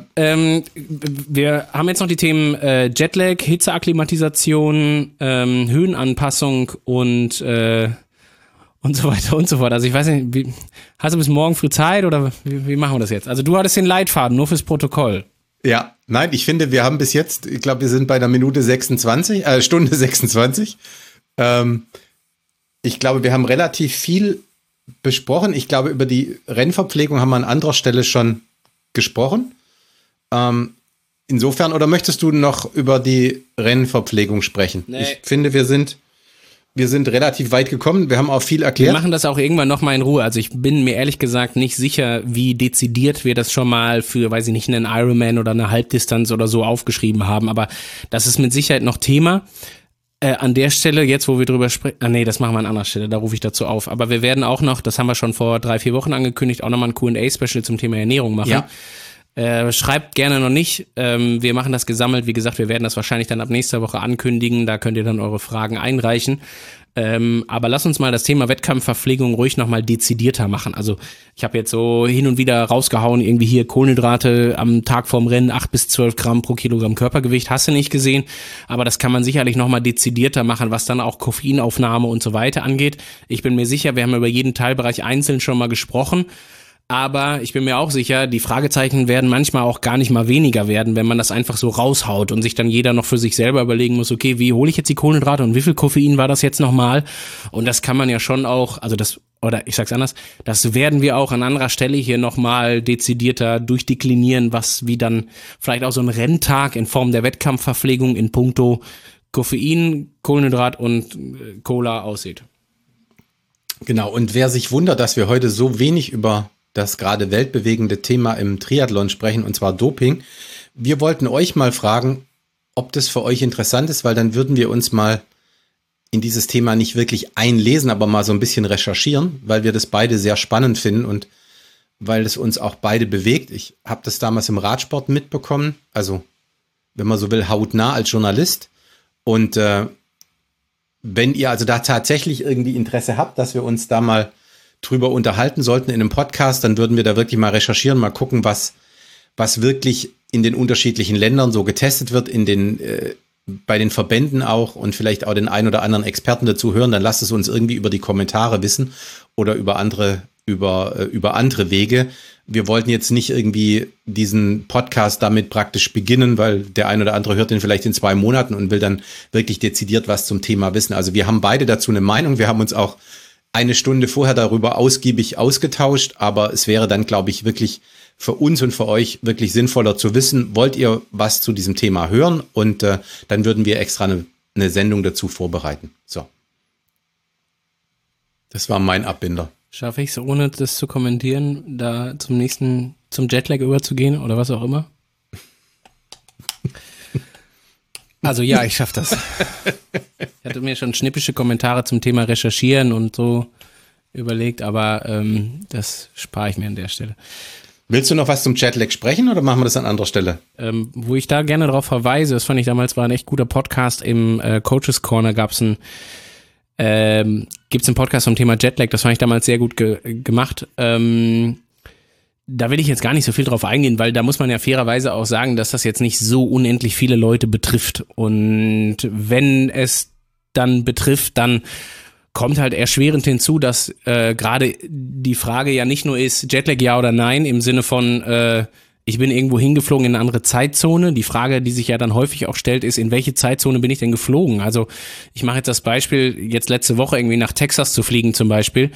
S3: Wir haben jetzt noch die Themen Jetlag, Hitzeakklimatisation, Höhenanpassung und so weiter und so fort. Also ich weiß nicht, hast du bis morgen früh Zeit oder wie machen wir das jetzt? Also du hattest den Leitfaden, nur fürs Protokoll.
S2: Ja, nein, ich finde, wir haben bis jetzt, ich glaube, wir sind bei der Stunde 26. Ich glaube, wir haben relativ viel besprochen. Ich glaube, über die Rennverpflegung haben wir an anderer Stelle schon gesprochen. Insofern, oder möchtest du noch über die Rennverpflegung sprechen? Nee. Ich finde, wir sind relativ weit gekommen. Wir haben auch viel erklärt.
S3: Wir machen das auch irgendwann nochmal in Ruhe. Also ich bin mir ehrlich gesagt nicht sicher, wie dezidiert wir das schon mal für, weiß ich nicht, einen Ironman oder eine Halbdistanz oder so aufgeschrieben haben. Aber das ist mit Sicherheit noch Thema. An der Stelle, jetzt wo wir drüber sprechen, das machen wir an anderer Stelle, da rufe ich dazu auf. Aber wir werden auch noch, das haben wir schon vor 3-4 Wochen angekündigt, auch nochmal ein Q&A-Special zum Thema Ernährung machen. Ja. Schreibt gerne noch nicht. Wir machen das gesammelt. Wie gesagt, wir werden das wahrscheinlich dann ab nächster Woche ankündigen. Da könnt ihr dann eure Fragen einreichen. Aber lass uns mal das Thema Wettkampfverpflegung ruhig nochmal dezidierter machen. Also ich habe jetzt so hin und wieder rausgehauen, irgendwie hier Kohlenhydrate am Tag vorm Rennen, 8 bis 12 Gramm pro Kilogramm Körpergewicht, hast du nicht gesehen. Aber das kann man sicherlich nochmal dezidierter machen, was dann auch Koffeinaufnahme und so weiter angeht. Ich bin mir sicher, wir haben über jeden Teilbereich einzeln schon mal gesprochen. Aber ich bin mir auch sicher, die Fragezeichen werden manchmal auch gar nicht mal weniger werden, wenn man das einfach so raushaut und sich dann jeder noch für sich selber überlegen muss, okay, wie hole ich jetzt die Kohlenhydrate und wie viel Koffein war das jetzt nochmal? Und das kann man ja schon auch, oder ich sag's anders, das werden wir auch an anderer Stelle hier nochmal dezidierter durchdeklinieren, wie dann vielleicht auch so ein Renntag in Form der Wettkampfverpflegung in puncto Koffein, Kohlenhydrat und Cola aussieht.
S2: Genau, und wer sich wundert, dass wir heute so wenig über das gerade weltbewegende Thema im Triathlon sprechen, und zwar Doping. Wir wollten euch mal fragen, ob das für euch interessant ist, weil dann würden wir uns mal in dieses Thema nicht wirklich einlesen, aber mal so ein bisschen recherchieren, weil wir das beide sehr spannend finden und weil es uns auch beide bewegt. Ich habe das damals im Radsport mitbekommen, also wenn man so will, hautnah als Journalist. Und wenn ihr also da tatsächlich irgendwie Interesse habt, dass wir uns da mal drüber unterhalten sollten in einem Podcast, dann würden wir da wirklich mal recherchieren, mal gucken, was wirklich in den unterschiedlichen Ländern so getestet wird, bei den Verbänden auch und vielleicht auch den ein oder anderen Experten dazu hören. Dann lasst es uns irgendwie über die Kommentare wissen oder über andere über andere Wege. Wir wollten jetzt nicht irgendwie diesen Podcast damit praktisch beginnen, weil der ein oder andere hört den vielleicht in 2 Monaten und will dann wirklich dezidiert was zum Thema wissen. Also wir haben beide dazu eine Meinung. Wir haben uns auch 1 Stunde vorher darüber ausgiebig ausgetauscht, aber es wäre dann, glaube ich, wirklich für uns und für euch wirklich sinnvoller zu wissen, wollt ihr was zu diesem Thema hören? Und dann würden wir extra eine Sendung dazu vorbereiten. So. Das war mein Abbinder.
S3: Schaffe ich es, ohne das zu kommentieren, da zum Jetlag überzugehen oder was auch immer? Also ja, ich schaffe das. Ich hatte mir schon schnippische Kommentare zum Thema Recherchieren und so überlegt, aber das spare ich mir an der Stelle.
S2: Willst du noch was zum Jetlag sprechen oder machen wir das an anderer Stelle?
S3: Wo ich da gerne darauf verweise, das fand ich damals, war ein echt guter Podcast, im Coaches Corner gibt's einen Podcast zum Thema Jetlag, das fand ich damals sehr gut gemacht. Da will ich jetzt gar nicht so viel drauf eingehen, weil da muss man ja fairerweise auch sagen, dass das jetzt nicht so unendlich viele Leute betrifft. Und wenn es dann betrifft, dann kommt halt erschwerend hinzu, dass gerade die Frage ja nicht nur ist, Jetlag ja oder nein, im Sinne von ich bin irgendwo hingeflogen in eine andere Zeitzone. Die Frage, die sich ja dann häufig auch stellt, ist, in welche Zeitzone bin ich denn geflogen? Also ich mache jetzt das Beispiel, jetzt letzte Woche irgendwie nach Texas zu fliegen zum Beispiel.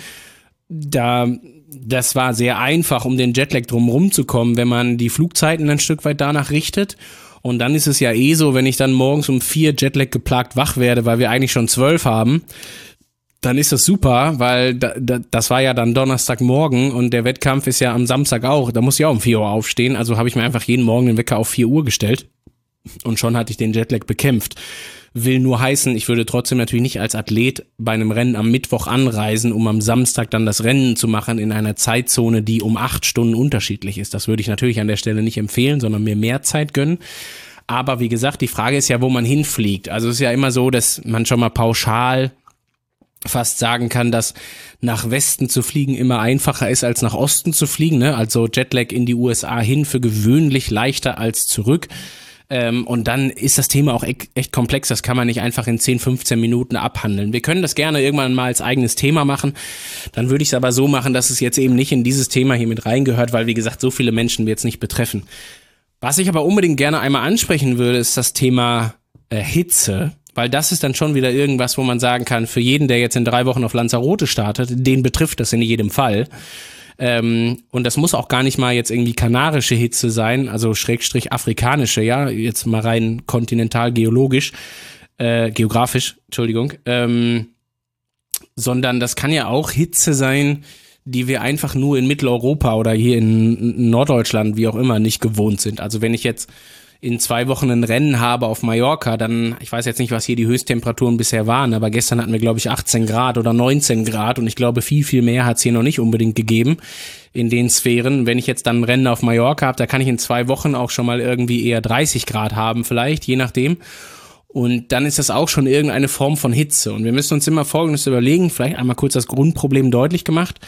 S3: Das war sehr einfach, um den Jetlag drumherum zu kommen, wenn man die Flugzeiten ein Stück weit danach richtet. Und dann ist es ja so, wenn ich dann morgens um 4 Jetlag geplagt wach werde, weil wir eigentlich schon 12 haben, dann ist das super, weil das war ja dann Donnerstagmorgen und der Wettkampf ist ja am Samstag auch. Da muss ich auch um 4 Uhr aufstehen. Also habe ich mir einfach jeden Morgen den Wecker auf 4 Uhr gestellt und schon hatte ich den Jetlag bekämpft. Will nur heißen, ich würde trotzdem natürlich nicht als Athlet bei einem Rennen am Mittwoch anreisen, um am Samstag dann das Rennen zu machen in einer Zeitzone, die um 8 Stunden unterschiedlich ist. Das würde ich natürlich an der Stelle nicht empfehlen, sondern mir mehr Zeit gönnen. Aber wie gesagt, die Frage ist ja, wo man hinfliegt. Also es ist ja immer so, dass man schon mal pauschal fast sagen kann, dass nach Westen zu fliegen immer einfacher ist, als nach Osten zu fliegen, ne? Also Jetlag in die USA hin für gewöhnlich leichter als zurück. Und dann ist das Thema auch echt komplex, das kann man nicht einfach in 10, 15 Minuten abhandeln. Wir können das gerne irgendwann mal als eigenes Thema machen, dann würde ich es aber so machen, dass es jetzt eben nicht in dieses Thema hier mit reingehört, weil wie gesagt, so viele Menschen wird es nicht betreffen. Was ich aber unbedingt gerne einmal ansprechen würde, ist das Thema Hitze. Weil das ist dann schon wieder irgendwas, wo man sagen kann, für jeden, der jetzt in 3 Wochen auf Lanzarote startet, den betrifft das in jedem Fall. Und das muss auch gar nicht mal jetzt irgendwie kanarische Hitze sein, also Schrägstrich afrikanische, ja, jetzt mal rein kontinental geografisch, Entschuldigung, sondern das kann ja auch Hitze sein, die wir einfach nur in Mitteleuropa oder hier in Norddeutschland, wie auch immer, nicht gewohnt sind. Also wenn ich jetzt in 2 Wochen ein Rennen habe auf Mallorca, dann, ich weiß jetzt nicht, was hier die Höchsttemperaturen bisher waren, aber gestern hatten wir, glaube ich, 18 Grad oder 19 Grad und ich glaube, viel, viel mehr hat es hier noch nicht unbedingt gegeben in den Sphären. Wenn ich jetzt dann ein Rennen auf Mallorca habe, da kann ich in 2 Wochen auch schon mal irgendwie eher 30 Grad haben vielleicht, je nachdem. Und dann ist das auch schon irgendeine Form von Hitze. Und wir müssen uns immer Folgendes überlegen, vielleicht einmal kurz das Grundproblem deutlich gemacht.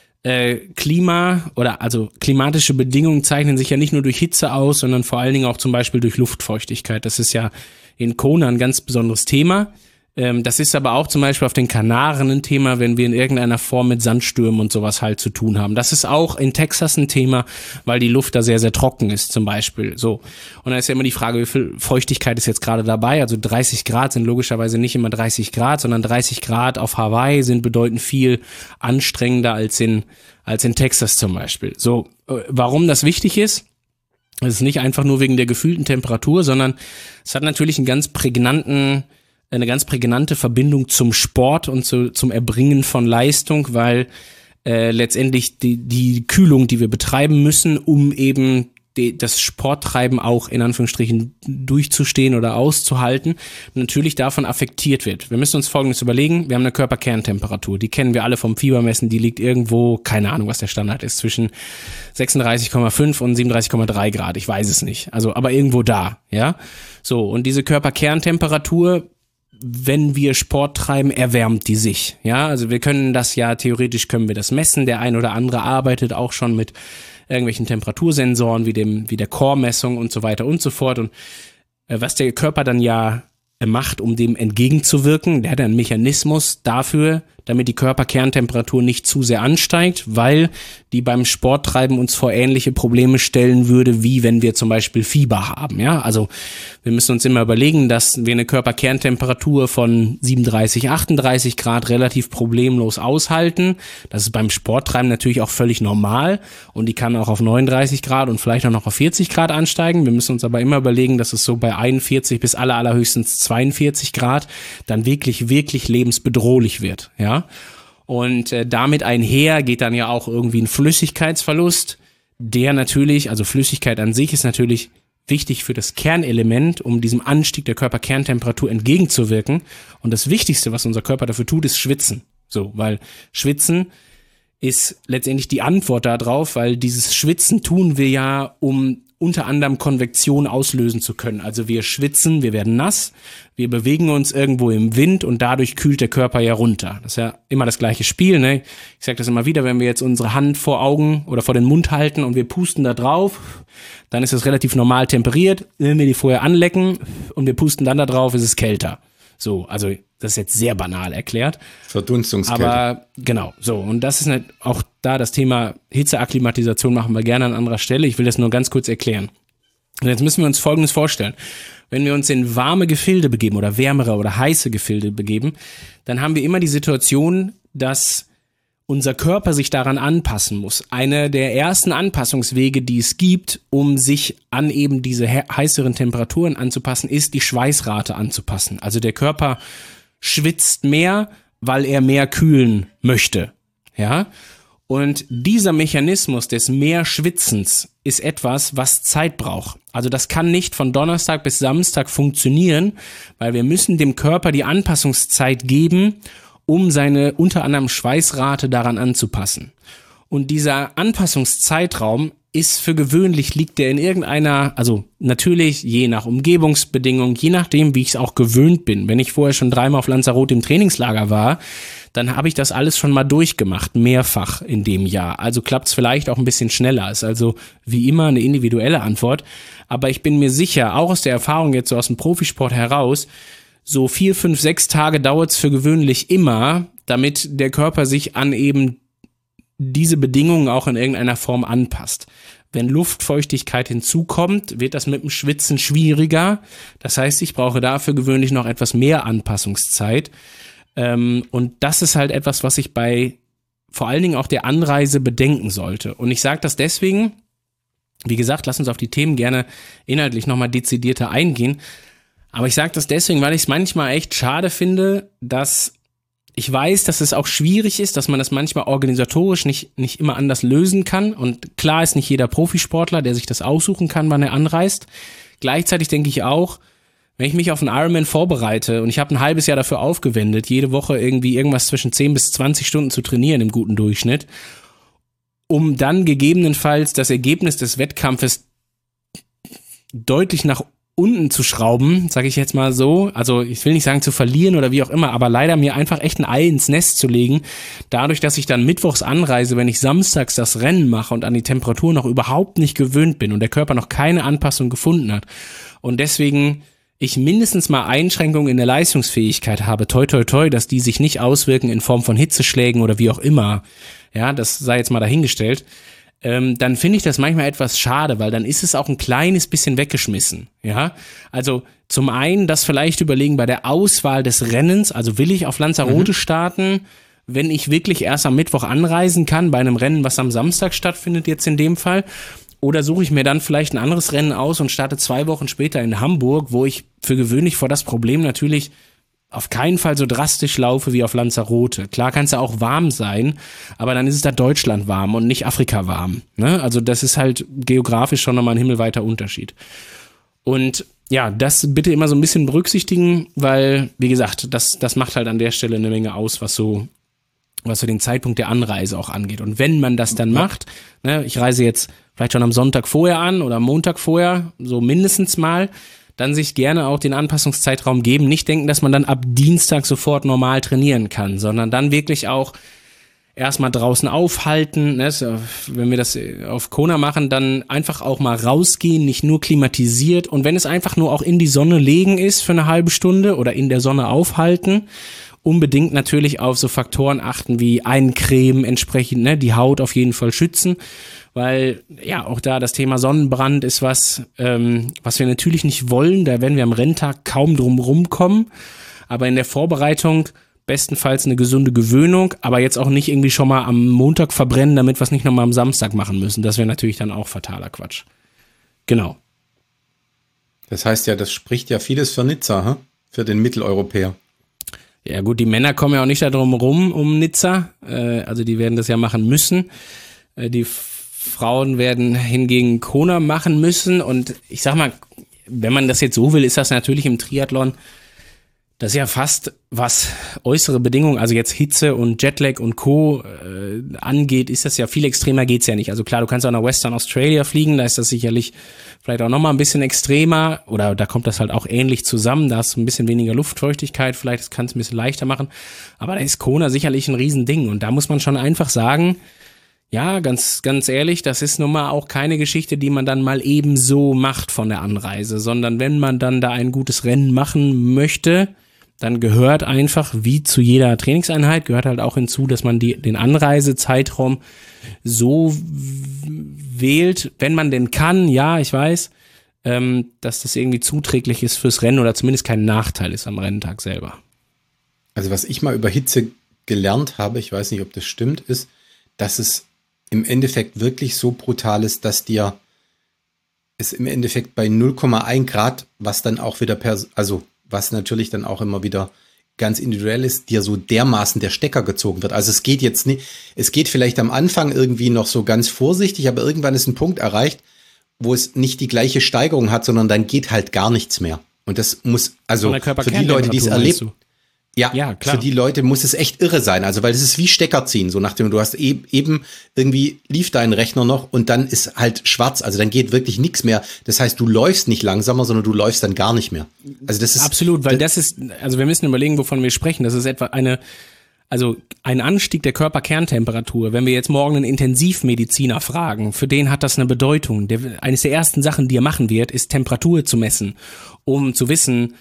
S3: Klimatische Bedingungen zeichnen sich ja nicht nur durch Hitze aus, sondern vor allen Dingen auch zum Beispiel durch Luftfeuchtigkeit. Das ist ja in Kona ein ganz besonderes Thema. Das ist aber auch zum Beispiel auf den Kanaren ein Thema, wenn wir in irgendeiner Form mit Sandstürmen und sowas halt zu tun haben. Das ist auch in Texas ein Thema, weil die Luft da sehr, sehr trocken ist zum Beispiel. So. Und dann ist ja immer die Frage, wie viel Feuchtigkeit ist jetzt gerade dabei? Also 30 Grad sind logischerweise nicht immer 30 Grad, sondern 30 Grad auf Hawaii sind bedeutend viel anstrengender als in Texas zum Beispiel. So, warum das wichtig ist? Es ist nicht einfach nur wegen der gefühlten Temperatur, sondern es hat natürlich eine ganz prägnante Verbindung zum Sport und zum Erbringen von Leistung, weil letztendlich die Kühlung, die wir betreiben müssen, um eben das Sporttreiben auch in Anführungsstrichen durchzustehen oder auszuhalten, natürlich davon affektiert wird. Wir müssen uns Folgendes überlegen, wir haben eine Körperkerntemperatur, die kennen wir alle vom Fiebermessen, die liegt irgendwo, keine Ahnung, was der Standard ist, zwischen 36,5 und 37,3 Grad, ich weiß es nicht, also aber irgendwo da, ja. So, und diese Körperkerntemperatur, wenn wir Sport treiben, erwärmt die sich, ja, also wir können das ja, theoretisch können wir das messen, der ein oder andere arbeitet auch schon mit irgendwelchen Temperatursensoren wie der Core-Messung und so weiter und so fort und was der Körper dann ja macht, um dem entgegenzuwirken, der hat einen Mechanismus dafür, damit die Körperkerntemperatur nicht zu sehr ansteigt, weil die beim Sporttreiben uns vor ähnliche Probleme stellen würde, wie wenn wir zum Beispiel Fieber haben. Ja, also wir müssen uns immer überlegen, dass wir eine Körperkerntemperatur von 37, 38 Grad relativ problemlos aushalten. Das ist beim Sporttreiben natürlich auch völlig normal und die kann auch auf 39 Grad und vielleicht auch noch auf 40 Grad ansteigen. Wir müssen uns aber immer überlegen, dass es so bei 41 bis allerhöchstens 42 Grad dann wirklich, wirklich lebensbedrohlich wird. Ja. Und damit einher geht dann ja auch irgendwie ein Flüssigkeitsverlust, der natürlich, also Flüssigkeit an sich ist natürlich wichtig für das Kernelement, um diesem Anstieg der Körperkerntemperatur entgegenzuwirken. Und das Wichtigste, was unser Körper dafür tut, ist Schwitzen. So, weil Schwitzen ist letztendlich die Antwort darauf, weil dieses Schwitzen tun wir ja, um unter anderem Konvektion auslösen zu können. Also wir schwitzen, wir werden nass, wir bewegen uns irgendwo im Wind und dadurch kühlt der Körper ja runter. Das ist ja immer das gleiche Spiel, ne? Ich sage das immer wieder, wenn wir jetzt unsere Hand vor Augen oder vor den Mund halten und wir pusten da drauf, dann ist es relativ normal temperiert. Wenn wir die vorher anlecken und wir pusten dann da drauf, ist es kälter. So, also das ist jetzt sehr banal erklärt.
S2: Verdunstungskälte.
S3: Aber genau, so. Und das ist auch da das Thema Hitzeakklimatisation machen wir gerne an anderer Stelle. Ich will das nur ganz kurz erklären. Und jetzt müssen wir uns Folgendes vorstellen. Wenn wir uns in warme Gefilde begeben oder wärmere oder heiße Gefilde begeben, dann haben wir immer die Situation, dass unser Körper sich daran anpassen muss. Einer der ersten Anpassungswege, die es gibt, um sich an eben diese heißeren Temperaturen anzupassen, ist die Schweißrate anzupassen. Also der Körper schwitzt mehr, weil er mehr kühlen möchte. Ja? Und dieser Mechanismus des Mehrschwitzens ist etwas, was Zeit braucht. Also das kann nicht von Donnerstag bis Samstag funktionieren, weil wir müssen dem Körper die Anpassungszeit geben, um seine unter anderem Schweißrate daran anzupassen. Und dieser Anpassungszeitraum ist für gewöhnlich, liegt der in irgendeiner, also natürlich je nach Umgebungsbedingung, je nachdem, wie ich es auch gewöhnt bin. Wenn ich vorher schon 3-mal auf Lanzarote im Trainingslager war, dann habe ich das alles schon mal durchgemacht, mehrfach in dem Jahr. Also klappt es vielleicht auch ein bisschen schneller. Ist also wie immer eine individuelle Antwort. Aber ich bin mir sicher, auch aus der Erfahrung jetzt so aus dem Profisport heraus, so 4, 5, 6 Tage dauert es für gewöhnlich immer, damit der Körper sich an eben diese Bedingungen auch in irgendeiner Form anpasst. Wenn Luftfeuchtigkeit hinzukommt, wird das mit dem Schwitzen schwieriger. Das heißt, ich brauche dafür gewöhnlich noch etwas mehr Anpassungszeit. Und das ist halt etwas, was ich bei vor allen Dingen auch der Anreise bedenken sollte. Und ich sage das deswegen, wie gesagt, lass uns auf die Themen gerne inhaltlich nochmal dezidierter eingehen. Aber ich sage das deswegen, weil ich es manchmal echt schade finde, dass ich weiß, dass es auch schwierig ist, dass man das manchmal organisatorisch nicht immer anders lösen kann. Und klar ist nicht jeder Profisportler, der sich das aussuchen kann, wann er anreist. Gleichzeitig denke ich auch, wenn ich mich auf einen Ironman vorbereite und ich habe ein halbes Jahr dafür aufgewendet, jede Woche irgendwie irgendwas zwischen 10 bis 20 Stunden zu trainieren im guten Durchschnitt, um dann gegebenenfalls das Ergebnis des Wettkampfes deutlich nach unten zu schrauben, sage ich jetzt mal so, also ich will nicht sagen zu verlieren oder wie auch immer, aber leider mir einfach echt ein Ei ins Nest zu legen, dadurch, dass ich dann mittwochs anreise, wenn ich samstags das Rennen mache und an die Temperatur noch überhaupt nicht gewöhnt bin und der Körper noch keine Anpassung gefunden hat und deswegen ich mindestens mal Einschränkungen in der Leistungsfähigkeit habe, toi toi toi, dass die sich nicht auswirken in Form von Hitzeschlägen oder wie auch immer, ja, das sei jetzt mal dahingestellt, dann finde ich das manchmal etwas schade, weil dann ist es auch ein kleines bisschen weggeschmissen, ja. Also zum einen das vielleicht überlegen bei der Auswahl des Rennens, also will ich auf Lanzarote starten, wenn ich wirklich erst am Mittwoch anreisen kann, bei einem Rennen, was am Samstag stattfindet jetzt in dem Fall, oder suche ich mir dann vielleicht ein anderes Rennen aus und starte 2 Wochen später in Hamburg, wo ich für gewöhnlich vor das Problem natürlich auf keinen Fall so drastisch laufe wie auf Lanzarote. Klar kann es ja auch warm sein, aber dann ist es da Deutschland warm und nicht Afrika warm. Ne? Also das ist halt geografisch schon nochmal ein himmelweiter Unterschied. Und ja, das bitte immer so ein bisschen berücksichtigen, weil, wie gesagt, das macht halt an der Stelle eine Menge aus, was so den Zeitpunkt der Anreise auch angeht. Und wenn man das dann macht, ne, ich reise jetzt vielleicht schon am Sonntag vorher an oder am Montag vorher, so mindestens mal, dann sich gerne auch den Anpassungszeitraum geben. Nicht denken, dass man dann ab Dienstag sofort normal trainieren kann, sondern dann wirklich auch erstmal draußen aufhalten. Ne? Wenn wir das auf Kona machen, dann einfach auch mal rausgehen, nicht nur klimatisiert. Und wenn es einfach nur auch in die Sonne legen ist für eine halbe Stunde oder in der Sonne aufhalten unbedingt natürlich auf so Faktoren achten wie Eincremen entsprechend, ne, die Haut auf jeden Fall schützen, weil ja auch da das Thema Sonnenbrand ist was wir natürlich nicht wollen, da werden wir am Renntag kaum drum rumkommen, aber in der Vorbereitung bestenfalls eine gesunde Gewöhnung, aber jetzt auch nicht irgendwie schon mal am Montag verbrennen, damit wir es nicht nochmal am Samstag machen müssen, das wäre natürlich dann auch fataler Quatsch. Genau.
S2: Das heißt ja, das spricht ja vieles für Nizza, für den Mitteleuropäer.
S3: Ja gut, die Männer kommen ja auch nicht da drum rum um Nizza, also die werden das ja machen müssen. Die Frauen werden hingegen Kona machen müssen und ich sag mal, wenn man das jetzt so will, ist das natürlich im Triathlon, das ist ja fast, was äußere Bedingungen, also jetzt Hitze und Jetlag und Co. Angeht, ist das ja viel extremer geht's ja nicht. Also klar, du kannst auch nach Western Australia fliegen, da ist das sicherlich vielleicht auch nochmal ein bisschen extremer oder da kommt das halt auch ähnlich zusammen, da hast du ein bisschen weniger Luftfeuchtigkeit, vielleicht kann es ein bisschen leichter machen, aber da ist Kona sicherlich ein Riesending und da muss man schon einfach sagen, ja, ganz ehrlich, das ist nun mal auch keine Geschichte, die man dann mal eben so macht von der Anreise, sondern wenn man dann da ein gutes Rennen machen möchte, dann gehört einfach, wie zu jeder Trainingseinheit, gehört halt auch hinzu, dass man den Anreisezeitraum so wählt, wenn man denn kann, ja, ich weiß, dass das irgendwie zuträglich ist fürs Rennen oder zumindest kein Nachteil ist am Renntag selber.
S2: Also was ich mal über Hitze gelernt habe, ich weiß nicht, ob das stimmt, ist, dass es im Endeffekt wirklich so brutal ist, dass dir es im Endeffekt bei 0,1 Grad, was dann auch wieder was natürlich dann auch immer wieder ganz individuell ist, dir so dermaßen der Stecker gezogen wird. Also es geht jetzt nicht, es geht vielleicht am Anfang irgendwie noch so ganz vorsichtig, aber irgendwann ist ein Punkt erreicht, wo es nicht die gleiche Steigerung hat, sondern dann geht halt gar nichts mehr. Und das muss, also für die Leute, die es erlebt, ja, klar. Für die Leute muss es echt irre sein. Also, weil es ist wie Stecker ziehen, so nach dem, du hast eben irgendwie lief dein Rechner noch und dann ist halt schwarz. Also dann geht wirklich nichts mehr. Das heißt, du läufst nicht langsamer, sondern du läufst dann gar nicht mehr. Also das ist
S3: absolut, weil das ist, also wir müssen überlegen, wovon wir sprechen. Das ist etwa ein Anstieg der Körperkerntemperatur. Wenn wir jetzt morgen einen Intensivmediziner fragen, für den hat das eine Bedeutung. Eines der ersten Sachen, die er machen wird, ist Temperatur zu messen, um zu wissen,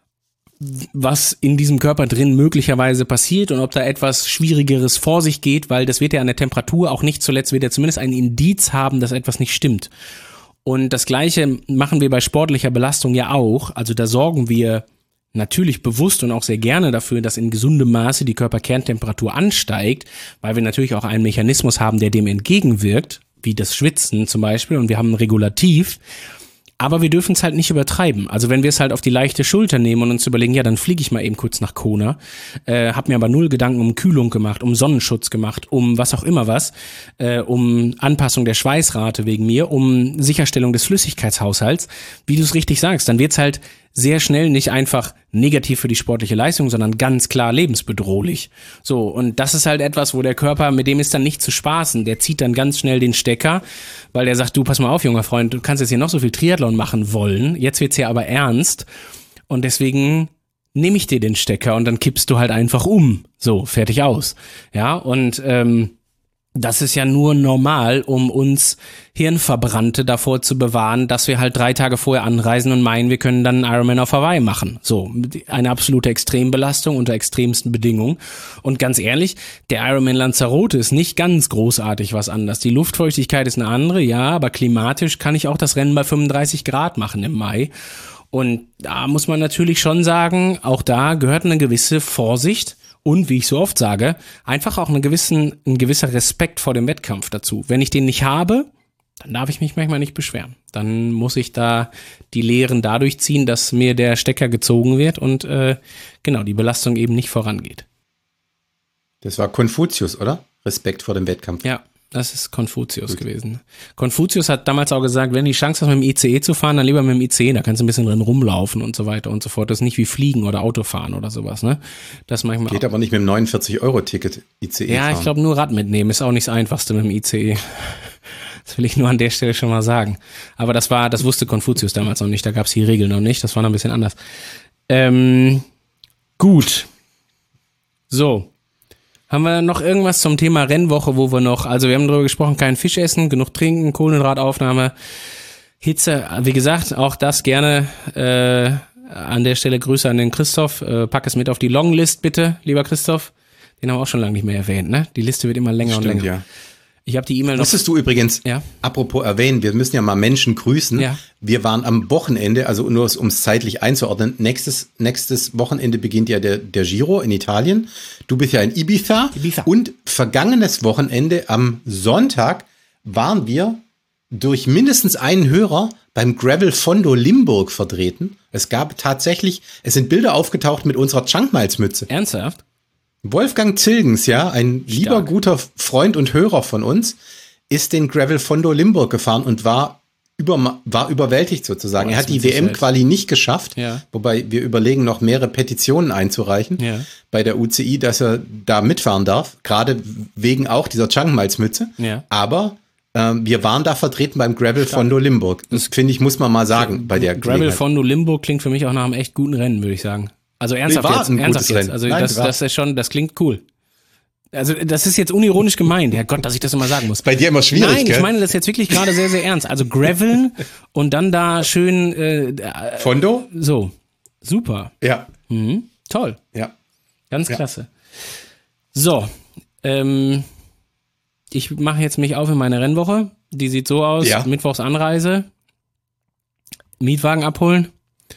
S3: was in diesem Körper drin möglicherweise passiert und ob da etwas Schwierigeres vor sich geht, weil das wird ja an der Temperatur auch nicht zuletzt, wird ja zumindest ein Indiz haben, dass etwas nicht stimmt. Und das Gleiche machen wir bei sportlicher Belastung ja auch. Also da sorgen wir natürlich bewusst und auch sehr gerne dafür, dass in gesundem Maße die Körperkerntemperatur ansteigt, weil wir natürlich auch einen Mechanismus haben, der dem entgegenwirkt, wie das Schwitzen zum Beispiel, und wir haben ein Regulativ. Aber wir dürfen es halt nicht übertreiben. Also wenn wir es halt auf die leichte Schulter nehmen und uns überlegen, ja, dann fliege ich mal eben kurz nach Kona, hab mir aber null Gedanken um Kühlung gemacht, um Sonnenschutz gemacht, um was auch immer was, um Anpassung der Schweißrate wegen mir, um Sicherstellung des Flüssigkeitshaushalts, wie du es richtig sagst, dann wird's halt sehr schnell nicht einfach negativ für die sportliche Leistung, sondern ganz klar lebensbedrohlich. So, und das ist halt etwas, wo der Körper, mit dem ist dann nicht zu spaßen, der zieht dann ganz schnell den Stecker, weil der sagt, du, pass mal auf, junger Freund, du kannst jetzt hier noch so viel Triathlon machen wollen, jetzt wird's hier aber ernst und deswegen nehme ich dir den Stecker und dann kippst du halt einfach um. So, fertig aus. Ja, und das ist ja nur normal, um uns Hirnverbrannte davor zu bewahren, dass wir halt 3 Tage vorher anreisen und meinen, wir können dann einen Ironman auf Hawaii machen. So, eine absolute Extrembelastung unter extremsten Bedingungen. Und ganz ehrlich, der Ironman Lanzarote ist nicht ganz großartig was anderes. Die Luftfeuchtigkeit ist eine andere, ja, aber klimatisch kann ich auch das Rennen bei 35 Grad machen im Mai. Und da muss man natürlich schon sagen, auch da gehört eine gewisse Vorsicht. Und wie ich so oft sage, einfach auch ein gewisser Respekt vor dem Wettkampf dazu. Wenn ich den nicht habe, dann darf ich mich manchmal nicht beschweren. Dann muss ich da die Lehren dadurch ziehen, dass mir der Stecker gezogen wird und die Belastung eben nicht vorangeht.
S2: Das war Konfuzius, oder? Respekt vor dem Wettkampf.
S3: Ja, das ist Konfuzius gewesen. Konfuzius hat damals auch gesagt, wenn du die Chance hast, mit dem ICE zu fahren, dann lieber mit dem ICE, da kannst du ein bisschen drin rumlaufen und so weiter und so fort. Das ist nicht wie Fliegen oder Autofahren oder sowas, ne? Das manchmal
S2: geht aber nicht mit dem 49-Euro-Ticket ICE
S3: ja, fahren. Ich glaube, nur Rad mitnehmen ist auch nicht das Einfachste mit dem ICE. Das will ich nur an der Stelle schon mal sagen. Aber das wusste Konfuzius damals noch nicht, da gab es die Regeln noch nicht, das war noch ein bisschen anders. Gut. So. Haben wir noch irgendwas zum Thema Rennwoche, wo wir noch, also wir haben darüber gesprochen, kein Fisch essen, genug trinken, Kohlenhydrataufnahme, Hitze, wie gesagt, auch das gerne An der Stelle Grüße an den Christoph. Pack es mit auf die Longlist, bitte, lieber Christoph. Den haben wir auch schon lange nicht mehr erwähnt, ne? Die Liste wird immer länger und länger.
S2: Ja.
S3: Ich habe die E-Mail noch.
S2: Wusstest du übrigens, apropos erwähnen, wir müssen ja mal Menschen grüßen.
S3: Ja.
S2: Wir waren am Wochenende, also nur um es zeitlich einzuordnen, nächstes Wochenende beginnt ja der Giro in Italien. Du bist ja in Ibiza. Und vergangenes Wochenende am Sonntag waren wir durch mindestens einen Hörer beim Gravel Fondo Limburg vertreten. Es sind Bilder aufgetaucht mit unserer Chunkmiles-Mütze.
S3: Ernsthaft?
S2: Wolfgang Zilgens, ja, ein lieber, guter Freund und Hörer von uns, ist den Gravel Fondo Limburg gefahren und war überwältigt sozusagen. Er hat die WM-Quali nicht geschafft, wobei wir überlegen, noch mehrere Petitionen einzureichen bei der UCI, dass er da mitfahren darf, gerade wegen auch dieser Chunkmiles-Mütze. Ja. Aber wir waren da vertreten beim Gravel Fondo Limburg. Das finde ich, muss man mal sagen bei der
S3: Gravel Fondo Limburg klingt für mich auch nach einem echt guten Rennen, würde ich sagen. Also ernsthaft jetzt. Also das ist schon, das klingt cool. Also das ist jetzt unironisch gemeint. Ja Gott, dass ich das immer sagen muss.
S2: Bei dir immer schwierig,
S3: Nein, ich meine das jetzt wirklich gerade sehr, sehr ernst. Also Graveln und dann da schön
S2: Fondo?
S3: So, super.
S2: Ja.
S3: Toll.
S2: Ja.
S3: Ganz klasse. So, ich mache jetzt mich auf in meine Rennwoche. Die sieht so aus, Mittwochs Anreise, Mietwagen abholen,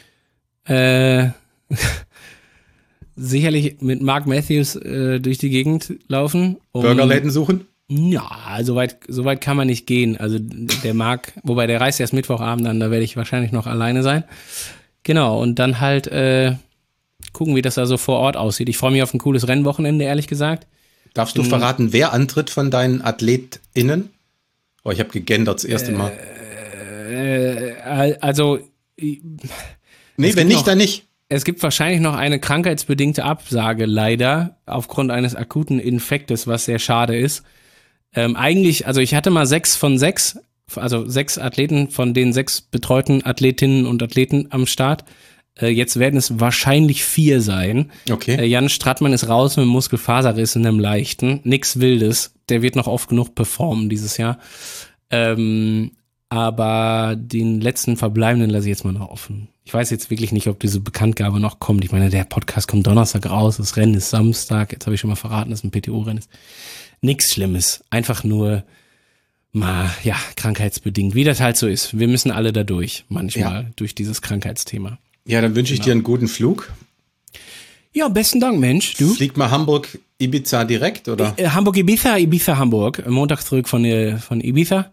S3: sicherlich mit Mark Matthews durch die Gegend laufen.
S2: Burgerläden suchen?
S3: Ja, so weit kann man nicht gehen. Also der Mark, wobei der reist erst Mittwochabend an, da werde ich wahrscheinlich noch alleine sein. Genau, und dann halt gucken, wie das da so vor Ort aussieht. Ich freue mich auf ein cooles Rennwochenende, ehrlich gesagt.
S2: Darfst du verraten, wer antritt von deinen AthletInnen? Oh, ich habe gegendert das erste Mal.
S3: Also
S2: nee, wenn nicht, dann nicht.
S3: Es gibt wahrscheinlich noch eine krankheitsbedingte Absage, leider, aufgrund eines akuten Infektes, was sehr schade ist. Eigentlich, also ich hatte mal 6 von 6, also 6 Athleten von den 6 betreuten Athletinnen und Athleten am Start. Jetzt werden es wahrscheinlich 4 sein.
S2: Okay.
S3: Jan Strattmann ist raus mit einem Muskelfaserriss in einem leichten. Nix Wildes. Der wird noch oft genug performen dieses Jahr. Aber den letzten Verbleibenden lasse ich jetzt mal noch offen. Ich weiß jetzt wirklich nicht, ob diese Bekanntgabe noch kommt. Ich meine, der Podcast kommt Donnerstag raus, das Rennen ist Samstag. Jetzt habe ich schon mal verraten, dass es ein PTO-Rennen ist. Nichts Schlimmes. Einfach nur mal, ja, krankheitsbedingt. Wie das halt so ist. Wir müssen alle da durch, manchmal, durch dieses Krankheitsthema.
S2: Ja, dann wünsche ich dir einen guten Flug.
S3: Ja, besten Dank, Mensch. Du?
S2: Fliegt mal Hamburg, Ibiza direkt, oder?
S3: Hamburg, Ibiza, Hamburg. Montag zurück von Ibiza.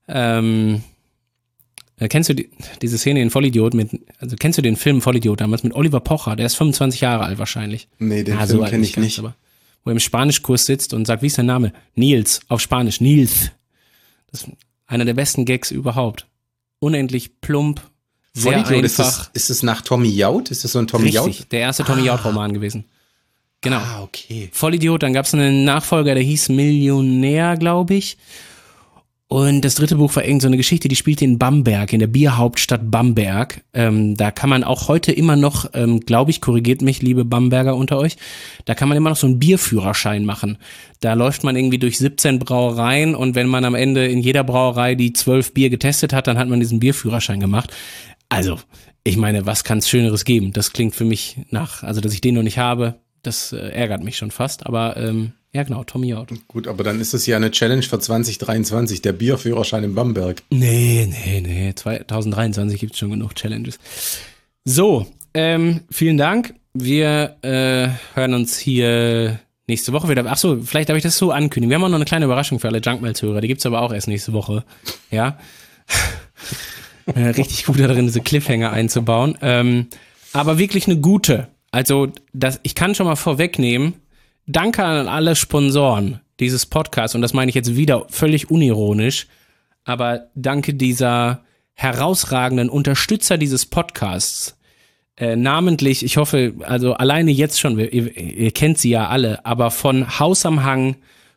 S3: Kennst du diese Szene in Vollidiot kennst du den Film Vollidiot damals mit Oliver Pocher? Der ist 25 Jahre alt wahrscheinlich.
S2: Nee, den Film kenne ich nicht.
S3: Aber, wo er im Spanischkurs sitzt und sagt, wie ist dein Name? Nils, auf Spanisch, Nils. Das ist einer der besten Gags überhaupt. Unendlich plump, sehr
S2: Vollidiot,
S3: einfach.
S2: Ist das nach Tommy Jaud? Ist das so ein Tommy Jaud?
S3: Richtig, der erste Tommy Jaud-Roman gewesen. Genau.
S2: Ah, okay.
S3: Vollidiot, dann gab es einen Nachfolger, der hieß Millionär, glaube ich. Und das dritte Buch war irgend so eine Geschichte, die spielte in Bamberg, in der Bierhauptstadt Bamberg. Da kann man auch heute immer noch, glaube ich, korrigiert mich, liebe Bamberger unter euch, da kann man immer noch so einen Bierführerschein machen. Da läuft man irgendwie durch 17 Brauereien und wenn man am Ende in jeder Brauerei die 12 Bier getestet hat, dann hat man diesen Bierführerschein gemacht. Also, ich meine, was kann es Schöneres geben? Das klingt für mich nach, also dass ich den noch nicht habe, das ärgert mich schon fast, aber ja genau, Tommy Jaud.
S2: Gut, aber dann ist es ja eine Challenge für 2023, der Bierführerschein in Bamberg.
S3: Nee, 2023 gibt es schon genug Challenges. So, vielen Dank. Wir hören uns hier nächste Woche wieder. Achso, vielleicht darf ich das so ankündigen. Wir haben auch noch eine kleine Überraschung für alle Junkmails-Hörer. Die gibt's aber auch erst nächste Woche. Ja. Richtig gut darin, diese Cliffhanger einzubauen. Aber wirklich eine gute. Also, ich kann schon mal vorwegnehmen, danke an alle Sponsoren dieses Podcasts, und das meine ich jetzt wieder völlig unironisch, aber danke dieser herausragenden Unterstützer dieses Podcasts, namentlich, ich hoffe, also alleine jetzt schon, ihr kennt sie ja alle, aber von Haus am Hang,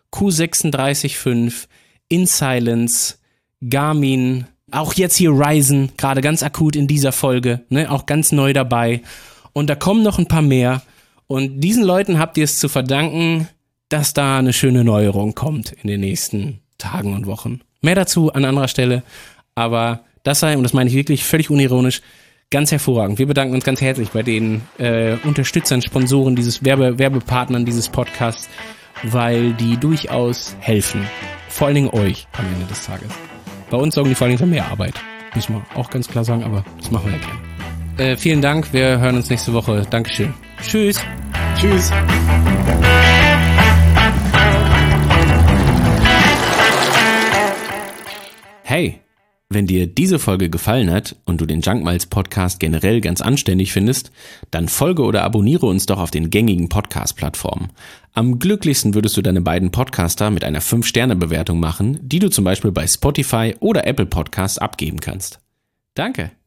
S3: Q365, In Silence, Garmin, auch jetzt hier Ryzen, gerade ganz akut in dieser Folge, ne, auch ganz neu dabei, und da kommen noch ein paar mehr. Und diesen Leuten habt ihr es zu verdanken, dass da eine schöne Neuerung kommt in den nächsten Tagen und Wochen. Mehr dazu an anderer Stelle, aber das sei, und das meine ich wirklich völlig unironisch, Ganz hervorragend. Wir bedanken uns ganz herzlich bei den Unterstützern, Sponsoren, Werbepartnern dieses Podcasts, weil die durchaus helfen. Vor allen Dingen euch am Ende des Tages. Bei uns sorgen die vor allen Dingen für mehr Arbeit. Müssen wir auch ganz klar sagen, aber das machen wir ja gerne. Vielen Dank, wir hören uns nächste Woche. Dankeschön. Tschüss.
S2: Tschüss.
S1: Hey, wenn dir diese Folge gefallen hat und du den Junk Miles Podcast generell ganz anständig findest, dann folge oder abonniere uns doch auf den gängigen Podcast-Plattformen. Am glücklichsten würdest du deine beiden Podcaster mit einer 5-Sterne-Bewertung machen, die du zum Beispiel bei Spotify oder Apple Podcasts abgeben kannst. Danke.